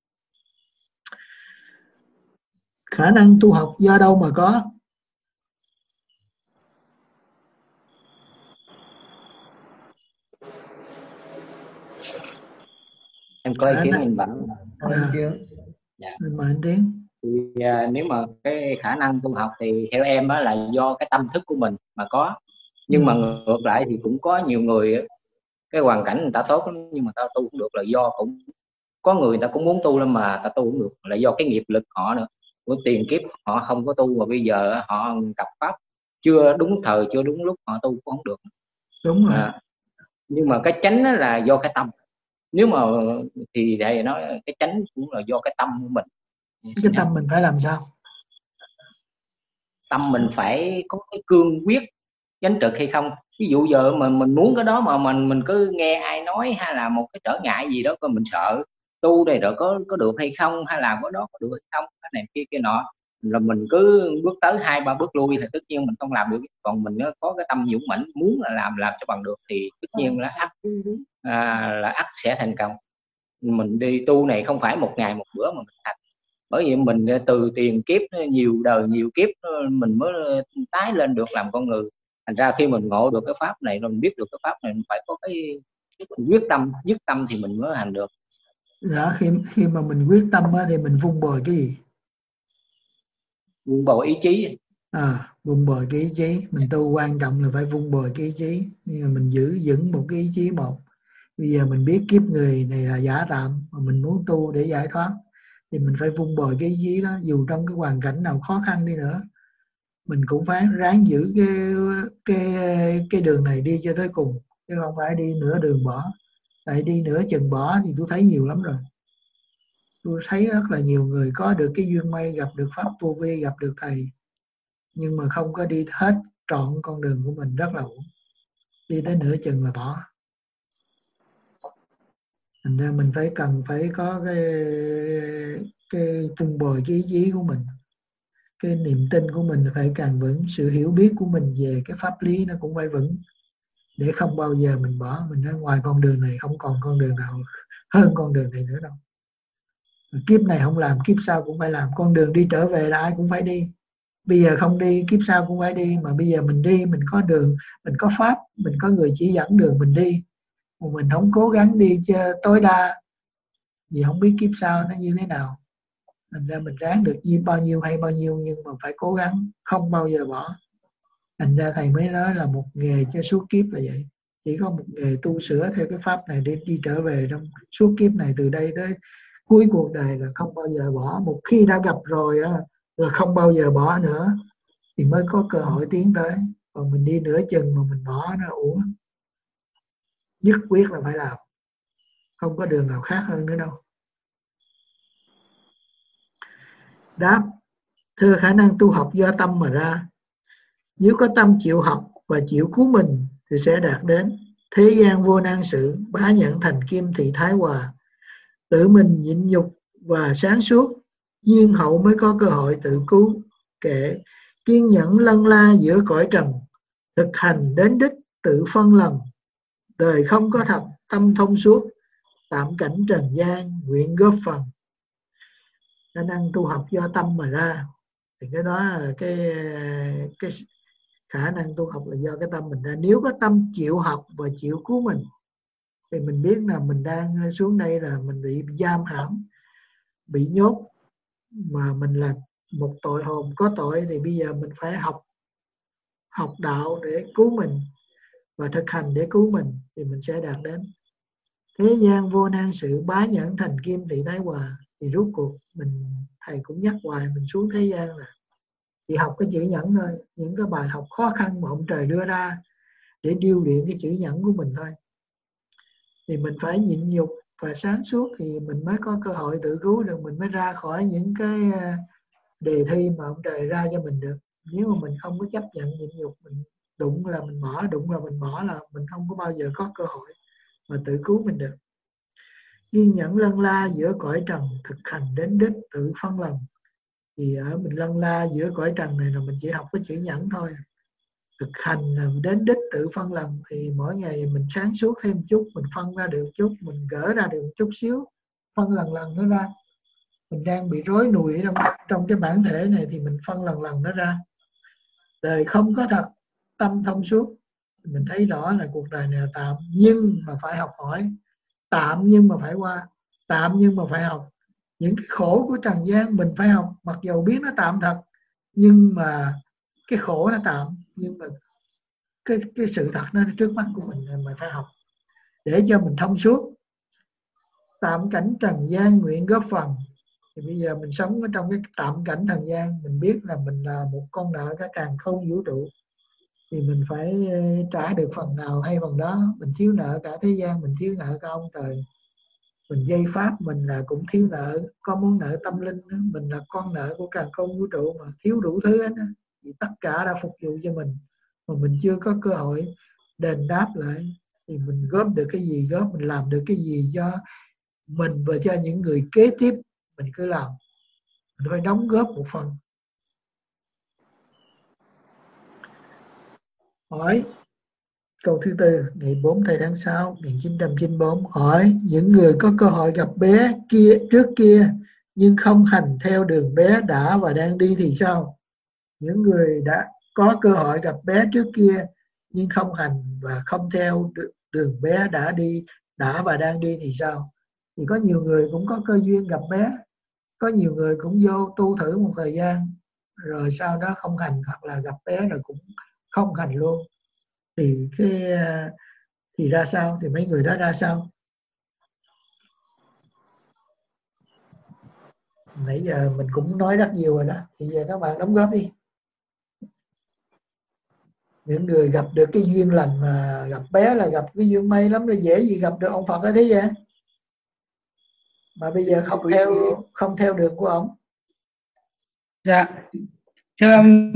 Khả năng tu học do đâu mà có? Em có ý kiến anh Bảo. Dạ. Mời anh Tiến. Thì nếu mà cái khả năng tu học thì theo em đó là do cái tâm thức của mình mà có. Nhưng mà ngược lại thì cũng có nhiều người cái hoàn cảnh người ta tốt lắm, nhưng mà ta tu cũng được là do cũng có người ta cũng muốn tu lắm mà ta tu cũng được là do cái nghiệp lực họ nữa. Của tiền kiếp họ không có tu mà bây giờ họ gặp pháp chưa đúng thời chưa đúng lúc họ tu cũng không được. Đúng rồi. Nhưng mà cái chánh là do cái tâm. Nếu mà thì thầy nói cái chánh cũng là do cái tâm của mình. Cái tâm mình phải làm sao? Tâm mình phải có cái cương quyết chánh trực hay không. Ví dụ giờ mình muốn cái đó mà mình cứ nghe ai nói hay là một cái trở ngại gì đó, coi mình sợ tu này rồi có được hay không, hay làm cái đó có được hay không, cái này kia nọ, là mình cứ bước tới 2-3 bước lui thì tất nhiên mình không làm được. Còn mình có cái tâm dũng mãnh muốn là làm cho bằng được thì tất nhiên là ắt sẽ thành công. Mình đi tu này không phải một ngày một bữa mà mình thành, bởi vì mình từ tiền kiếp nhiều đời nhiều kiếp mình mới tái lên được làm con người. Thành ra khi mình ngộ được cái pháp này rồi mình biết được cái pháp này, mình phải có cái quyết tâm, dứt tâm thì mình mới hành được. Dạ, khi mà mình quyết tâm thì mình vun bồi cái gì? Vun bồi ý chí. Vun bồi cái ý chí. Mình tu quan trọng là phải vun bồi cái ý chí. Nhưng mà mình giữ vững một cái ý chí một. Bây giờ mình biết kiếp người này là giả tạm mà mình muốn tu để giải thoát thì mình phải vun bồi cái ý chí đó, dù trong cái hoàn cảnh nào khó khăn đi nữa mình cũng phải ráng giữ cái đường này đi cho tới cùng, chứ không phải đi nửa đường bỏ. Tại đi nửa chừng bỏ thì tôi thấy nhiều lắm rồi. Tôi thấy rất là nhiều người có được cái duyên may, gặp được pháp tu vi, gặp được thầy, nhưng mà không có đi hết trọn con đường của mình, rất là uổng. Đi tới nửa chừng là bỏ. Thành ra mình cần phải có cái vun bồi cái ý chí của mình. Cái niềm tin của mình phải càng vững, sự hiểu biết của mình về cái pháp lý nó cũng phải vững, để không bao giờ mình bỏ. Mình nói ngoài con đường này không còn con đường nào hơn con đường này nữa đâu. Kiếp này không làm, kiếp sau cũng phải làm. Con đường đi trở về là ai cũng phải đi. Bây giờ không đi, kiếp sau cũng phải đi. Mà bây giờ mình đi, mình có đường, mình có pháp, mình có người chỉ dẫn đường mình đi. Mà mình không cố gắng đi tối đa vì không biết kiếp sau nó như thế nào. Thành ra mình ráng được bao nhiêu hay bao nhiêu, nhưng mà phải cố gắng, không bao giờ bỏ. Thành ra thầy mới nói là một nghề cho suốt kiếp là vậy. Chỉ có một nghề tu sửa theo cái pháp này để đi trở về trong suốt kiếp này, từ đây tới cuối cuộc đời là không bao giờ bỏ. Một khi đã gặp rồi là không bao giờ bỏ nữa thì mới có cơ hội tiến tới. Còn mình đi nửa chừng mà mình bỏ nó uổng. Nhất quyết là phải làm, không có đường nào khác hơn nữa đâu. Đáp: thưa, khả năng tu học do tâm mà ra. Nếu có tâm chịu học và chịu cứu mình thì sẽ đạt đến. Thế gian vô nan sự, bá nhẫn thành kim thị thái hòa. Tự mình nhịn nhục và sáng suốt, nhiên hậu mới có cơ hội tự cứu. Kệ kiên nhẫn lân la giữa cõi trần, thực hành đến đích tự phân lần. Đời không có thật, tâm thông suốt, tạm cảnh trần gian nguyện góp phần. Khả năng tu học do tâm mà ra. Thì cái đó là cái khả năng tu học là do cái tâm mình ra. Nếu có tâm chịu học và chịu cứu mình thì mình biết là mình đang xuống đây là mình bị giam hãm, bị nhốt, mà mình là một tội hồn có tội, thì bây giờ mình phải học đạo để cứu mình và thực hành để cứu mình thì mình sẽ đạt đến. Thế gian vô nan sự, bá nhẫn thành kim thị thái hòa. Thì rốt cuộc thầy cũng nhắc hoài, mình xuống thế gian là chỉ học cái chữ nhẫn thôi. Những cái bài học khó khăn mà ông trời đưa ra để điêu luyện cái chữ nhẫn của mình thôi. Thì mình phải nhịn nhục và sáng suốt thì mình mới có cơ hội tự cứu được. Mình mới ra khỏi những cái đề thi mà ông trời ra cho mình được. Nếu mà mình không có chấp nhận nhịn nhục, mình đụng là mình bỏ, đụng là mình bỏ, là mình không có bao giờ có cơ hội mà tự cứu mình được. Kiên nhẫn lân la giữa cõi trần, thực hành đến đích tự phân lần. Thì ở mình lân la giữa cõi trần này là mình chỉ học cái chữ nhẫn thôi. Thực hành đến đích tự phân lần, thì mỗi ngày mình sáng suốt thêm chút, mình phân ra được chút, mình gỡ ra được chút xíu, phân lần lần nó ra. Mình đang bị rối nùi trong cái bản thể này thì mình phân lần lần nó ra. Đời không có thật, tâm thông suốt. Mình thấy rõ là cuộc đời này là tạm, nhưng mà phải học hỏi. Tạm nhưng mà phải qua, tạm nhưng mà phải học. Những cái khổ của trần gian mình phải học, mặc dù biết nó tạm thật, nhưng mà cái khổ nó tạm, nhưng mà cái sự thật nó trước mắt của mình phải học để cho mình thông suốt. Tạm cảnh trần gian nguyện góp phần. Thì bây giờ mình sống ở trong cái tạm cảnh trần gian, mình biết là mình là một con nợ cả càn khôn vũ trụ, thì mình phải trả được phần nào hay phần đó. Mình thiếu nợ cả thế gian, mình thiếu nợ cả ông trời, mình dây pháp mình là cũng thiếu nợ, có món nợ tâm linh đó. Mình là con nợ của càn khôn vũ trụ mà thiếu đủ thứ hết đó. Thì tất cả đã phục vụ cho mình mà mình chưa có cơ hội đền đáp lại. Thì mình góp được cái gì góp, mình làm được cái gì cho mình và cho những người kế tiếp, mình cứ làm, mình phải đóng góp một phần. Hỏi câu thứ tư, ngày 4 tháng 6 1994, hỏi những người có cơ hội gặp bé kia trước kia nhưng không hành theo đường bé đã và đang đi thì sao? Những người đã có cơ hội gặp bé trước kia nhưng không hành và không theo đường bé đã và đang đi thì sao? Thì có nhiều người cũng có cơ duyên gặp bé, có nhiều người cũng vô tu thử một thời gian rồi sau đó không hành, hoặc là gặp bé rồi cũng không hành luôn. Thì ra sao? Thì mấy người đó ra sao? Nãy giờ mình cũng nói rất nhiều rồi đó, thì giờ các bạn đóng góp đi. Những người gặp được cái duyên lành mà gặp bé là gặp cái duyên may lắm, là dễ gì gặp được ông Phật ở thế gian. Mà bây giờ không theo đường của ông. Dạ. Thưa ông.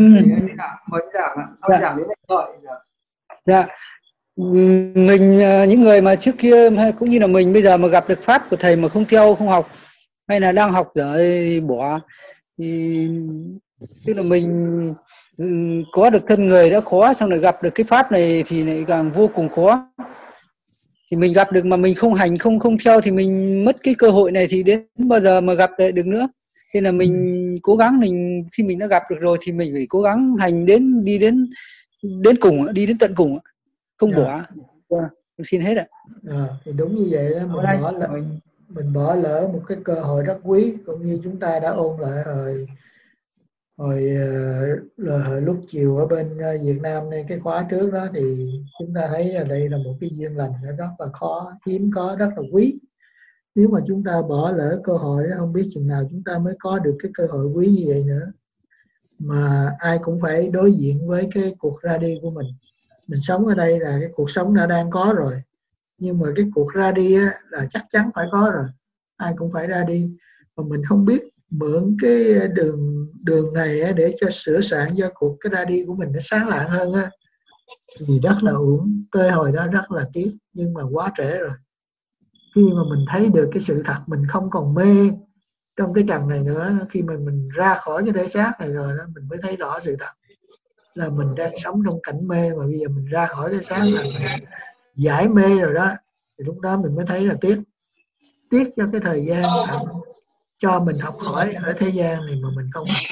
Dạ. Mình những người mà trước kia cũng như là mình bây giờ mà gặp được pháp của thầy mà không theo, không học, hay là đang học rồi bỏ, thì tức là mình có được thân người đã khó, xong rồi gặp được cái pháp này thì lại càng vô cùng khó. Thì mình gặp được mà mình không hành, không theo thì mình mất cái cơ hội này, thì đến bao giờ mà gặp lại được nữa. Nên là mình cố gắng, khi mình đã gặp được rồi thì mình phải cố gắng hành đi đến cùng, đi đến tận cùng, không bỏ. Em xin hết ạ. Thì đúng như vậy đó, mình bỏ lỡ một cái cơ hội rất quý, cũng như chúng ta đã ôn lại hồi lúc chiều ở bên Việt Nam này, cái khóa trước đó, thì chúng ta thấy là đây là một cái duyên lành rất là khó, hiếm có, rất là quý. Nếu mà chúng ta bỏ lỡ cơ hội đó, không biết chừng nào chúng ta mới có được cái cơ hội quý như vậy nữa. Mà ai cũng phải đối diện với cái cuộc ra đi của mình. Mình sống ở đây là cái cuộc sống đã đang có rồi, nhưng mà cái cuộc ra đi á, là chắc chắn phải có rồi. Ai cũng phải ra đi, mà mình không biết mượn cái đường này á, để cho sửa soạn cho cái ra đi của mình nó sáng lạng hơn á, thì rất là uổng. Tới hồi đó rất là tiếc, nhưng mà quá trễ rồi. Khi mà mình thấy được cái sự thật, mình không còn mê trong cái trần này nữa. Khi mà mình ra khỏi cái thể xác này rồi đó, mình mới thấy rõ sự thật là mình đang sống trong cảnh mê, mà bây giờ mình ra khỏi cái xác là mình giải mê rồi đó. Thì lúc đó mình mới thấy là tiếc cho cái thời gian cho mình học hỏi ở thế gian này mà mình không học.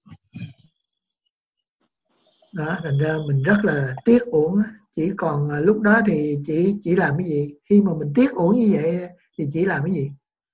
Đó, thành ra mình rất là tiếc uổng. Chỉ còn lúc đó thì chỉ làm cái gì? Khi mà mình tiếc uổng như vậy thì chỉ làm cái gì?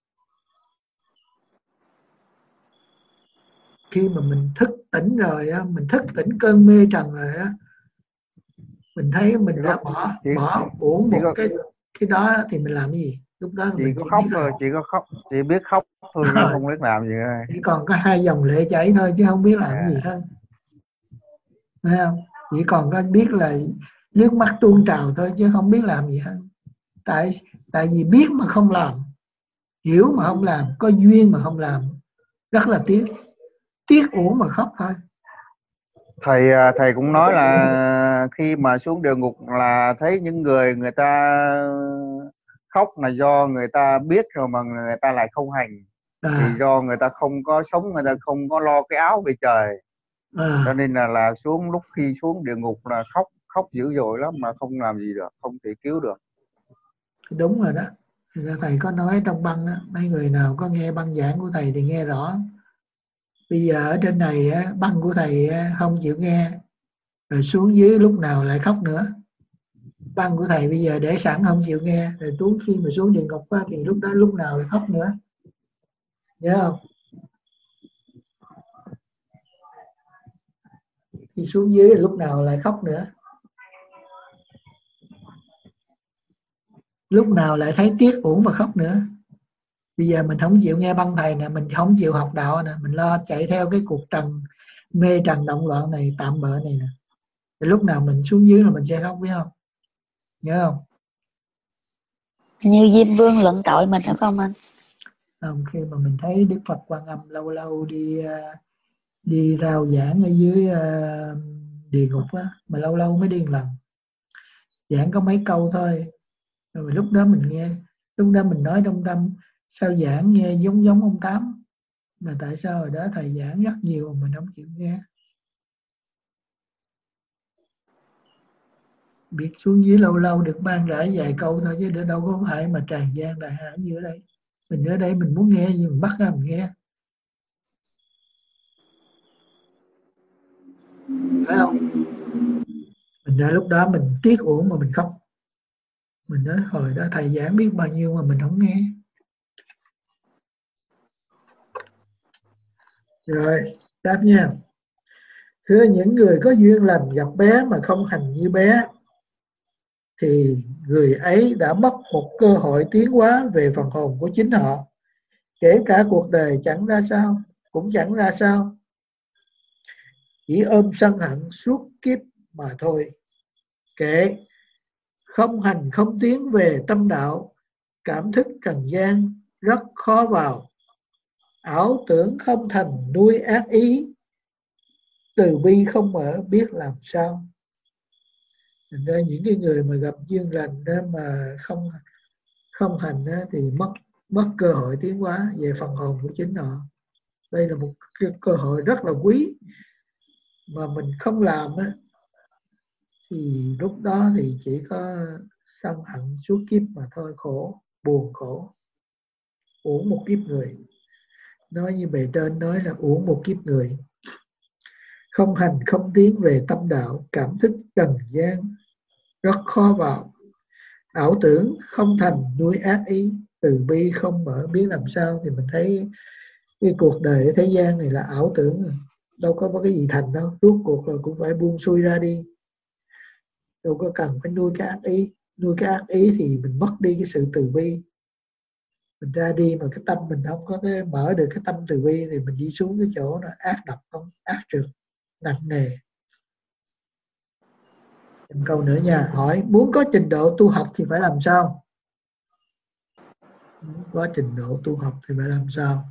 Khi mà mình thức tỉnh rồi đó, mình thức tỉnh cơn mê trần rồi đó, mình thấy mình đã bỏ uổng một cái đó, thì mình làm cái gì? Lúc đó chị mình có khóc rồi, chị biết khóc thôi nhưng không biết làm gì rồi. Chỉ còn có 2 dòng lệ chảy thôi chứ không biết làm gì hơn. Thấy không? Chỉ còn có biết là nước mắt tuôn trào thôi chứ không biết làm gì hơn. Tại vì biết mà không làm, hiểu mà không làm, có duyên mà không làm, rất là tiếc. Tiếc uổng mà khóc thôi. thầy cũng nói là khi mà xuống địa ngục là thấy những người ta khóc là do người ta biết rồi mà người ta lại không hành. Thì do người ta không có sống, người ta không có lo cái áo về trời. Cho nên là lúc khi xuống địa ngục là khóc dữ dội lắm mà không làm gì được, không thể cứu được. Đúng rồi đó. Thầy có nói trong băng đó, mấy người nào có nghe băng giảng của thầy thì nghe rõ. Bây giờ ở trên này băng của thầy không chịu nghe, rồi xuống dưới lúc nào lại khóc nữa. Băng của thầy bây giờ để sẵn không chịu nghe, rồi khi mà xuống địa ngục thì lúc nào lại khóc nữa. Nhớ không? Khi xuống dưới lúc nào lại khóc nữa, lúc nào lại thấy tiếc uổng và khóc nữa. Bây giờ mình không chịu nghe băng thầy nè, mình không chịu học đạo nè, mình lo chạy theo cái cuộc mê trần động loạn này, tạm bợ này nè. Thì lúc nào mình xuống dưới là mình sẽ khóc, biết không? Nhớ không? Như Diêm Vương luận tội mình phải không anh? Không, khi mà mình thấy Đức Phật Quan Âm lâu lâu đi rao giảng ở dưới địa ngục á, mà lâu lâu mới đi một lần, giảng có mấy câu thôi, rồi lúc đó mình nghe, lúc đó mình nói trong tâm sao giảng nghe giống ông Tám, mà tại sao hồi đó thầy giảng rất nhiều mà mình không chịu nghe. Biết xuống dưới lâu lâu được ban rãi vài câu thôi, chứ đâu có phải mà tràn gian đại hải như ở đây. Mình ở đây mình muốn nghe gì mình bắt ra mình nghe, phải không? Mình ra lúc đó mình tiếc uổng mà mình khóc. Mình nói hồi đó thầy giảng biết bao nhiêu mà mình không nghe. Rồi, đáp nha. Thưa những người có duyên lành gặp bé mà không hành như bé, thì người ấy đã mất một cơ hội tiến hóa về phần hồn của chính họ. Kể cả cuộc đời chẳng ra sao, cũng chẳng ra sao, chỉ ôm sân hận suốt kiếp mà thôi. Kệ, không hành không tiến về tâm đạo, cảm thức trần gian rất khó vào. Ảo tưởng không thành nuôi ác ý, từ bi không mở biết làm sao. Thành ra những cái người mà gặp duyên lành đó mà không hành đó, thì mất cơ hội tiến hóa về phần hồn của chính họ. Đây là một cái cơ hội rất là quý, mà mình không làm á, thì lúc đó thì chỉ có sân hận suốt kiếp mà thôi. Khổ, buồn khổ, uổng một kiếp người. Nói như bề trên nói là uổng một kiếp người. Không hành không tiến về tâm đạo, cảm thức trần gian rất khó vào. Ảo tưởng không thành nuôi ác ý, từ bi không mở biết làm sao. Thì mình thấy cái cuộc đời ở thế gian này là ảo tưởng, đâu có cái gì thành đâu. Rốt cuộc là cũng phải buông xuôi ra đi, đâu có cần phải nuôi cái ác ý. Nuôi cái ác ý thì mình mất đi cái sự từ bi. Mình ra đi mà cái tâm mình không có cái mở được cái tâm từ bi, thì mình đi xuống cái chỗ nó ác độc, không ác trượt nặng nề. Một câu nữa nha, hỏi muốn có trình độ tu học thì phải làm sao? Muốn có trình độ tu học thì phải làm sao?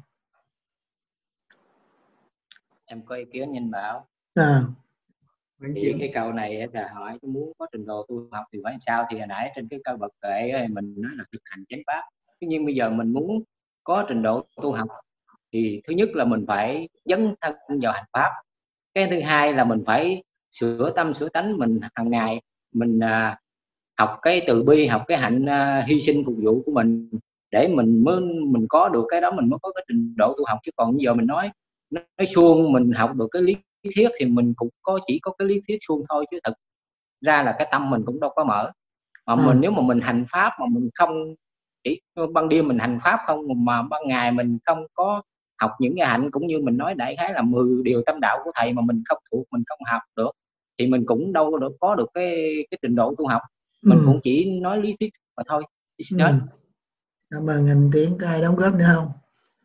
Em có ý kiến nhìn bảo. Thì cái câu này là hỏi muốn có trình độ tu học thì phải làm sao, thì hồi nãy trên cái câu bậc kệ mình nói là thực hành chánh pháp. Tuy nhiên bây giờ mình muốn có trình độ tu học thì thứ nhất là mình phải dấn thân vào hành pháp. Cái thứ hai là mình phải sửa tâm sửa tánh mình hàng ngày. Mình học cái từ bi, học cái hạnh hy sinh phục vụ của mình, để mình có được cái đó mình mới có cái trình độ tu học. Chứ còn bây giờ mình nói suông, mình học được cái lý thuyết thì mình cũng chỉ có cái lý thuyết suông thôi, chứ thực ra là cái tâm mình cũng đâu có mở. Mà mình nếu mà mình hành pháp mà mình không chỉ ban đêm mình hành pháp không, mà ban ngày mình không có học những cái hạnh cũng như mình nói đại khái là 10 điều tâm đạo của thầy mà mình không thuộc, mình không học được, thì mình cũng đâu có được cái trình độ tu học. Mình cũng chỉ nói lý thuyết mà thôi. Cảm ơn anh Tiến. Có ai đóng góp nữa không?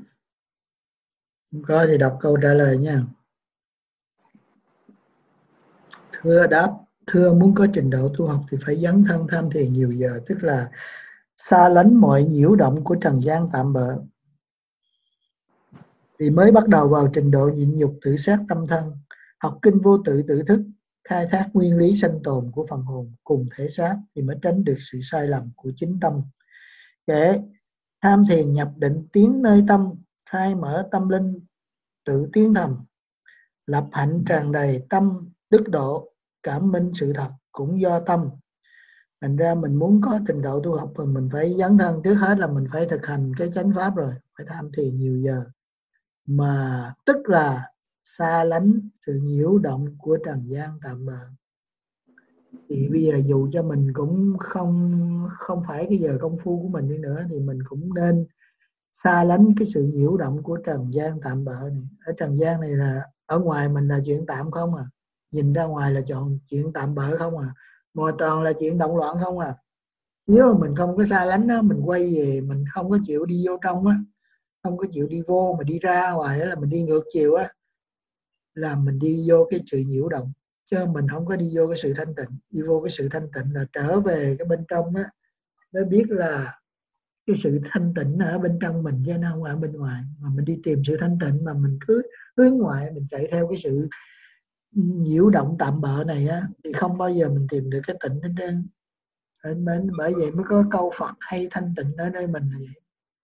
Không có thì đọc câu trả lời nha. Thưa muốn có trình độ tu học thì phải dấn thân tham thiền nhiều giờ, tức là xa lánh mọi nhiễu động của trần gian tạm bợ, thì mới bắt đầu vào trình độ nhịn nhục tự sát tâm thân. học kinh vô tự tự thức, khai thác nguyên lý sanh tồn của phần hồn cùng thể xác thì mới tránh được sự sai lầm của chính tâm. Kể tham thiền nhập định tiến nơi tâm, khai mở tâm linh tự tiến thầm, lập hạnh tràn đầy tâm đức độ, cảm minh sự thật cũng do tâm. Thành ra mình muốn có trình độ tu học thì mình phải dấn thân, trước hết là mình phải thực hành cái chánh pháp rồi, phải tham thiền nhiều giờ, mà tức là xa lánh sự nhiễu động của trần gian tạm bợ. Thì bây giờ dù cho mình cũng không phải cái giờ công phu của mình đi nữa thì mình cũng nên xa lánh cái sự nhiễu động của trần gian tạm bợ này. Ở trần gian này là ở ngoài mình là chuyện tạm không à, nhìn ra ngoài là chọn chuyện tạm bợ không à, mọi toàn là chuyện động loạn không à. Nếu mà mình không có xa lánh đó, mình quay về mình không có chịu đi vô trong á, không có chịu đi vô mà đi ra ngoài đó, là mình đi ngược chiều á, là mình đi vô cái sự nhiễu động, chứ mình không có đi vô cái sự thanh tịnh. Đi vô cái sự thanh tịnh là trở về cái bên trong á, mới biết là cái sự thanh tịnh ở bên trong mình chứ nó không ở bên ngoài. Mà mình đi tìm sự thanh tịnh mà mình cứ hướng ngoại, mình chạy theo cái sự nhiễu động tạm bợ này á, thì không bao giờ mình tìm được cái tịnh hết trơn. Bởi vậy mới có câu Phật hay thanh tịnh ở nơi mình là vậy.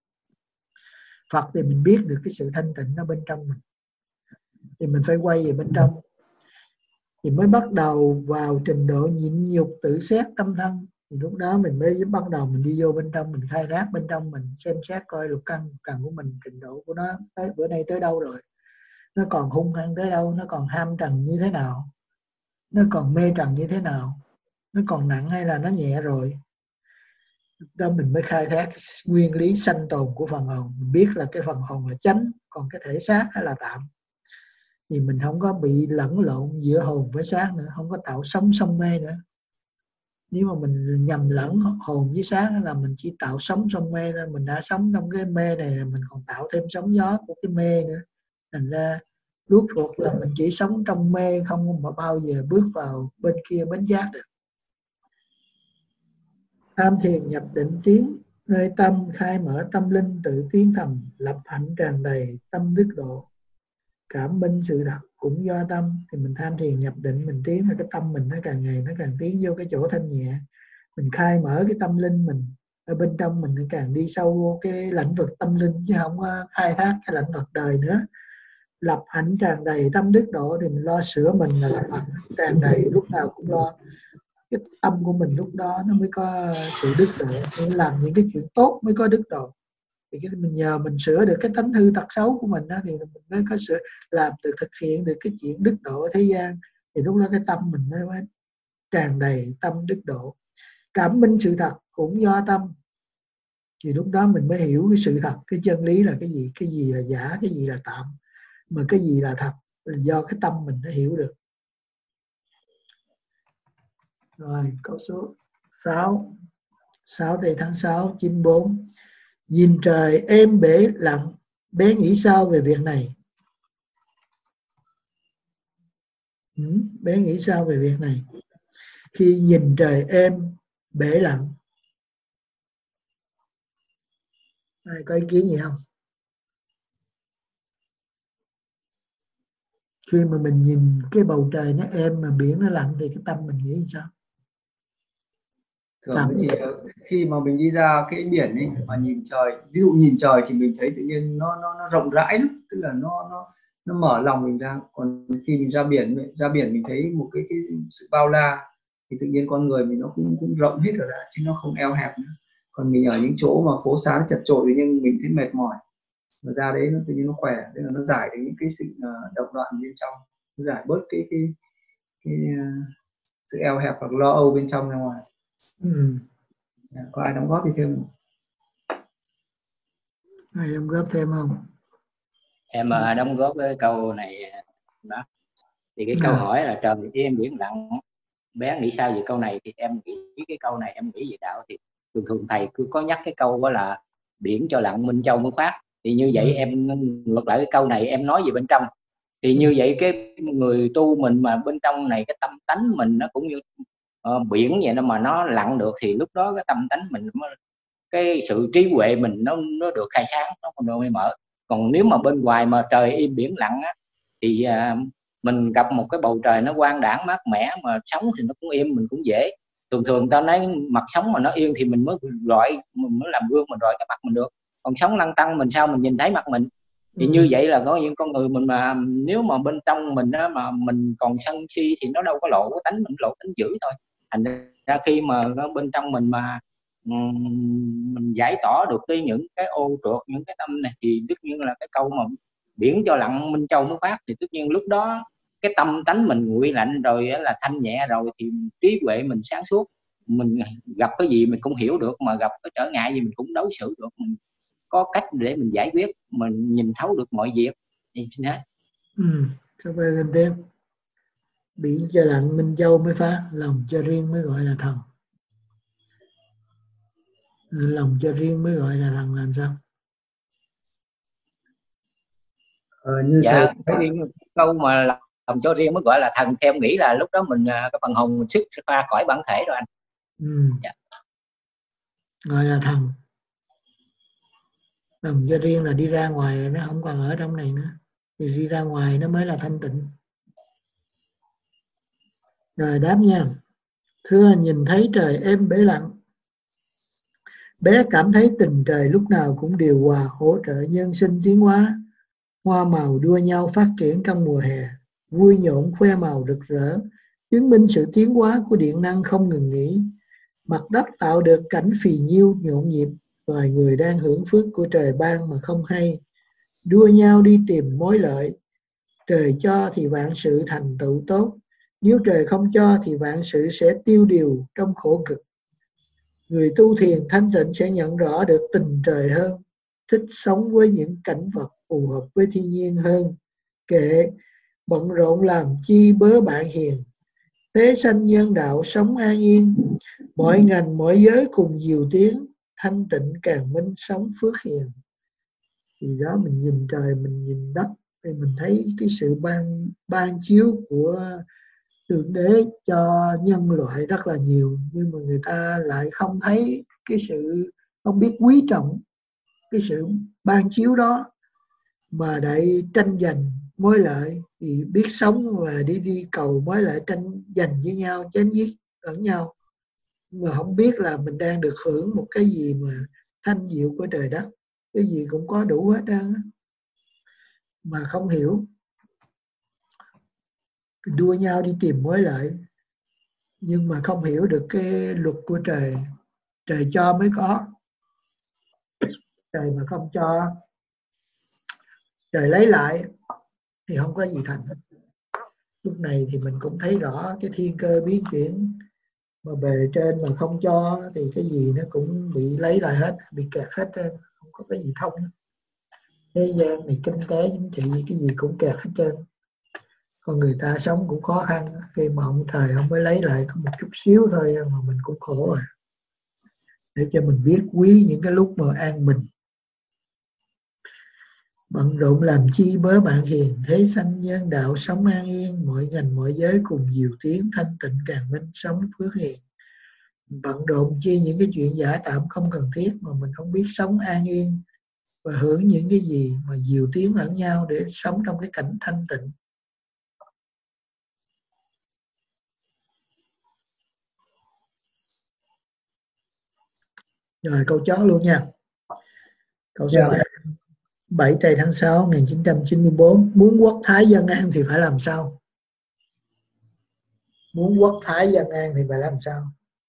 Phật thì mình biết được cái sự thanh tịnh ở bên trong mình, thì mình phải quay về bên trong, thì mới bắt đầu vào trình độ nhịn nhục tự xét tâm thân. Thì lúc đó mình mới bắt đầu mình đi vô bên trong, mình khai thác bên trong mình, xem xét coi lục căn của mình, trình độ của nó tới bữa nay tới đâu rồi, nó còn hung hăng tới đâu, nó còn ham trần như thế nào, nó còn mê trần như thế nào, nó còn nặng hay là nó nhẹ rồi. Lúc đó mình mới khai thác nguyên lý sanh tồn của phần hồn, mình biết là cái phần hồn là chánh, còn cái thể xác hay là tạm. Thì mình không có bị lẫn lộn giữa hồn với xác nữa, không có tạo sống sông mê nữa. Nếu mà mình nhầm lẫn hồn với xác là mình chỉ tạo sống sông mê thôi, mình đã sống trong cái mê này là mình còn tạo thêm sóng gió của cái mê nữa. Thành ra rốt cuộc là mình chỉ sống trong mê, không mà bao giờ bước vào bên kia bến giác được. Tham thiền nhập định tiến nơi tâm, khai mở tâm linh tự tiến thầm, lập hạnh tràn đầy tâm đức độ, cảm minh sự thật cũng do tâm. Thì mình tham thiền nhập định, mình tiến là cái tâm mình nó càng ngày nó càng tiến vô cái chỗ thanh nhẹ, mình khai mở cái tâm linh mình ở bên trong mình, nó càng đi sâu vô cái lãnh vực tâm linh, chứ không có khai thác cái lãnh vực đời nữa. Lập hạnh tràn đầy tâm đức độ thì mình lo sửa mình là lập hạnh tràn đầy, lúc nào cũng lo cái tâm của mình, lúc đó nó mới có sự đức độ. Nên làm những cái chuyện tốt mới có đức độ. Thì mình nhờ mình sửa được cái tánh hư tật xấu của mình đó, thì mình mới có sự làm được, thực hiện được cái chuyện đức độ ở thế gian. Thì lúc đó cái tâm mình mới tràn đầy tâm đức độ. Cảm minh sự thật cũng do tâm. Thì lúc đó mình mới hiểu cái sự thật, cái chân lý là cái gì là giả, cái gì là tạm, mà cái gì là thật là do cái tâm mình nó hiểu được. Rồi câu số 6 tây tháng 6 94. Nhìn trời êm bể lặng, bé nghĩ sao về việc này? Bé nghĩ sao về việc này? Khi nhìn trời êm bể lặng, ai có ý kiến gì không? Khi mà mình nhìn cái bầu trời nó êm mà biển nó lặng thì cái tâm mình nghĩ sao? Thường thì khi mà mình đi ra cái biển ấy mà nhìn trời, ví dụ nhìn trời thì mình thấy tự nhiên nó rộng rãi lắm, tức là nó mở lòng mình ra. Còn khi mình ra biển mình thấy một cái sự bao la thì tự nhiên con người mình nó cũng rộng hết rồi đã, chứ nó không eo hẹp nữa. Còn mình ở những chỗ mà phố xá nó chật chội nhưng mình thấy mệt mỏi, mà ra đấy nó tự nhiên nó khỏe, tức là nó giải được những cái sự động loạn bên trong, nó giải bớt cái sự eo hẹp hoặc lo âu bên trong ra ngoài. Có ai đóng góp gì thêm không? Ai đóng góp thêm không? Em đóng góp cái câu này đó. Thì cái câu hỏi là trời êm biển lặng, bé nghĩ sao về câu này? Thì em nghĩ cái câu này em nghĩ về đạo thì thường thầy cứ có nhắc cái câu đó là biển cho lặng minh châu mới phát. Thì như vậy em ngược lại cái câu này em nói về bên trong. Thì như vậy cái người tu mình mà bên trong này cái tâm tánh mình nó cũng như biển vậy đó, mà nó lặng được thì lúc đó cái tâm tánh mình, cái sự trí huệ mình nó được khai sáng, nó còn được mở. Còn nếu mà bên ngoài mà trời im biển lặng á, thì mình gặp một cái bầu trời nó quang đãng mát mẻ mà sống thì nó cũng im, mình cũng dễ. Thường ta nói mặt sống mà nó yên thì mình mới làm gương, mình rọi cái mặt mình được. Còn sống lăn tăn mình sao mình nhìn thấy mặt mình? Thì như vậy là có những con người mình mà nếu mà bên trong mình đó mà mình còn sân si thì nó đâu có lộ cái tánh mình, lộ tánh dữ thôi. Thành ra khi mà bên trong mình mà mình giải tỏa được những cái ô trượt, những cái tâm này, thì tất nhiên là cái câu mà biển cho lặng minh châu mới phát, thì tất nhiên lúc đó cái tâm tánh mình nguội lạnh rồi là thanh nhẹ rồi thì trí huệ mình sáng suốt, mình gặp cái gì mình cũng hiểu được, mà gặp cái trở ngại gì mình cũng đối xử được, mình có cách để mình giải quyết, mình nhìn thấu được mọi việc. Các bạn gần thêm biển cho lặng minh châu mới phát, lòng cho riêng mới gọi là thần. Lòng cho riêng mới gọi là thần làm sao? Như dạ, thầy... câu mà lòng cho riêng mới gọi là thần, theo em nghĩ là lúc đó mình cái phần hồn mình xuất ra khỏi bản thể rồi anh. Dạ. Gọi là thần. Lòng cho riêng là đi ra ngoài rồi, nó không còn ở trong này nữa, thì đi ra ngoài nó mới là thanh tịnh. Rồi đáp nha. Thưa, nhìn thấy trời êm bể lặng, bé cảm thấy tình trời lúc nào cũng điều hòa, hỗ trợ nhân sinh tiến hóa. Hoa màu đua nhau phát triển trong mùa hè, vui nhộn khoe màu rực rỡ, chứng minh sự tiến hóa của điện năng không ngừng nghỉ. Mặt đất tạo được cảnh phì nhiêu nhộn nhịp, loài người đang hưởng phước của trời ban mà không hay, đua nhau đi tìm mối lợi. Trời cho thì vạn sự thành tựu tốt, nếu trời không cho thì vạn sự sẽ tiêu điều trong khổ cực. Người tu thiền thanh tịnh sẽ nhận rõ được tình trời hơn, thích sống với những cảnh vật phù hợp với thiên nhiên hơn. Kệ, bận rộn làm chi bớ bạn hiền, thế sanh nhân đạo sống an yên. Mọi ngành mọi giới cùng diều tiếng, thanh tịnh càng minh sống phước hiền. Thì đó, mình nhìn trời, mình nhìn đất, thì mình thấy cái sự ban chiếu của Thượng Đế cho nhân loại rất là nhiều, nhưng mà người ta lại không thấy cái sự, không biết quý trọng cái sự ban chiếu đó, mà lại tranh giành mối lợi, thì biết sống và đi cầu mối lợi, tranh giành với nhau, chém giết lẫn nhau, mà không biết là mình đang được hưởng một cái gì mà thanh diệu của trời đất, cái gì cũng có đủ hết đó, mà không hiểu, đua nhau đi tìm mối lợi, nhưng mà không hiểu được cái luật của trời. Trời cho mới có, trời mà không cho, trời lấy lại thì không có gì thành hết. Lúc này thì mình cũng thấy rõ cái thiên cơ biến chuyển, mà bề trên mà không cho thì cái gì nó cũng bị lấy lại hết, bị kẹt hết, không có cái gì thông. Thế gian này kinh tế chính trị cái gì cũng kẹt hết trơn. Còn người ta sống cũng khó khăn, khi mà ông trời không mới lấy lại có một chút xíu thôi mà mình cũng khổ rồi. Để cho mình biết quý những cái lúc mà an bình. Bận rộn làm chi bớ bạn hiền, thế sanh nhân đạo sống an yên. Mọi ngành mọi giới cùng diều tiếng, thanh tịnh càng minh sống phước hiền. Bận rộn chi những cái chuyện giả tạm không cần thiết, mà mình không biết sống an yên và hưởng những cái gì mà diều tiếng lẫn nhau để sống trong cái cảnh thanh tịnh. Rồi câu chó luôn nha. Câu số 7. 7 tây tháng 6 1994. Muốn quốc thái dân an thì phải làm sao? Muốn quốc thái dân an thì phải làm sao?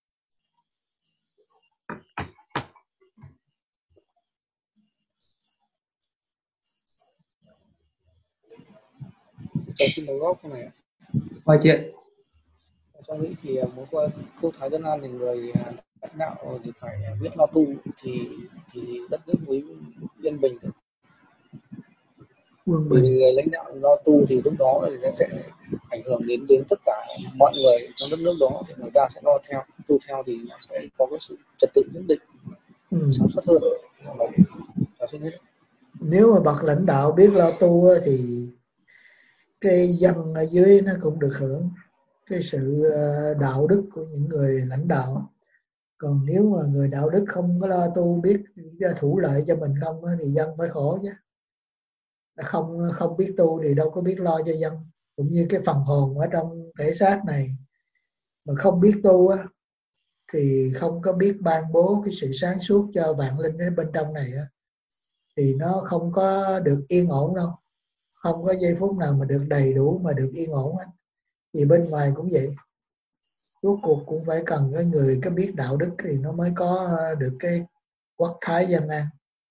Tôi xin đầu góc cái này. Hỏi chuyện. Trong nghĩ thì muốn qua quốc thái dân an thì người lãnh đạo thì phải biết lo tu thì đất nước mới yên bình được. Quân bình. Vì người lãnh đạo lo tu thì lúc đó thì nó sẽ ảnh hưởng đến tất cả mọi người trong đất nước đó, thì người ta sẽ lo theo, tu theo thì nó sẽ có cái sự trật tự nhất định, sản xuất hơn. Nếu mà bậc lãnh đạo biết lo tu thì cái dân ở dưới nó cũng được hưởng cái sự đạo đức của những người lãnh đạo. Còn nếu mà người đạo đức không có lo tu, biết thủ lợi cho mình không thì dân phải khổ chứ. Không biết tu thì đâu có biết lo cho dân. cũng như cái phần hồn ở trong thể xác này mà không biết tu á, thì không có biết ban bố cái sự sáng suốt cho vạn linh ở bên trong này á, thì nó không có được yên ổn đâu, không có giây phút nào mà được đầy đủ mà được yên ổn hết. Vì bên ngoài cũng vậy, rốt cuộc cũng phải cần cái người có biết đạo đức thì nó mới có được cái quốc thái dân an.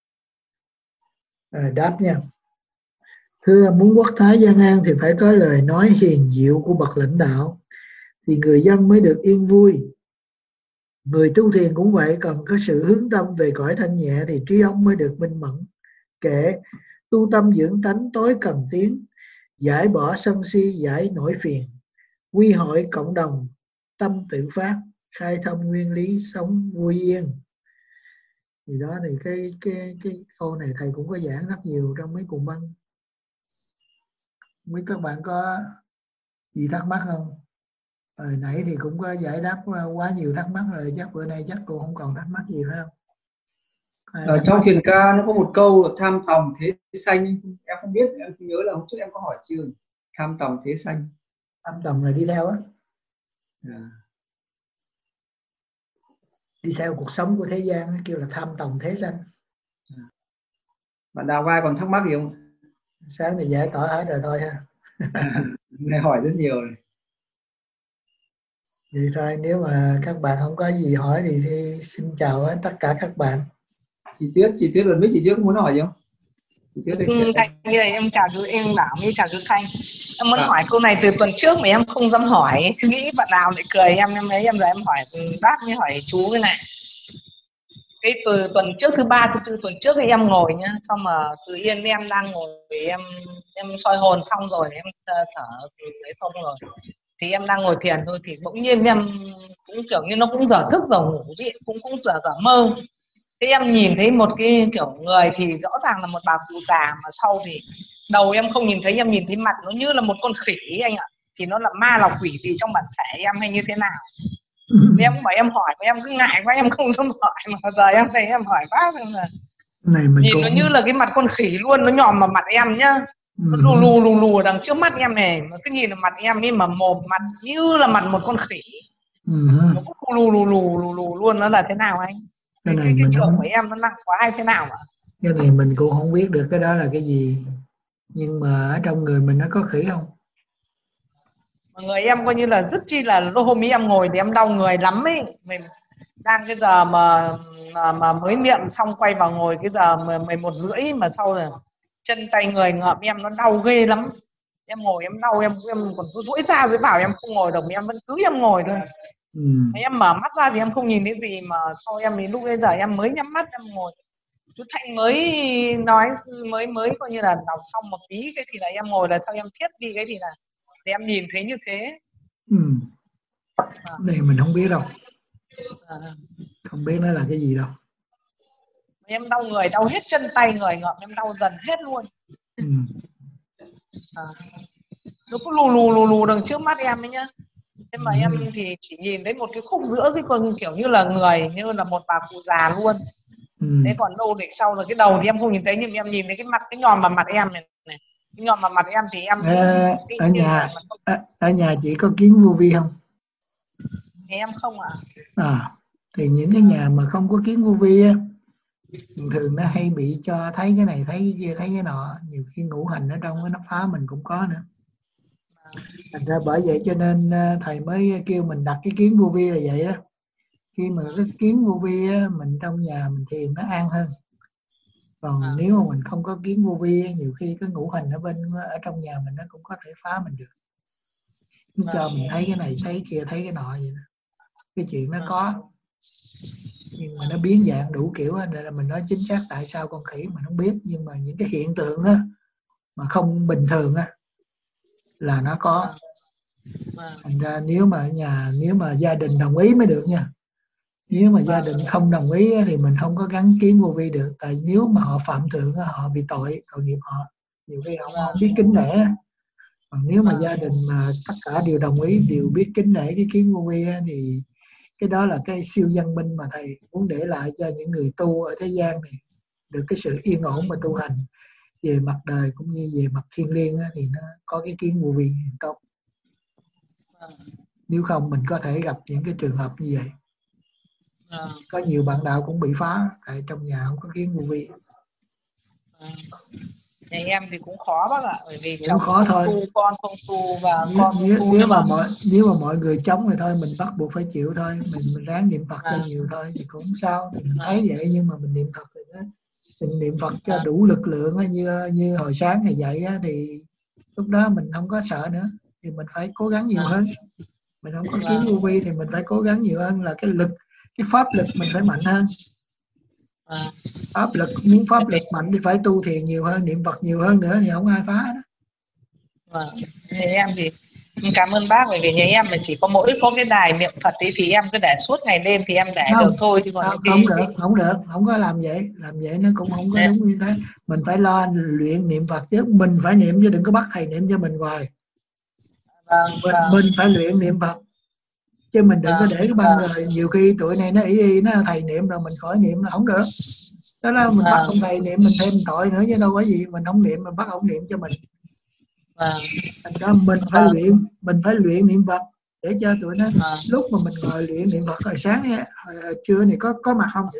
Đáp nha. Thưa, muốn quốc thái dân an thì phải có lời nói hiền diệu của bậc lãnh đạo, thì người dân mới được yên vui. Người tu thiền cũng vậy, cần có sự hướng tâm về cõi thanh nhẹ thì trí óc mới được minh mẫn. Kể tu tâm dưỡng tánh tối cần tiến, giải bỏ sân si giải nỗi phiền, quy hội cộng đồng tâm tự phát, khai thông nguyên lý sống vui yên. Thì đó thì cái câu này thầy cũng có giảng rất nhiều trong mấy cuộn băng. Mấy các bạn có gì thắc mắc không? Hồi nãy thì cũng có giải đáp quá nhiều thắc mắc rồi, chắc bữa nay chắc cũng không còn thắc mắc gì phải không? Ở trong truyền ca nó có một câu tham tòng thế sanh, em không biết, em không nhớ là hôm trước em có hỏi chưa. Tham tòng thế sanh. Tham tòng là đi theo á. Đi theo cuộc sống của thế gian kêu là tham tòng thế sanh. Bạn Đào Vai còn thắc mắc gì không? Sáng thì giải tỏa hết rồi thôi ha. Này hỏi rất nhiều rồi. Vậy thôi, nếu mà các bạn không có gì hỏi thì xin chào tất cả các bạn. Chị Tuyết lần mấy chị Tuyết muốn hỏi gì không? Chị Tuyết Thầy ơi, em chào chú, em Bảo với chào chú Thanh. Em muốn hỏi câu này từ tuần trước mà em không dám hỏi, nghĩ bạn nào lại cười em ấy, em giờ em hỏi bác mới hỏi chú cái này. Cái từ tuần trước, thứ ba, thứ tư tuần trước thì em ngồi nhá, xong mà tự nhiên em đang ngồi, em soi hồn xong rồi, em thở lấy thông rồi, thì em đang ngồi thiền thôi, thì bỗng nhiên em cũng kiểu như nó cũng dở thức rồi ngủ chị, cũng dở mơ. Thế em nhìn thấy một cái kiểu người thì rõ ràng là một bà cụ già, mà sau thì đầu em không nhìn thấy, em nhìn thấy mặt nó như là một con khỉ anh ạ. Thì nó là ma là quỷ gì trong bản thể em hay như thế nào? Em cũng bảo em hỏi mà em cứ ngại quá em không dám hỏi, mà giờ em thấy em hỏi bác xem là nhìn nó như là cái mặt con khỉ luôn, nó nhòm vào mặt em nhá, nó lù ở đằng trước mắt em này, mà cứ nhìn vào mặt em ấy mà mồm mặt như là mặt một con khỉ, nó cũng lù luôn. Nó là thế nào anh? Cái trường của em nó nặng quá hay thế nào ạ? Cái này mình cũng không biết được cái đó là cái gì, nhưng mà ở trong người mình nó có khỉ không? Người em coi như là rất chi là hôm ấy em ngồi thì em đau người lắm ấy, mình đang cái giờ mà mới niệm xong quay vào ngồi cái giờ 11:30 mà sau rồi chân tay người ngợm em nó đau ghê lắm. Em ngồi em đau, em còn cứ duỗi ra với bảo em không ngồi được, em vẫn cứ em ngồi thôi. Em mở mắt ra thì em không nhìn thấy gì, mà sau em đến lúc bây giờ em mới nhắm mắt em ngồi. Chú Thanh mới nói mới coi như là đọc xong một tí cái thì là em ngồi, là sau em thiết đi cái thì là thì em nhìn thấy như thế. Này mình không biết đâu, không biết nó là cái gì đâu. Em đau người, đau hết chân tay người ngợm, em đau dần hết luôn. Nó cứ lù đằng trước mắt em ấy nhá. Thế mà em thì chỉ nhìn thấy một cái khúc giữa cái con kiểu như là người, như là một bà cụ già luôn. Thế còn đâu để sau là cái đầu thì em không nhìn thấy, nhưng em nhìn thấy cái mặt, cái nhòm vào mặt em này. Cái nhòm vào mặt em thì em ở nhà chị có kiến vô vi không? Em không ạ. Thì những cái nhà mà không có kiến vô vi á, thường nó hay bị cho thấy cái này thấy cái kia thấy cái nọ, nhiều khi ngũ hành ở trong nó phá mình cũng có nữa. Thành ra bởi vậy cho nên thầy mới kêu mình đặt cái kiến vô vi là vậy đó. Khi mà cái kiến vô vi á, mình trong nhà mình thiền nó an hơn. Còn nếu mà mình không có kiến vô vi, nhiều khi cái ngũ hành ở trong nhà mình nó cũng có thể phá mình được. Nó cho mình thấy cái này thấy kia thấy cái nọ vậy đó. Cái chuyện nó có, nhưng mà nó biến dạng đủ kiểu á, nên là mình nói chính xác tại sao con khỉ mình không biết. Nhưng mà những cái hiện tượng á mà không bình thường á là nó có. Thành ra nếu mà gia đình đồng ý mới được nha. Nếu mà gia đình không đồng ý thì mình không có gắn kiến vô vi được. Tại nếu mà họ phạm thượng, họ bị tội nghiệp họ, nhiều khi họ không biết kính nể. Còn nếu mà gia đình mà tất cả đều đồng ý, đều biết kính nể cái kiến vô vi thì cái đó là cái siêu văn minh mà thầy muốn để lại cho những người tu ở thế gian này, được cái sự yên ổn mà tu hành. về mặt đời cũng như về mặt thiêng liêng á, thì nó có cái kiến vô vi tốt. Nếu không mình có thể gặp những cái trường hợp như vậy. Có nhiều bạn đạo cũng bị phá tại trong nhà không có kiến vô vi. Nhà em thì cũng khó bác ạ, bởi vì cũng chồng khó không thôi. tu, con không tu và con không tu. Nếu mà mọi người chống thì thôi mình bắt buộc phải chịu thôi, mình ráng niệm Phật cho nhiều thôi thì cũng không sao. Thì mình thấy vậy nhưng mà mình niệm Phật thì đó, mình niệm Phật cho đủ lực lượng như hồi sáng ngày dậy á, thì lúc đó mình không có sợ nữa, thì mình phải cố gắng nhiều hơn. Mình không có kiến vô vi thì mình phải cố gắng nhiều hơn, là cái lực, cái pháp lực mình phải mạnh hơn. Pháp lực, muốn pháp lực mạnh thì phải tu thiền nhiều hơn, niệm Phật nhiều hơn nữa thì không ai phá đó. Nhà em thì cảm ơn bác, bởi vì nhà em mà chỉ có cái đài niệm Phật ấy, thì em cứ để suốt ngày đêm thì em để không, được thôi, chứ còn không được, không có làm vậy nó cũng không có đúng như thế. Mình phải lo luyện niệm Phật chứ, mình phải niệm chứ đừng có bắt thầy niệm cho mình hoài. Mình phải luyện niệm Phật chứ mình đừng có để cái băng rồi nhiều khi tụi này nó ý nó thầy niệm rồi mình khỏi niệm là không được. Đó là mình bắt ông thầy niệm mình thêm tội nữa chứ đâu có gì, mình không niệm mình bắt ông niệm cho mình. Thành ra mình phải luyện niệm Phật để cho tụi nó lúc mà mình ngồi luyện niệm Phật hồi sáng hồi trưa này có mặt không?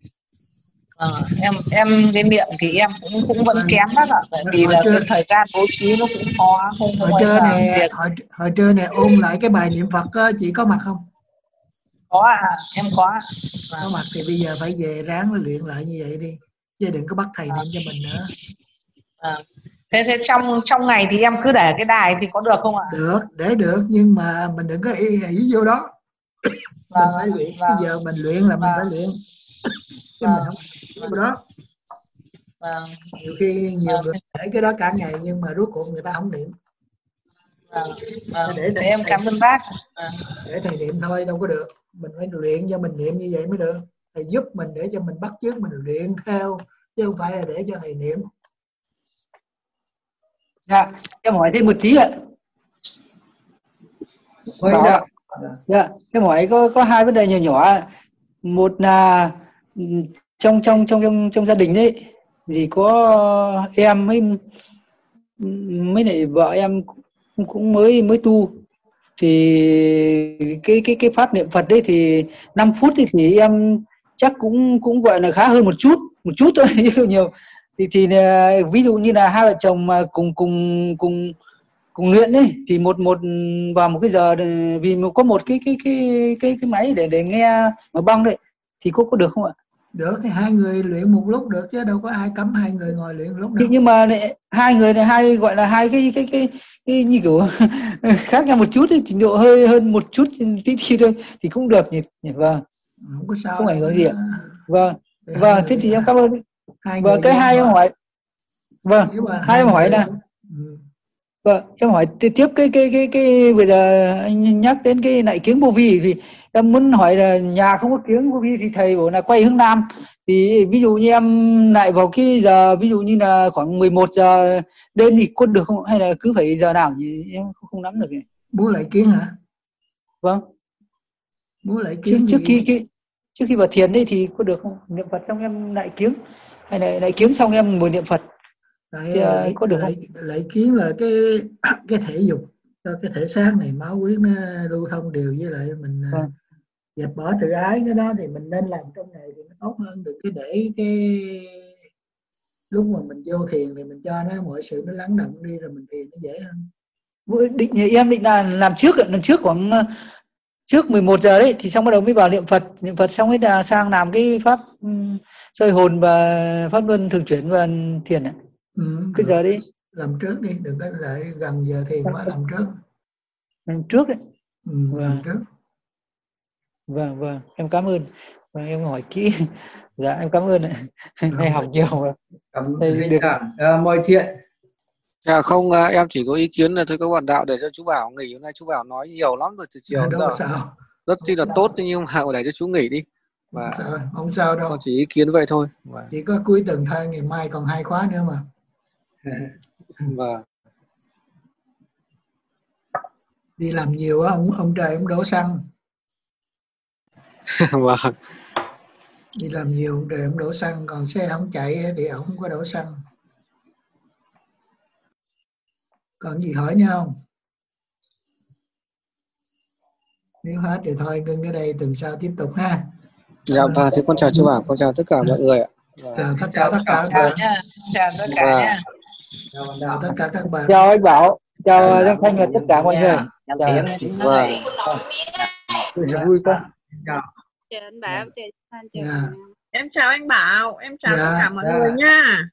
Em cái niệm thì em cũng vẫn kém bác ạ, bởi vì là cái thời gian bố trí nó cũng khó, không có bao giờ việc. Hồi trưa này ôn lại cái bài niệm Phật á, chị có mặt không? Có em có. Có mặt thì bây giờ phải về ráng luyện lại như vậy đi, chứ đừng có bắt thầy niệm cho mình nữa. Thế trong ngày thì em cứ để cái đài thì có được không ạ? Được, để được, nhưng mà mình đừng có ý vô đó. Mình phải luyện, bây giờ mình luyện là mình phải luyện, chứ mình không vô đó. Nhiều khi nhiều người để cái đó cả ngày nhưng mà rốt cuộc người ta không niệm. Để em cảm ơn bác. Để thầy niệm thôi đâu có được, mình phải luyện cho mình niệm như vậy mới được. Thầy giúp mình để cho mình bắt chước mình luyện theo, chứ không phải là để cho thầy niệm. Dạ, em hỏi thêm một tí ạ. Dạ, em hỏi có hai vấn đề nhỏ nhỏ. Một là trong gia đình ấy thì có em mới lại vợ em cũng mới tu, thì cái pháp niệm Phật đấy thì 5 phút thì em chắc cũng gọi là khá hơn một chút thôi chứ nhiều. Thì ví dụ như là hai vợ chồng mà cùng luyện đấy thì một vào một cái giờ, vì có một cái máy để nghe mà băng đấy thì có được không ạ? Được, thì hai người luyện một lúc được chứ đâu có ai cấm hai người ngồi luyện lúc đâu. Nhưng mà hai người này gọi là hai cái như kiểu khác nhau một chút thì trình độ hơi hơn một chút tí thôi thì cũng được nhỉ. Vâng. Không có sao. Không ảnh hưởng gì ạ. Vâng. Vâng, thế thì em cảm ơn. Vâng, cái hai em hỏi. Vâng, hai em hỏi là vâng, em hỏi tiếp cái bây giờ anh nhắc đến cái lại kiếng vô vi thì em muốn hỏi là nhà không có kiếng vô vi thì thầy bảo là quay hướng Nam, thì ví dụ như em lại vào cái giờ ví dụ như là khoảng 11 giờ đêm thì có được không, hay là cứ phải giờ nào thì em không nắm được. Muốn lại kiếng hả? Vâng. Muốn lại kiếng trước khi vào thiền đây thì có được không? Niệm Phật xong em lại kiếng, hay là lại kiếng xong em ngồi niệm Phật thì có được không? Lại kiếng là cái thể dục cho cái thể xác này, máu huyết nó lưu thông đều, với lại mình dẹp bỏ tự ái, cái đó thì mình nên làm trong này thì nó tốt hơn. Được cái để cái lúc mà mình vô thiền thì mình cho nó mọi sự nó lắng động đi rồi mình thiền nó dễ hơn. Em định là làm trước khoảng trước 11 giờ đấy, thì xong bắt đầu mới vào niệm Phật xong ấy là sang làm cái pháp soi hồn và pháp luân thường chuyển và thiền ạ. Cái giờ đi làm trước đi, đừng có lại gần giờ thiền quá, làm trước. Làm trước đấy. Làm trước. Vâng, em cảm ơn. Em hỏi kỹ. Dạ em cảm ơn ạ. Hay học nhiều mà. Cảm ơn Mọi Thiện. Dạ không, em chỉ có ý kiến là thôi các bạn đạo để cho chú Bảo nghỉ, hôm nay chú Bảo nói nhiều lắm rồi từ chiều giờ. Rất chi là tốt, nhưng mà để cho chú nghỉ đi. Và không sao đâu. Chỉ ý kiến vậy thôi. Chỉ có cuối tuần thôi, ngày mai còn 2 khóa nữa mà. Vâng. Đi làm nhiều á, ông trời ông đổ xăng. Vâng. Đi làm nhiều ông trời ông đổ xăng, còn xe không chạy thì ông không có đổ xăng. Còn gì hỏi nhau không? Nếu hết thì thôi ngưng cái đây, tuần sau tiếp tục ha. Dạ và thì con chào chú Bảo, con chào tất cả mọi người ạ. Chào tất cả các bạn nha. Chào tất cả nha. Chào tất cả các bạn. Chào anh Bảo, chào Giang Thanh và tất cả mọi người. Chào. Vui quá. Chào. Chào anh Bảo, chào anh, chào Dạ. Em chào anh Bảo, em chào Dạ. tất cả mọi người nha.